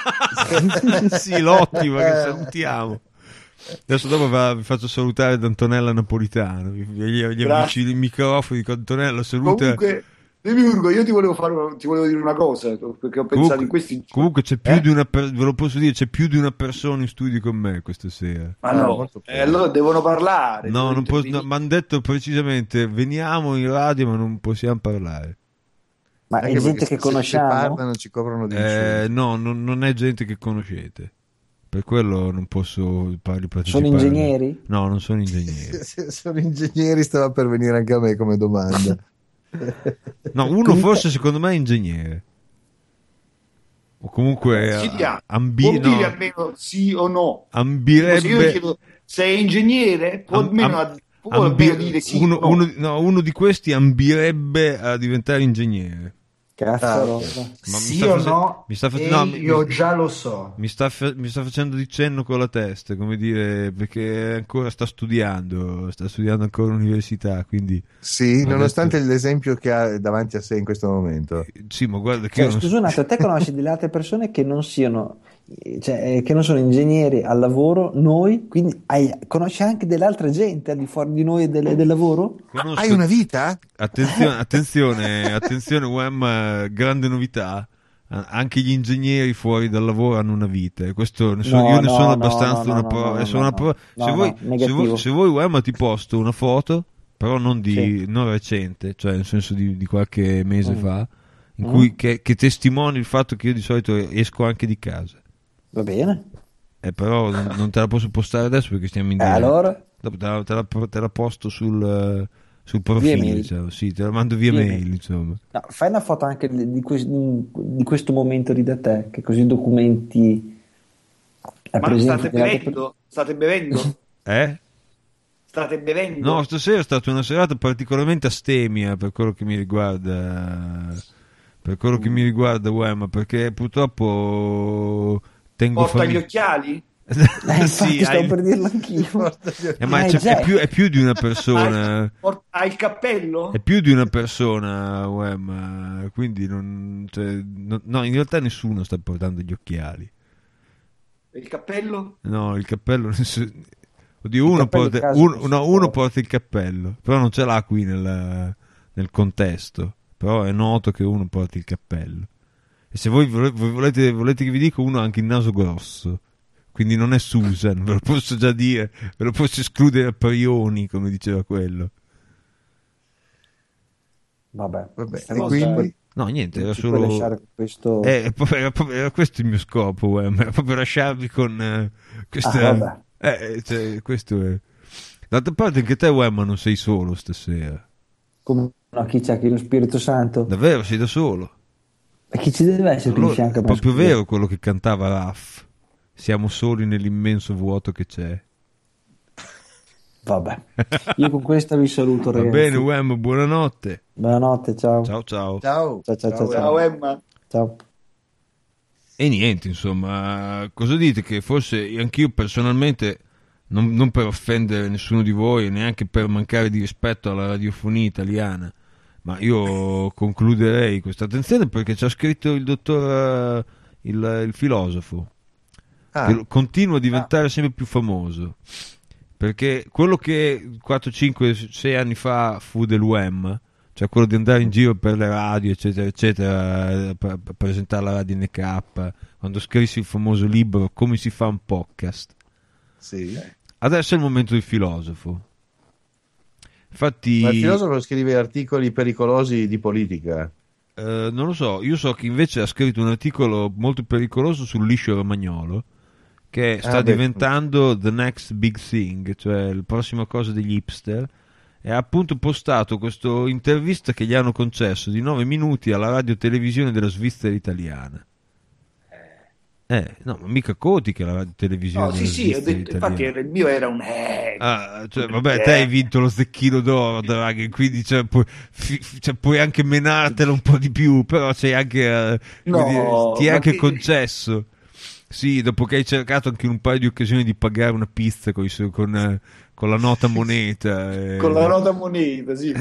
Sì, l'ottima che salutiamo. Adesso dopo va- vi faccio salutare da Antonella Napolitano. Gli, gli, gli Grazie. avvicino il microfono, dico Antonella, saluta. Comunque, Demiurgo, io ti volevo, fare, ti volevo dire una cosa, perché ho pensato Comunque, in questi comunque c'è più Eh? di una per- ve lo posso dire, c'è più di una persona in studio con me questa sera. Ma Ah, no, molto eh, allora devono parlare. No, devono non posso, no, intervenire. mi hanno detto precisamente veniamo in radio ma non possiamo parlare. ma Anche è gente perché che se- se conosciamo? parlano ci coprono di Eh, insulti. no, non, non è gente che conoscete. Per quello non posso farli partecipare. Sono ingegneri? No, non sono ingegneri. Se sono ingegneri, stava per venire anche a me come domanda. No, uno forse secondo me è ingegnere. O comunque Sì, eh, dia. ambi- Può no, dire almeno sì o no. Tipo, se io ambirebbe chiedo sei ingegnere, può am- almeno, am- può ambi- almeno dire sì uno, o no. uno- no, uno di questi ambirebbe a diventare ingegnere. Cazzarola. Ma mi Sì sta o face- no? mi sta face- E no, mi- io mi- già lo so. Mi sta, fa- mi sta facendo di cenno con la testa, come dire, perché ancora sta studiando, sta studiando ancora all'università, quindi Sì, Ho nonostante detto- l'esempio che ha davanti a sé in questo momento. sì, ma guarda che Cioè, io non scusa un attimo, te conosci delle altre persone che non siano, cioè, eh, che non sono ingegneri al lavoro, noi, quindi hai- conosci anche dell'altra gente al di fuori di noi e del, del lavoro? conosco- Hai una vita? Attenzione, attenzione, attenzione, Wem, grande novità. anche gli ingegneri fuori dal lavoro hanno una vita, e questo ne so, No, io ne no, sono no, abbastanza no, una no, prova. no, e sono no, una prova- no, se, no, vuoi, no, se negativo. vuoi, se vuoi, Wemma, ti posto una foto, però non, di, Sì. non recente, cioè nel senso di, di qualche mese Mm. fa, in Mm. cui, che, che testimoni il fatto che io di solito esco anche di casa. Va bene. Eh, però non, non te la posso postare adesso perché stiamo in E diretta. allora? Dopo te la, te la- te la posto sul, eh, sul Via profilo, mail. diciamo. Sì, te la mando via Via mail, mail. insomma. No, fai una foto anche di, di quest- di questo momento di da te, che così documenti la Ma presenza state di altre per- bevendo? State bevendo? Eh? State bevendo? No, stasera è stata una serata particolarmente astemia per quello che mi riguarda. Per quello che mi riguarda, Wemma, perché purtroppo tengo Porta gli famiglia. occhiali? Eh, infatti Sì, stavo hai- per dirlo anch'io. eh, ma Eh, c'è- è, Jack. più, è più di una persona. Porta- Ha il cappello? È più di una persona, Wemma, quindi non, cioè, no, no, in realtà nessuno sta portando gli occhiali. E il cappello? No, il cappello. ness- Oddio, uno cappello porta, in casa uno, non si no, uno porta. porta il cappello, però non ce l'ha qui nel, nel contesto. Però è noto che uno porta il cappello. E se voi vole- voi volete, volete che vi dica, uno ha anche il naso grosso. Quindi non è Susan, ve lo posso già dire, ve lo posso escludere a priori, come diceva quello. Vabbè, Vabbè, questa e cosa quindi? No, niente, era ci puoi lasciare solo. con questo. Eh, proprio- era, proprio- era questo il mio scopo, Wem, era proprio lasciarvi con eh, questa. Ah, vabbè. Eh, cioè, questo è. D'altra parte, anche te, Wem, non sei solo stasera. Come no, chi c'è? Chi lo Spirito Santo? Davvero, sei da solo. E chi ci deve essere qui di Allora, fianco a è me? proprio scusa? vero quello che cantava Raff. Siamo soli nell'immenso vuoto che c'è. Vabbè, io con questa vi saluto, Va ragazzi. bene, Wem, buonanotte. Buonanotte, ciao. Ciao, ciao. Ciao. Ciao, ciao, ciao, Ciao Emma. Ciao. E niente, insomma, cosa dite? Che forse anch'io personalmente, non, non per offendere nessuno di voi, neanche per mancare di rispetto alla radiofonia italiana, ma io concluderei questa attenzione perché ci ha scritto il dottor, eh, il, il filosofo, Ah, che continua a diventare sempre più famoso. Perché quello che quattro, cinque, sei anni fa fu del W E M, cioè quello di andare in giro per le radio, eccetera, eccetera, eh, per, per presentare la radio N K, quando scrissi il famoso libro Come si fa un podcast. sì. Adesso è il momento del filosofo. Infatti, Ma il filosofo scrive articoli pericolosi di politica. eh, non lo so, io so che invece ha scritto un articolo molto pericoloso sul liscio romagnolo, che sta Ah, beh. diventando the next big thing, cioè la prossima cosa degli hipster, e ha appunto postato questa intervista che gli hanno concesso di nove minuti alla radio televisione della Svizzera italiana. Eh, no, ma mica Coti che è la radio televisione No, sì, della sì, ho Svizzera detto, infatti italiana. era- il mio era un eh. Ah, cioè, vabbè, te hai vinto lo Zecchino d'Oro, Draghi, quindi cioè, puoi, fi- cioè, puoi anche menartela un po' di più, però c'hai anche, eh, come No, dire, ti è ma anche che- concesso. Sì, dopo che hai cercato anche in un paio di occasioni di pagare una pizza con, i su- con, eh, con la nota moneta. eh. Con la nota moneta, sì.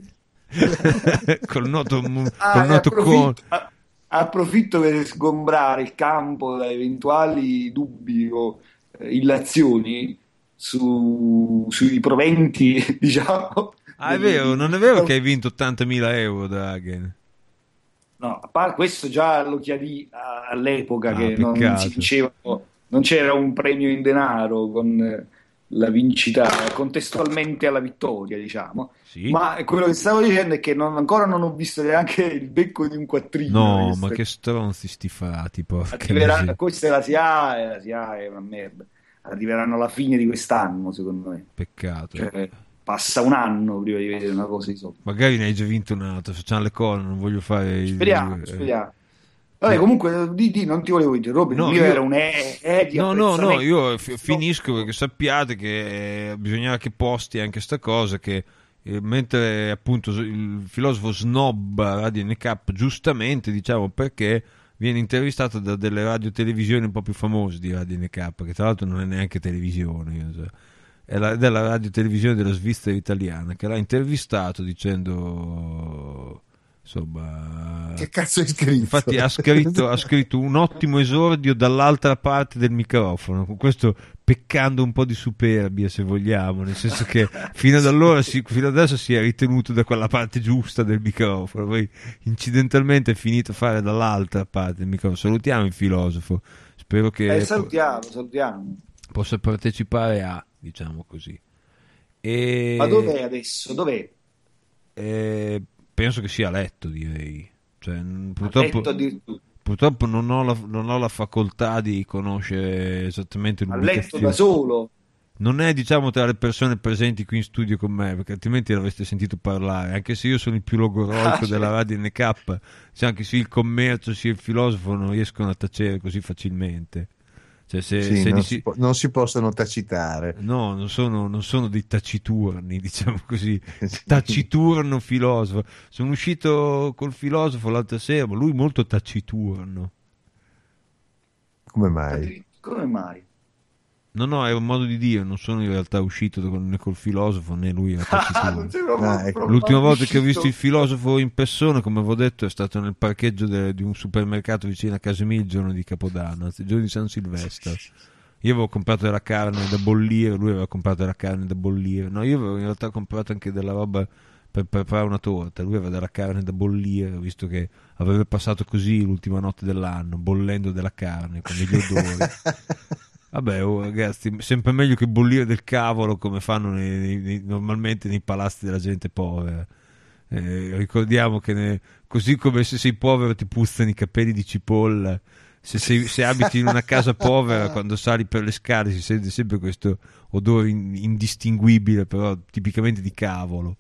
Col noto, mo- Ah, col e noto con... approfitto, a- approfitto per sgombrare il campo da eventuali dubbi o eh, illazioni su- sui proventi, diciamo. Ah, è dei- vero, non è vero che hai vinto ottantamila euro, Draghi? No, a parte questo già lo chiarì a- all'epoca Ah, che non peccato. si dicevano, non c'era un premio in denaro con eh, la vincita contestualmente alla vittoria, diciamo. Sì. Ma quello che stavo dicendo è che non- ancora non ho visto neanche il becco di un quattrino. No, Questo- ma che stronzi sti frati, porca arriverà- miseria. questa è la S I A e la S I A è una merda. Arriveranno alla fine di quest'anno, secondo me. Peccato. Cioè, passa un anno prima di vedere una cosa di sopra. Magari ne hai già vinto un altro, facciamo le cose, non voglio fare... il- Speriamo, eh. speriamo. Vabbè, comunque, di, di, non ti volevo interrompere, No, il mio io- era un eh, eh di No, no, no, apprezzamento. io fi- finisco perché sappiate che eh, bisognava che posti anche sta cosa che eh, mentre appunto il filosofo snobba Radio N K giustamente, diciamo, perché viene intervistato da delle radio televisioni un po' più famose di Radio N K, che tra l'altro non è neanche televisione, io so. È la, della radio televisione della Svizzera italiana, che l'ha intervistato dicendo insomma, Che cazzo hai scritto? infatti ha scritto, ha scritto un ottimo esordio dall'altra parte del microfono, con questo peccando un po' di superbia, se vogliamo, nel senso che fino ad allora si, fino adesso si è ritenuto da quella parte giusta del microfono, poi incidentalmente è finito a fare dall'altra parte del microfono. Salutiamo il filosofo, spero che eh, salutiamo, salutiamo. possa partecipare a, diciamo così. E... Ma dov'è adesso? Dov'è? Eh, penso che sia a letto, direi. Cioè, purtroppo... A letto addirittura. Purtroppo non ho, la, non ho la facoltà di conoscere esattamente A l'ubicazione. letto da solo. Non è, diciamo, tra le persone presenti qui in studio con me, perché altrimenti l'avreste sentito parlare. Anche se io sono il più logoroico Ah, della cioè. Radio N K, cioè anche se il commercio sia il filosofo non riescono a tacere così facilmente. Cioè se, Sì, se non, li si si... po- non si possono tacitare. No, non sono, non sono dei taciturni, diciamo così. Taciturno filosofo. Sono uscito col filosofo l'altra sera, ma lui molto taciturno. Come mai? Come mai? No, no, è un modo di dire, non sono in realtà uscito con- né col filosofo né lui era taciturno. Non sei proprio- Ah, ecco. proprio L'ultima volta che ho visto il uscito. filosofo in persona, come avevo detto, è stato nel parcheggio de- di un supermercato vicino a casa mia il giorno di Capodanno, anzi il giorno di San Silvestro. Io avevo comprato della carne da bollire, lui aveva comprato della carne da bollire. No, io avevo in realtà comprato anche della roba per preparare una torta. Lui aveva della carne da bollire, visto che aveva passato così l'ultima notte dell'anno, bollendo della carne con degli odori. Vabbè, oh, ragazzi, sempre meglio che bollire del cavolo come fanno nei- nei- nei- normalmente nei palazzi della gente povera. Eh, ricordiamo che ne- così come se sei povero ti puzzano i capelli di cipolla, se, sei- se abiti in una casa povera, quando sali per le scale si sente sempre questo odore in- indistinguibile, però tipicamente di cavolo.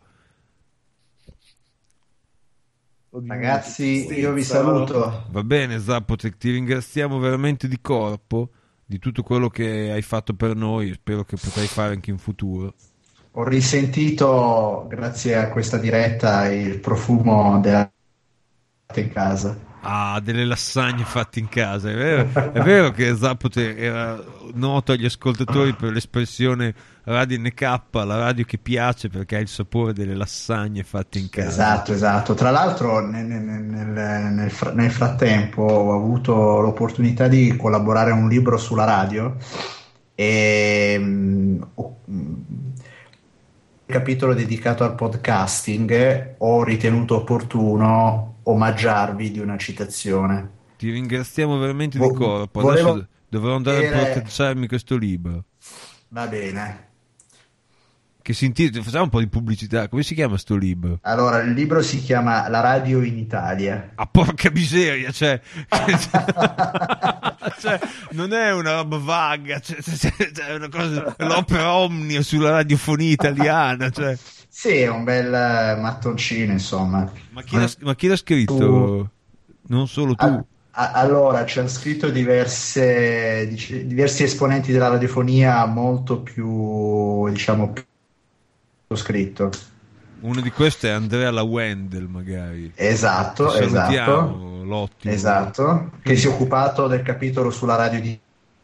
Ragazzi, io vi saluto. Va bene, Zapotek, ti ringraziamo veramente di corpo di tutto quello che hai fatto per noi, spero che potrai fare anche in futuro. Ho risentito, grazie a questa diretta, il profumo della in casa. Ah, delle lasagne fatte in casa, è vero, è vero che Zapote era noto agli ascoltatori per l'espressione Radio N K, la radio che piace perché ha il sapore delle lasagne fatte in casa. Esatto, esatto. Tra l'altro nel, nel- nel- nel fr- nel frattempo ho avuto l'opportunità di collaborare a un libro sulla radio e mm, ho- mm, il capitolo dedicato al podcasting ho ritenuto opportuno omaggiarvi di una citazione. Ti ringraziamo veramente Vo- di corpo, volevo adesso dovrò andare a dire- procacciarmi questo libro. Va bene. Che si intitola, facciamo un po' di pubblicità, come si chiama sto libro? Allora, il libro si chiama La radio in Italia. Ah, porca miseria, cioè, cioè, non è una roba vaga, cioè, cioè, cioè, è una cosa, l'opera omnia sulla radiofonia italiana, cioè. Sì, è un bel eh, mattoncino, insomma. Ma chi l'ha, ma chi l'ha scritto? Non solo tu. A- a- allora, ci hanno scritto diverse, dic- diversi esponenti della radiofonia molto più, diciamo, più scritto. Uno di questi è Andrea La Wendel, magari. Esatto, Che esatto, salutiamo, l'ottimo. esatto, che si è occupato del capitolo sulla radio di...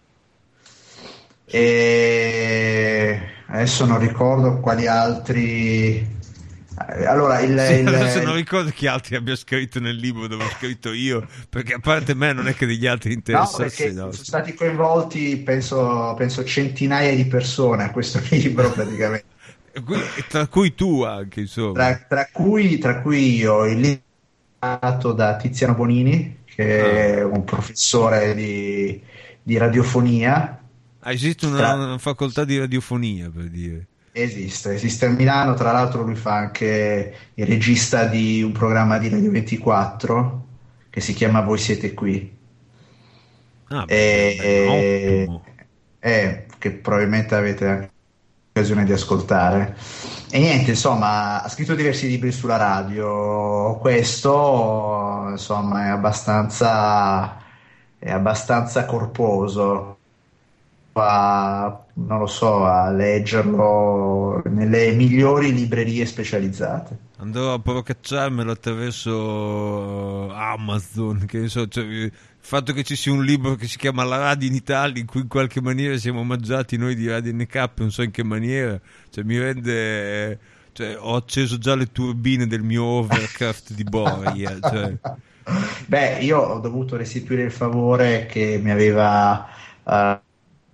E adesso non ricordo quali altri... Allora, il, Sì, il- adesso non ricordo chi altri abbia scritto nel libro dove ho scritto io, perché a parte me non è che degli altri No, interessasse. perché No. sono stati coinvolti, penso, penso centinaia di persone a questo libro praticamente, Qui- Tra cui tu anche, insomma. tra, tra cui, tra cui io, il libro è stato da Tiziano Bonini, che è un professore di, di radiofonia. Ah, esiste una, Tra- una facoltà di radiofonia, per dire. Esiste, esiste a Milano, tra l'altro lui fa anche il regista di un programma di Radio ventiquattro che si chiama Voi siete qui. Ah, E- beh, beh, ottimo. eh, che probabilmente avete anche occasione di ascoltare. E niente, insomma, ha scritto diversi libri sulla radio. Questo, insomma, è abbastanza, è abbastanza corposo. A, non lo so, a leggerlo nelle migliori librerie specializzate. Andrò a procacciarmelo attraverso Amazon, che ne so, cioè, il fatto che ci sia un libro che si chiama La radio in Italia, in cui in qualche maniera siamo omaggiati noi di Radio N K, non so in che maniera, cioè, mi rende, cioè, ho acceso già le turbine del mio Overcraft di Boria, cioè. Beh, io ho dovuto restituire il favore che mi aveva eh,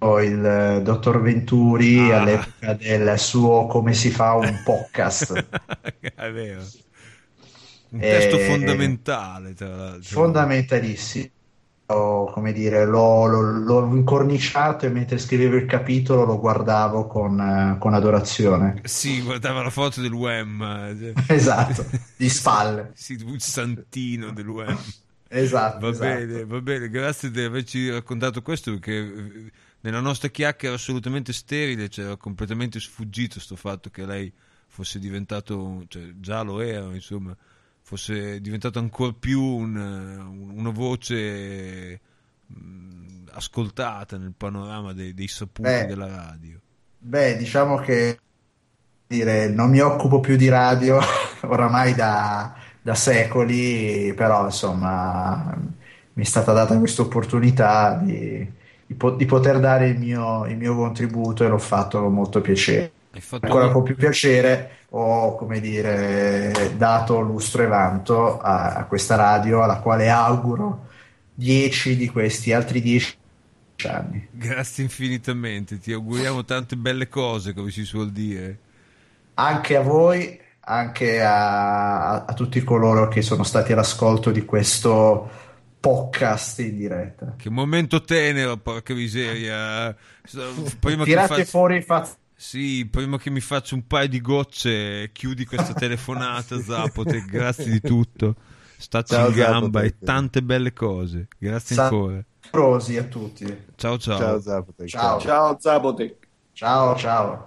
il eh, dottor Venturi Ah. all'epoca del suo Come si fa un podcast. È vero. Un Eh, testo fondamentale, tra l'altro. Fondamentalissimo. Ho, come dire, l'ho, l'ho- l'ho incorniciato e mentre scrivevo il capitolo lo guardavo con, eh, con adorazione. Sì, guardava la foto del Wham. Esatto, di spalle. Sì, un santino del Wham. Esatto, Va esatto. bene, va bene, grazie di averci raccontato questo perché eh, nella nostra chiacchiera assolutamente sterile c'era completamente sfuggito sto fatto che lei fosse diventato, cioè già lo era, insomma, fosse diventato ancora più un, un- una voce mh, ascoltata nel panorama dei, dei saputi Beh. della radio. Beh, diciamo che dire, non mi occupo più di radio oramai da, da secoli, però insomma mi è stata data questa opportunità di, di po- di poter dare il mio, il mio contributo e l'ho fatto con molto piacere. Hai fatto Ancora molto- con più piacere ho, come dire, dato lustro e vanto a, a questa radio alla quale auguro dieci di questi altri dieci anni. Grazie infinitamente, ti auguriamo tante belle cose, come si suol dire. Anche a voi, anche a, a tutti coloro che sono stati all'ascolto di questo podcast in diretta. Che momento tenero, porca miseria. Prima che Tirate faccia- fuori i fazzi. Sì, prima che mi faccia un paio di gocce, chiudi questa telefonata, Zapote. Grazie di tutto. Staci Ciao, in gamba Zapote. e tante belle cose. Grazie Sa- ancora. Rosi a tutti. Ciao ciao. Ciao Zapotec. Ciao. Ciao Zapote. Ciao, ciao.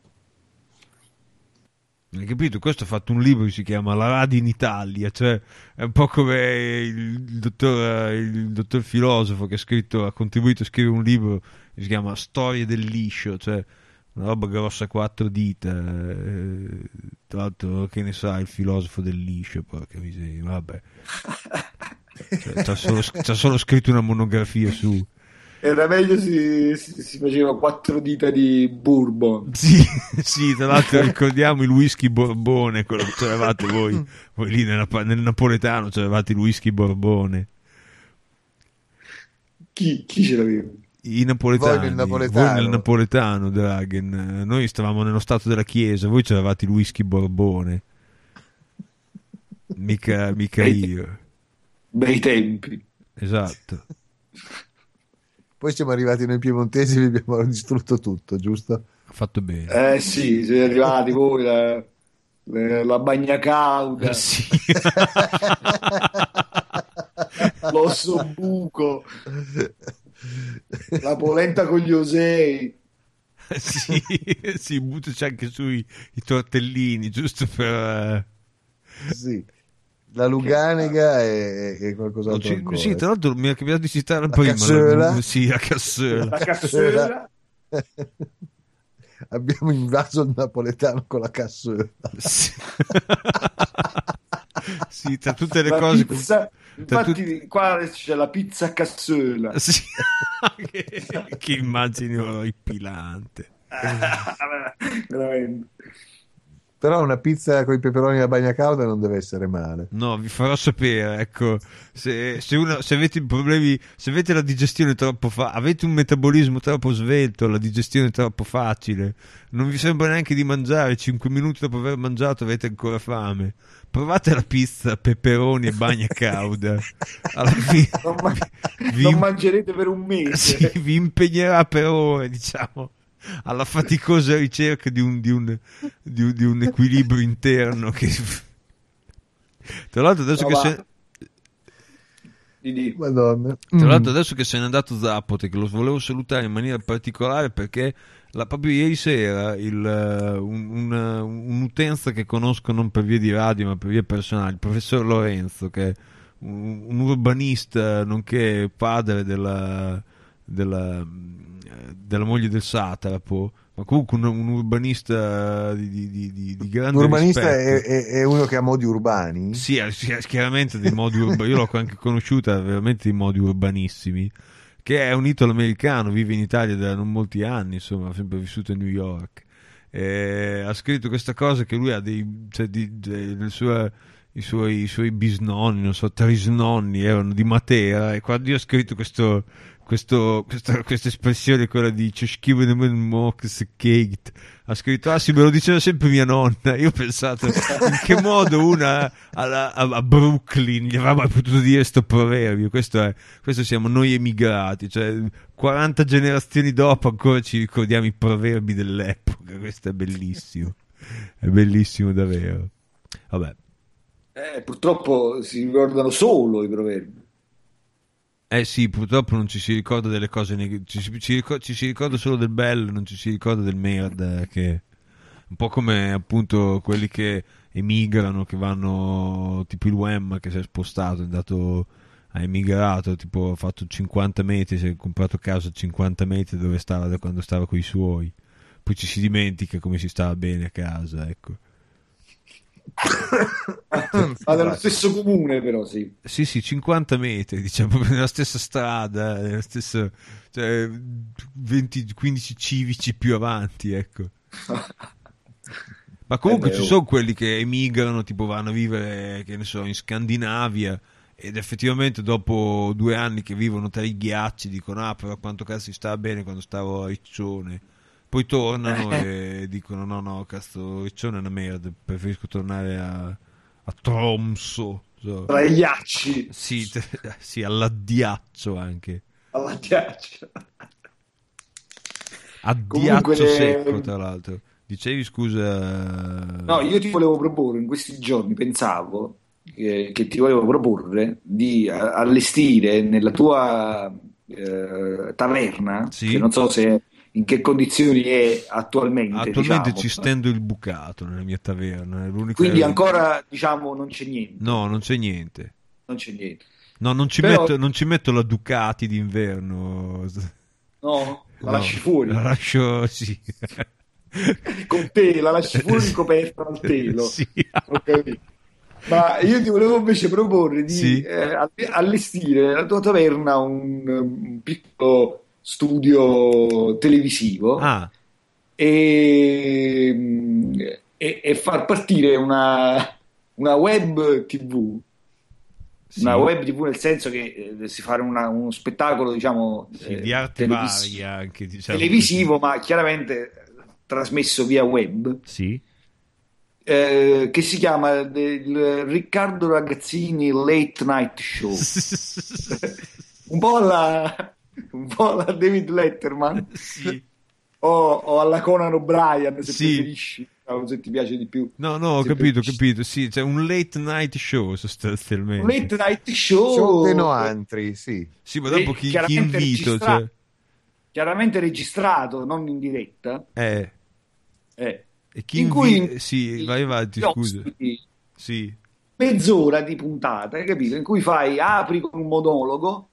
Hai capito? Questo ha fatto un libro che si chiama La radio in Italia, cioè è un po' come il dottor, il dottor filosofo che ha scritto, ha contribuito a scrivere un libro che si chiama Storie del liscio, cioè una roba grossa quattro dita. eh, Tra l'altro, che ne sa il filosofo del liscio, porca miseria, vabbè. Cioè, c'ha, solo, c'ha solo scritto una monografia su. Era meglio si, si, si faceva quattro dita di bourbon. Sì, sì, tra l'altro ricordiamo il whisky Borbone, quello che c'avevate voi, voi lì nella- nel napoletano c'avevate il whisky Borbone. Chi, chi ce l'aveva? I napoletani, Voi nel napoletano. voi nel napoletano, Dragen. Noi stavamo nello stato della chiesa, voi c'avevate il whisky Borbone. Mica, mica io. Bei tempi. Esatto. Poi siamo arrivati noi piemontesi e vi abbiamo distrutto tutto, giusto? Ha fatto bene. Eh sì, siete arrivati voi, la, la, la bagna cauda, Sì. l'osso buco, la polenta con gli osei. sì, sì, buttaci anche sui i tortellini, giusto per... eh, Sì. La Luganega e, e qualcos'altro Ci- ancora. sì, tra l'altro mi è capitato di citare La prima. cassola. la- Sì, la cassola. La cassola. Abbiamo invaso il napoletano con la cassola. Sì. Sì, tra tutte le La cose... pizza, tra infatti qua c'è la pizza a cassola. Sì. che, che immagini orripilante. Veramente. Però una pizza con i peperoni alla bagna cauda non deve essere male. No, vi farò sapere, ecco, se, se, una- se avete problemi, se avete la digestione troppo fa- avete un metabolismo troppo svelto, la digestione troppo facile, non vi sembra neanche di mangiare, cinque minuti dopo aver mangiato avete ancora fame, provate la pizza, peperoni e bagna cauda. Alla fine Non, ma- vi, non mangerete per un mese. sì, vi impegnerà per ore, diciamo, alla faticosa ricerca di un, di un, di un, di un equilibrio interno che... Tra l'altro adesso No, che ma- se... Di- di- Madonna. Tra l'altro adesso che se n'è andato Zapote, che lo volevo salutare in maniera particolare perché la- proprio ieri sera il, eh, un- una- un'utenza che conosco non per via di radio ma per via personale, il professor Lorenzo, che è un, un urbanista nonché padre della, della, della moglie del Satrapo, ma comunque un, un urbanista di, di, di, di- di grande L'urbanista rispetto. è, è- è uno che ha modi urbani. Sì, eh, sì, chiaramente dei modi urbani. Io l'ho anche conosciuta veramente di modi urbanissimi. Che è un italo-americano, vive in Italia da non molti anni, insomma, ha sempre vissuto a New York. Eh, ha scritto questa cosa che lui ha dei, cioè, di, de- nel suo, i suoi, i suoi bisnonni, non so, trisnonni erano di Matera, e quando io ho scritto questo, questo, questa, questa espressione, quella di c'è schivo nemmeno Mox Kate, ha scritto, ah sì, me lo diceva sempre mia nonna. Io ho pensato, in che modo una a, a, a Brooklyn gli aveva mai potuto dire sto proverbio? Questo è, questo siamo noi emigrati, cioè quaranta generazioni dopo ancora ci ricordiamo i proverbi dell'epoca. Questo è bellissimo, è bellissimo davvero. Vabbè. Eh, purtroppo si ricordano solo i proverbi. Eh sì, purtroppo non ci si ricorda delle cose neg- ci, si, ci, ricorda, ci si ricorda solo del bello, non ci si ricorda del merda, che un po' come appunto quelli che emigrano, che vanno, tipo il Wemma che si è spostato, è andato, ha emigrato, tipo ha fatto cinquanta metri, si è comprato casa a cinquanta metri dove stava da quando stava con i suoi, poi ci si dimentica come si stava bene a casa, ecco. Ma nello stesso comune, però, sì. Sì, sì, cinquanta metri, diciamo, nella stessa strada, nella stessa, cioè venti quindici civici più avanti, ecco. Ma comunque Eh beh, ci oh. sono quelli che emigrano, tipo vanno a vivere, che ne so, in Scandinavia, ed effettivamente dopo due anni che vivono tra i ghiacci dicono, ah, però quanto cazzo si stava bene quando stavo a Riccione. Poi tornano e dicono, no, no, cazzo, Riccione è una merda, preferisco tornare a, a Tromso. So. Tra i ghiacci. Sì, t- sì, all'addiaccio anche. Alla ghiaccia. Addiaccio Comunque, secco, tra l'altro. Dicevi, scusa... No, io ti volevo proporre in questi giorni, pensavo che, che ti volevo proporre di a- allestire nella tua eh, taverna, Sì. che non so se in che condizioni è attualmente, Attualmente diciamo. ci stendo il bucato nella mia taverna. È l'unica... Quindi ancora, diciamo, non c'è niente. No, non c'è niente. Non c'è niente. No, non ci, Però- metto, non ci metto la Ducati d'inverno. No? La No, lasci fuori. La lascio, sì. Con te, la lasci fuori ricoperta al telo. Sì. Ho capito. Ma io ti volevo invece proporre di Sì. eh, allestire nella tua taverna un, un piccolo studio televisivo Ah, e, e- e far partire una, una web tivù. sì. Una web tivù nel senso che eh, si fare una- uno spettacolo, diciamo, Sì, eh, di arte televis- varia anche, diciamo televisivo, ma chiaramente trasmesso via web. così. Sì. Eh, che si chiama il Riccardo Ragazzini Late Night Show, un po' alla, un po' alla David Letterman Sì. o, o alla Conan O'Brien, se Sì. preferisci, o se ti piace di più. No, no, ho Se capito, ho preferisci. capito. Sì, c'è un late night show sostanzialmente. Un Late Night Show, Show de Noantri, sì. Sì, ma dopo eh, chi, chi chiaramente invito? registra- Cioè... chiaramente registrato, non in diretta, Eh, eh, e chi in cui invi- Sì, vai avanti, gli scusa. ospiti, Sì. mezz'ora di puntata, hai capito? In cui fai, apri con un monologo,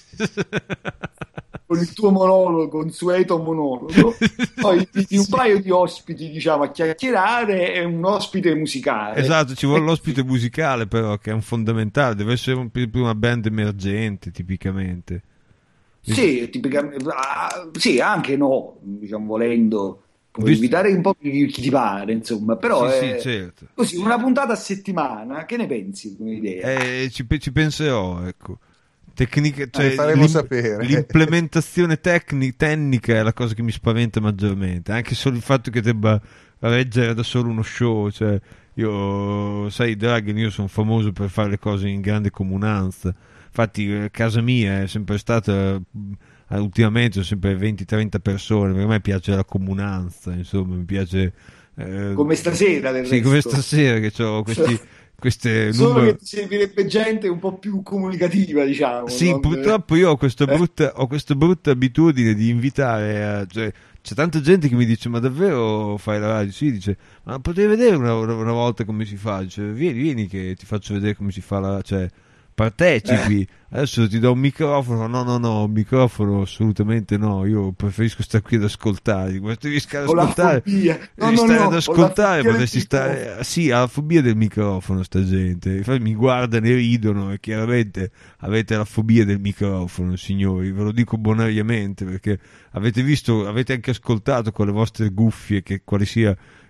con il tuo monologo, consueto monologo, poi inviti un Sì. paio di ospiti, diciamo, a chiacchierare e un ospite musicale. Esatto, ci vuole l'ospite musicale però, che è un fondamentale, deve essere un- più una band emergente tipicamente. Sì, tipicamente, ah, sì, anche no, diciamo, volendo, puoi Visto- invitare un po' chi, chi ti pare, insomma, però Sì, è sì, certo. così, una puntata a settimana, che ne pensi come idea? Eh, ci, pe- ci penserò, ecco. Tecnica, cioè, ne faremo sapere. l'implementazione tecni- tecnica è la cosa che mi spaventa maggiormente, anche solo il fatto che debba reggere da solo uno show, cioè io, sai, Dragon, io sono famoso per fare le cose in grande comunanza, infatti eh, casa mia è sempre stata, eh, ultimamente sono sempre venti trenta persone, perché a me piace la comunanza, insomma, mi piace... eh, Come stasera, del sì, resto. come stasera che ho questi... queste Solo numero- che ti servirebbe gente un po' più comunicativa, diciamo. Sì, non- purtroppo io ho questa Eh. brutta, ho questa brutta abitudine di invitare, a- cioè, c'è tanta gente che mi dice, ma davvero fai la radio? Sì, dice, ma potevi vedere una, una- una volta come si fa? Dice, vieni, vieni che ti faccio vedere come si fa la, cioè, partecipi, adesso ti do un microfono, no, no, no, un microfono assolutamente no, io preferisco stare qui ad ascoltare, ma devi stare ad Ho la ascoltare, fobia. No, devi no, stare no, ad ho la ascoltare, fobia del potresti stare, sì, ha la fobia del microfono sta gente, infatti mi guardano e ridono e chiaramente avete la fobia del microfono, signori, ve lo dico bonariamente perché avete visto, avete anche ascoltato con le vostre cuffie che quale sia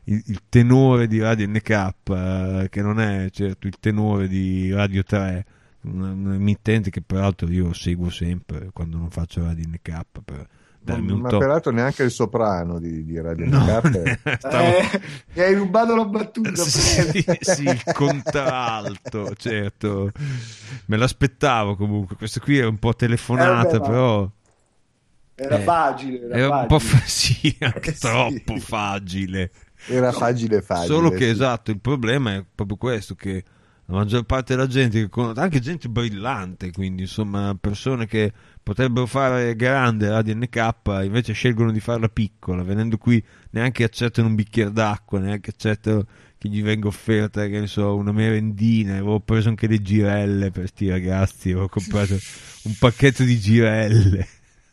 il, il tenore di Radio N K, eh, che non è certo il tenore di Radio tre, un'emittente che peraltro io seguo sempre quando non faccio Radio N K per darmi un ma to- peraltro neanche il soprano di, di Radio no, N K. stavo... eh, mi hai rubato la battuta. sì, sì, il contralto, certo, me l'aspettavo comunque. Questo qui è un po' telefonata, eh, vabbè, però era eh, facile, era, era un facile. po' fa- sì, anche Sì. troppo facile. Era facile facile. Solo che sì. esatto, il problema è proprio questo, che la maggior parte della gente, che con- anche gente brillante, quindi insomma persone che potrebbero fare grande Radio N K, invece scelgono di farla piccola, venendo qui neanche accettano un bicchiere d'acqua, neanche accettano che gli venga offerta, che ne so, una merendina. Avevo preso anche le girelle per sti ragazzi, avevo comprato un pacchetto di girelle.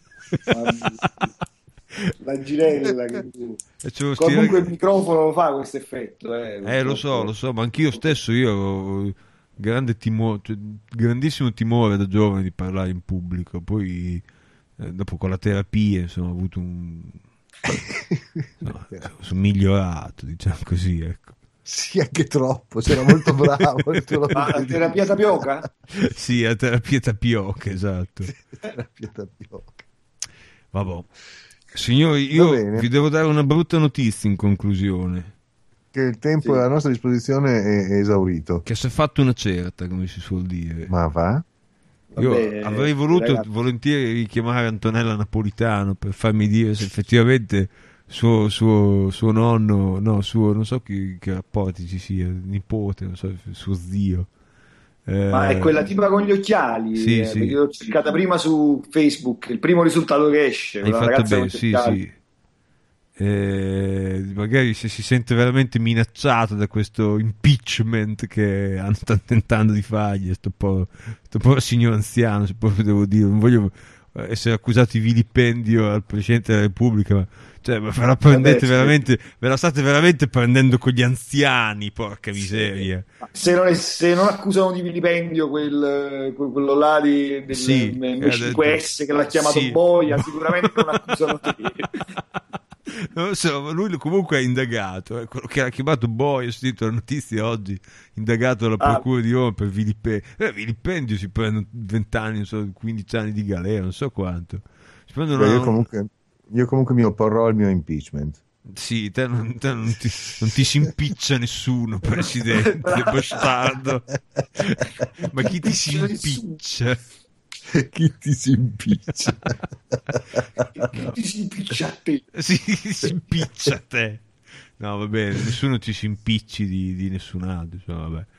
La girella che tu... E c'avevo sti comunque rag- il microfono lo fa questo effetto, eh, Eh, lo so, lo so, ma anch'io stesso, io ho grande timore, cioè, grandissimo timore da giovane di parlare in pubblico. Poi, eh, dopo con la terapia, insomma, ho avuto un... no, sono migliorato, diciamo così, ecco. Sì, anche troppo, c'era molto bravo. il tuo Ma la terapia tapioca? Sì, la terapia tapioca, esatto. terapia tapioca. Vabbè. Signori, Va io bene. vi devo dare una brutta notizia in conclusione. Che il tempo Sì. a nostra disposizione è, è esaurito. Che si è fatto una certa, come si suol dire. Ma va? Io Vabbè, avrei voluto ragazzi. volentieri richiamare Antonella Napolitano per farmi dire se effettivamente suo, suo, suo nonno, no, suo, non so chi, che rapporti ci sia, nipote, non so, suo zio. Eh, Ma è quella tipa con gli occhiali, Sì, eh, sì. perché l'ho cercata prima su Facebook, il primo risultato che esce, Hai quella fatto ragazza bene, con gli sì, occhiali. sì. Eh, magari se si sente veramente minacciato da questo impeachment che hanno stanno tentando di fargli, sto po', sto po' signor anziano, se proprio devo dire, non voglio essere accusato di vilipendio al Presidente della Repubblica, ma cioè, ma ve la prendete Vabbè, sì. veramente, ve la state veramente prendendo con gli anziani, porca miseria. Se non, è- se non accusano di vilipendio quel, quel- quello là di, del Sì, M cinque S che l'ha chiamato sì. boia, sicuramente non accusano te. Non lo so, ma lui comunque è indagato, eh, quello che ha chiamato boia, ho sentito la notizia oggi, indagato dalla Ah. procura di Roma per vilipendio. Eh, vilipendio si prendono venti anni, non so, quindici anni di galera, non so quanto. Si prendono Beh, una- io, comunque, io comunque mi opporrò al mio impeachment. Sì, te non, te non ti, non ti si impiccia nessuno, presidente, bastardo. Ma chi ti si impiccia? Chi ti si impiccia? Ti si impiccia a te. Sì, si impiccia a te. No, va bene, nessuno ci si impicci di, di nessun altro, insomma, vabbè.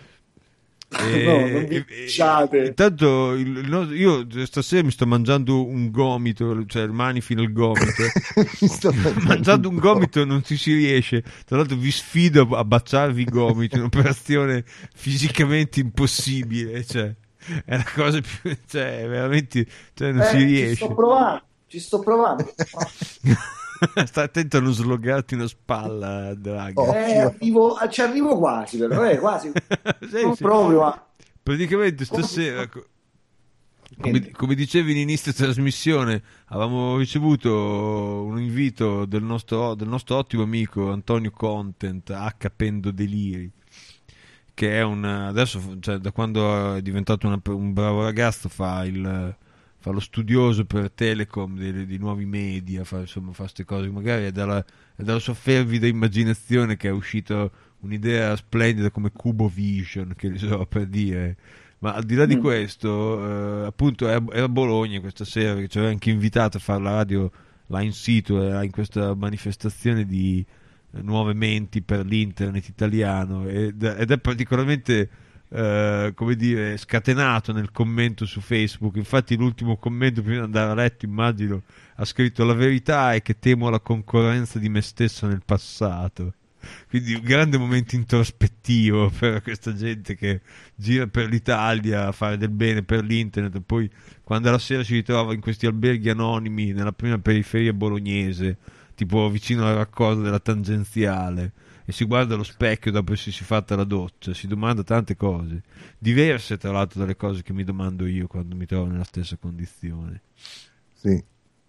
No, non vi impicciate. Intanto il- il no- io stasera mi sto mangiando un gomito, cioè mani fino al gomito. Mi sto Mangiando un gomito non ci si riesce. Tra l'altro vi sfido a baciarvi i gomiti, un'operazione fisicamente impossibile, cioè è la cosa più, cioè veramente, cioè non Eh, si ci riesce. sto provando, ci sto provando. Stai attento a non slogarti una spalla, Draghi. Oh. Eh, arrivo, ci arrivo quasi, però, eh, quasi. Sì, Non sì. proprio, ma... Praticamente stasera, co- come, come dicevi all'inizio della trasmissione, avevamo ricevuto un invito del nostro, del nostro ottimo amico Antonio Content, H Pendo Deliri, che è un adesso, cioè, da quando è diventato una- un bravo ragazzo, fa il fa lo studioso per Telecom di, di nuovi media, fa insomma fa queste cose, magari è dalla, è dalla sua fervida immaginazione che è uscita un'idea splendida come Cubo Vision, che ne so, per dire. Ma al di là di Mm. questo, eh, appunto è, è a Bologna questa sera, che ci aveva anche invitato a fare la radio là in situ, era in questa manifestazione di eh, nuove menti per l'internet italiano, ed, ed è particolarmente eh, come dire, scatenato nel commento su Facebook. Infatti l'ultimo commento prima di andare a letto, immagino, ha scritto: la verità è che temo la concorrenza di me stesso nel passato. Quindi un grande momento introspettivo per questa gente che gira per l'Italia a fare del bene per l'internet, e poi quando la sera si ritrova in questi alberghi anonimi nella prima periferia bolognese, tipo vicino alla raccordo della tangenziale, e si guarda allo specchio dopo essersi fatta la doccia, si domanda tante cose diverse, tra l'altro, dalle cose che mi domando io quando mi trovo nella stessa condizione. Sì.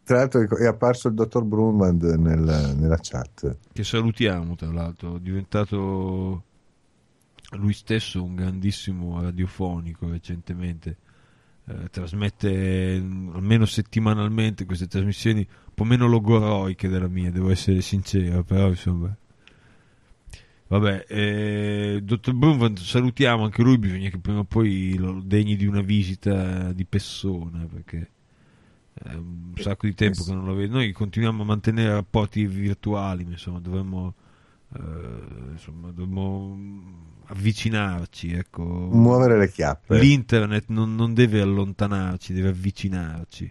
tra l'altro è apparso il dottor Brumand nel, nella chat. Che salutiamo, tra l'altro, è diventato lui stesso un grandissimo radiofonico recentemente. Eh, trasmette almeno settimanalmente queste trasmissioni un po' meno logoroiche della mia, devo essere sincero, però insomma vabbè, eh, dottor Brumand salutiamo anche lui, bisogna che prima o poi lo degni di una visita di persona, perché è un sacco di tempo che non lo vedo. Noi continuiamo a mantenere rapporti virtuali, ma insomma dovremmo eh, insomma dovremmo avvicinarci, ecco. Muovere le chiappe. L'internet non, non deve allontanarci, deve avvicinarci.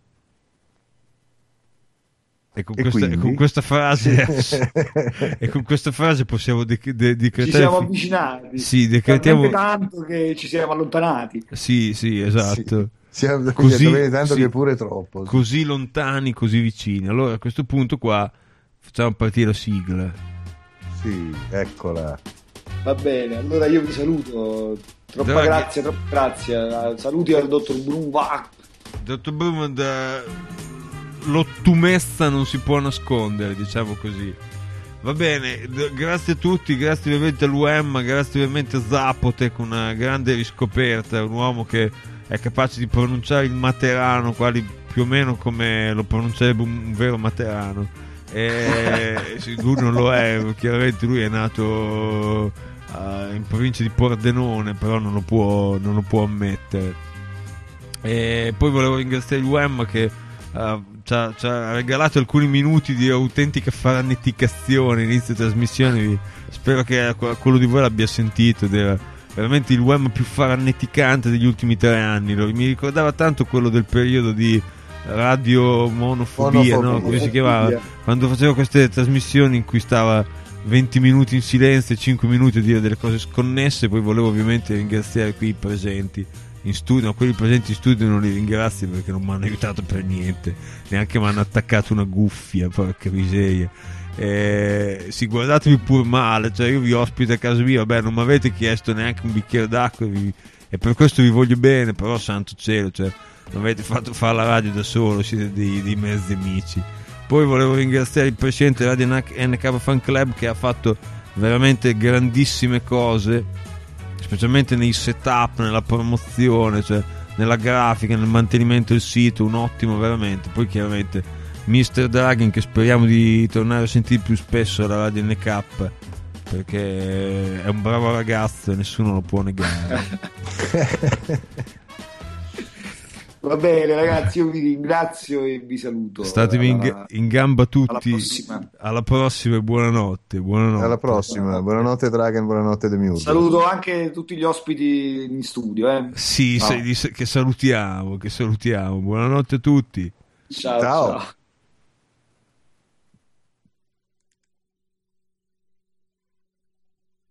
E con, E questa, quindi? e con questa frase e con questa frase possiamo dec- de- decretare Ci siamo fi- avvicinati. sì, decretiamo Talmente tanto che ci siamo allontanati. sì, sì, esatto. Sì, siamo Così- così, tanto sì. che pure troppo. Così lontani, così vicini. Allora a questo punto qua facciamo partire la sigla. Sì, eccola. Va bene, allora io vi saluto. Troppa Draghi. grazie, troppa grazie. Saluti al dottor Brumand. Dottor Brumand, eh, l'ottumezza non si può nascondere, diciamo così. Va bene, d- grazie a tutti, grazie ovviamente all'U E M, grazie ovviamente a Zapotec, una grande riscoperta, un uomo che è capace di pronunciare il materano, quali più o meno come lo pronuncerebbe un, un vero materano. E sì, lui non lo è, chiaramente lui è nato uh, in provincia di Pordenone, però non lo può, non lo può ammettere. E poi volevo ringraziare l'U E M che uh, ci, ha, ci ha regalato alcuni minuti di autentica farneticazione inizio trasmissione. Vi- spero che quello di voi l'abbia sentito, ed era veramente il U E M più farneticante degli ultimi tre anni. Lo- mi ricordava tanto quello del periodo di radio monofobia, Monofobia. no? Come si chiamava? Quando facevo queste trasmissioni in cui stava venti minuti in silenzio e cinque minuti a dire delle cose sconnesse. Poi volevo ovviamente ringraziare qui i presenti in studio, no, quelli presenti in studio non li ringrazio perché non mi hanno aiutato per niente, neanche mi hanno attaccato una cuffia, porca miseria. Eh, sì, guardatevi pur male, cioè io vi ospito a casa mia, vabbè, non mi avete chiesto neanche un bicchiere d'acqua e, vi- e per questo vi voglio bene, però santo cielo, cioè non avete fatto fare la radio da solo, siete dei, dei mezzi amici. Poi volevo ringraziare il presidente della Radio N K Fan Club che ha fatto veramente grandissime cose, specialmente nei setup, nella promozione, cioè nella grafica, nel mantenimento del sito, un ottimo veramente. Poi chiaramente mister Dragon, che speriamo di tornare a sentire più spesso alla Radio N K, perché è un bravo ragazzo e nessuno lo può negare. Va bene ragazzi, io vi ringrazio e vi saluto. Statevi in, Alla- in gamba tutti. alla prossima. Alla prossima e buonanotte, buonanotte. Alla prossima. Buonanotte Dragon, buonanotte Demiurgo. Saluto anche tutti gli ospiti in studio. Eh. Sì, No. se- che salutiamo, che salutiamo. Buonanotte a tutti. Ciao, Ciao. ciao.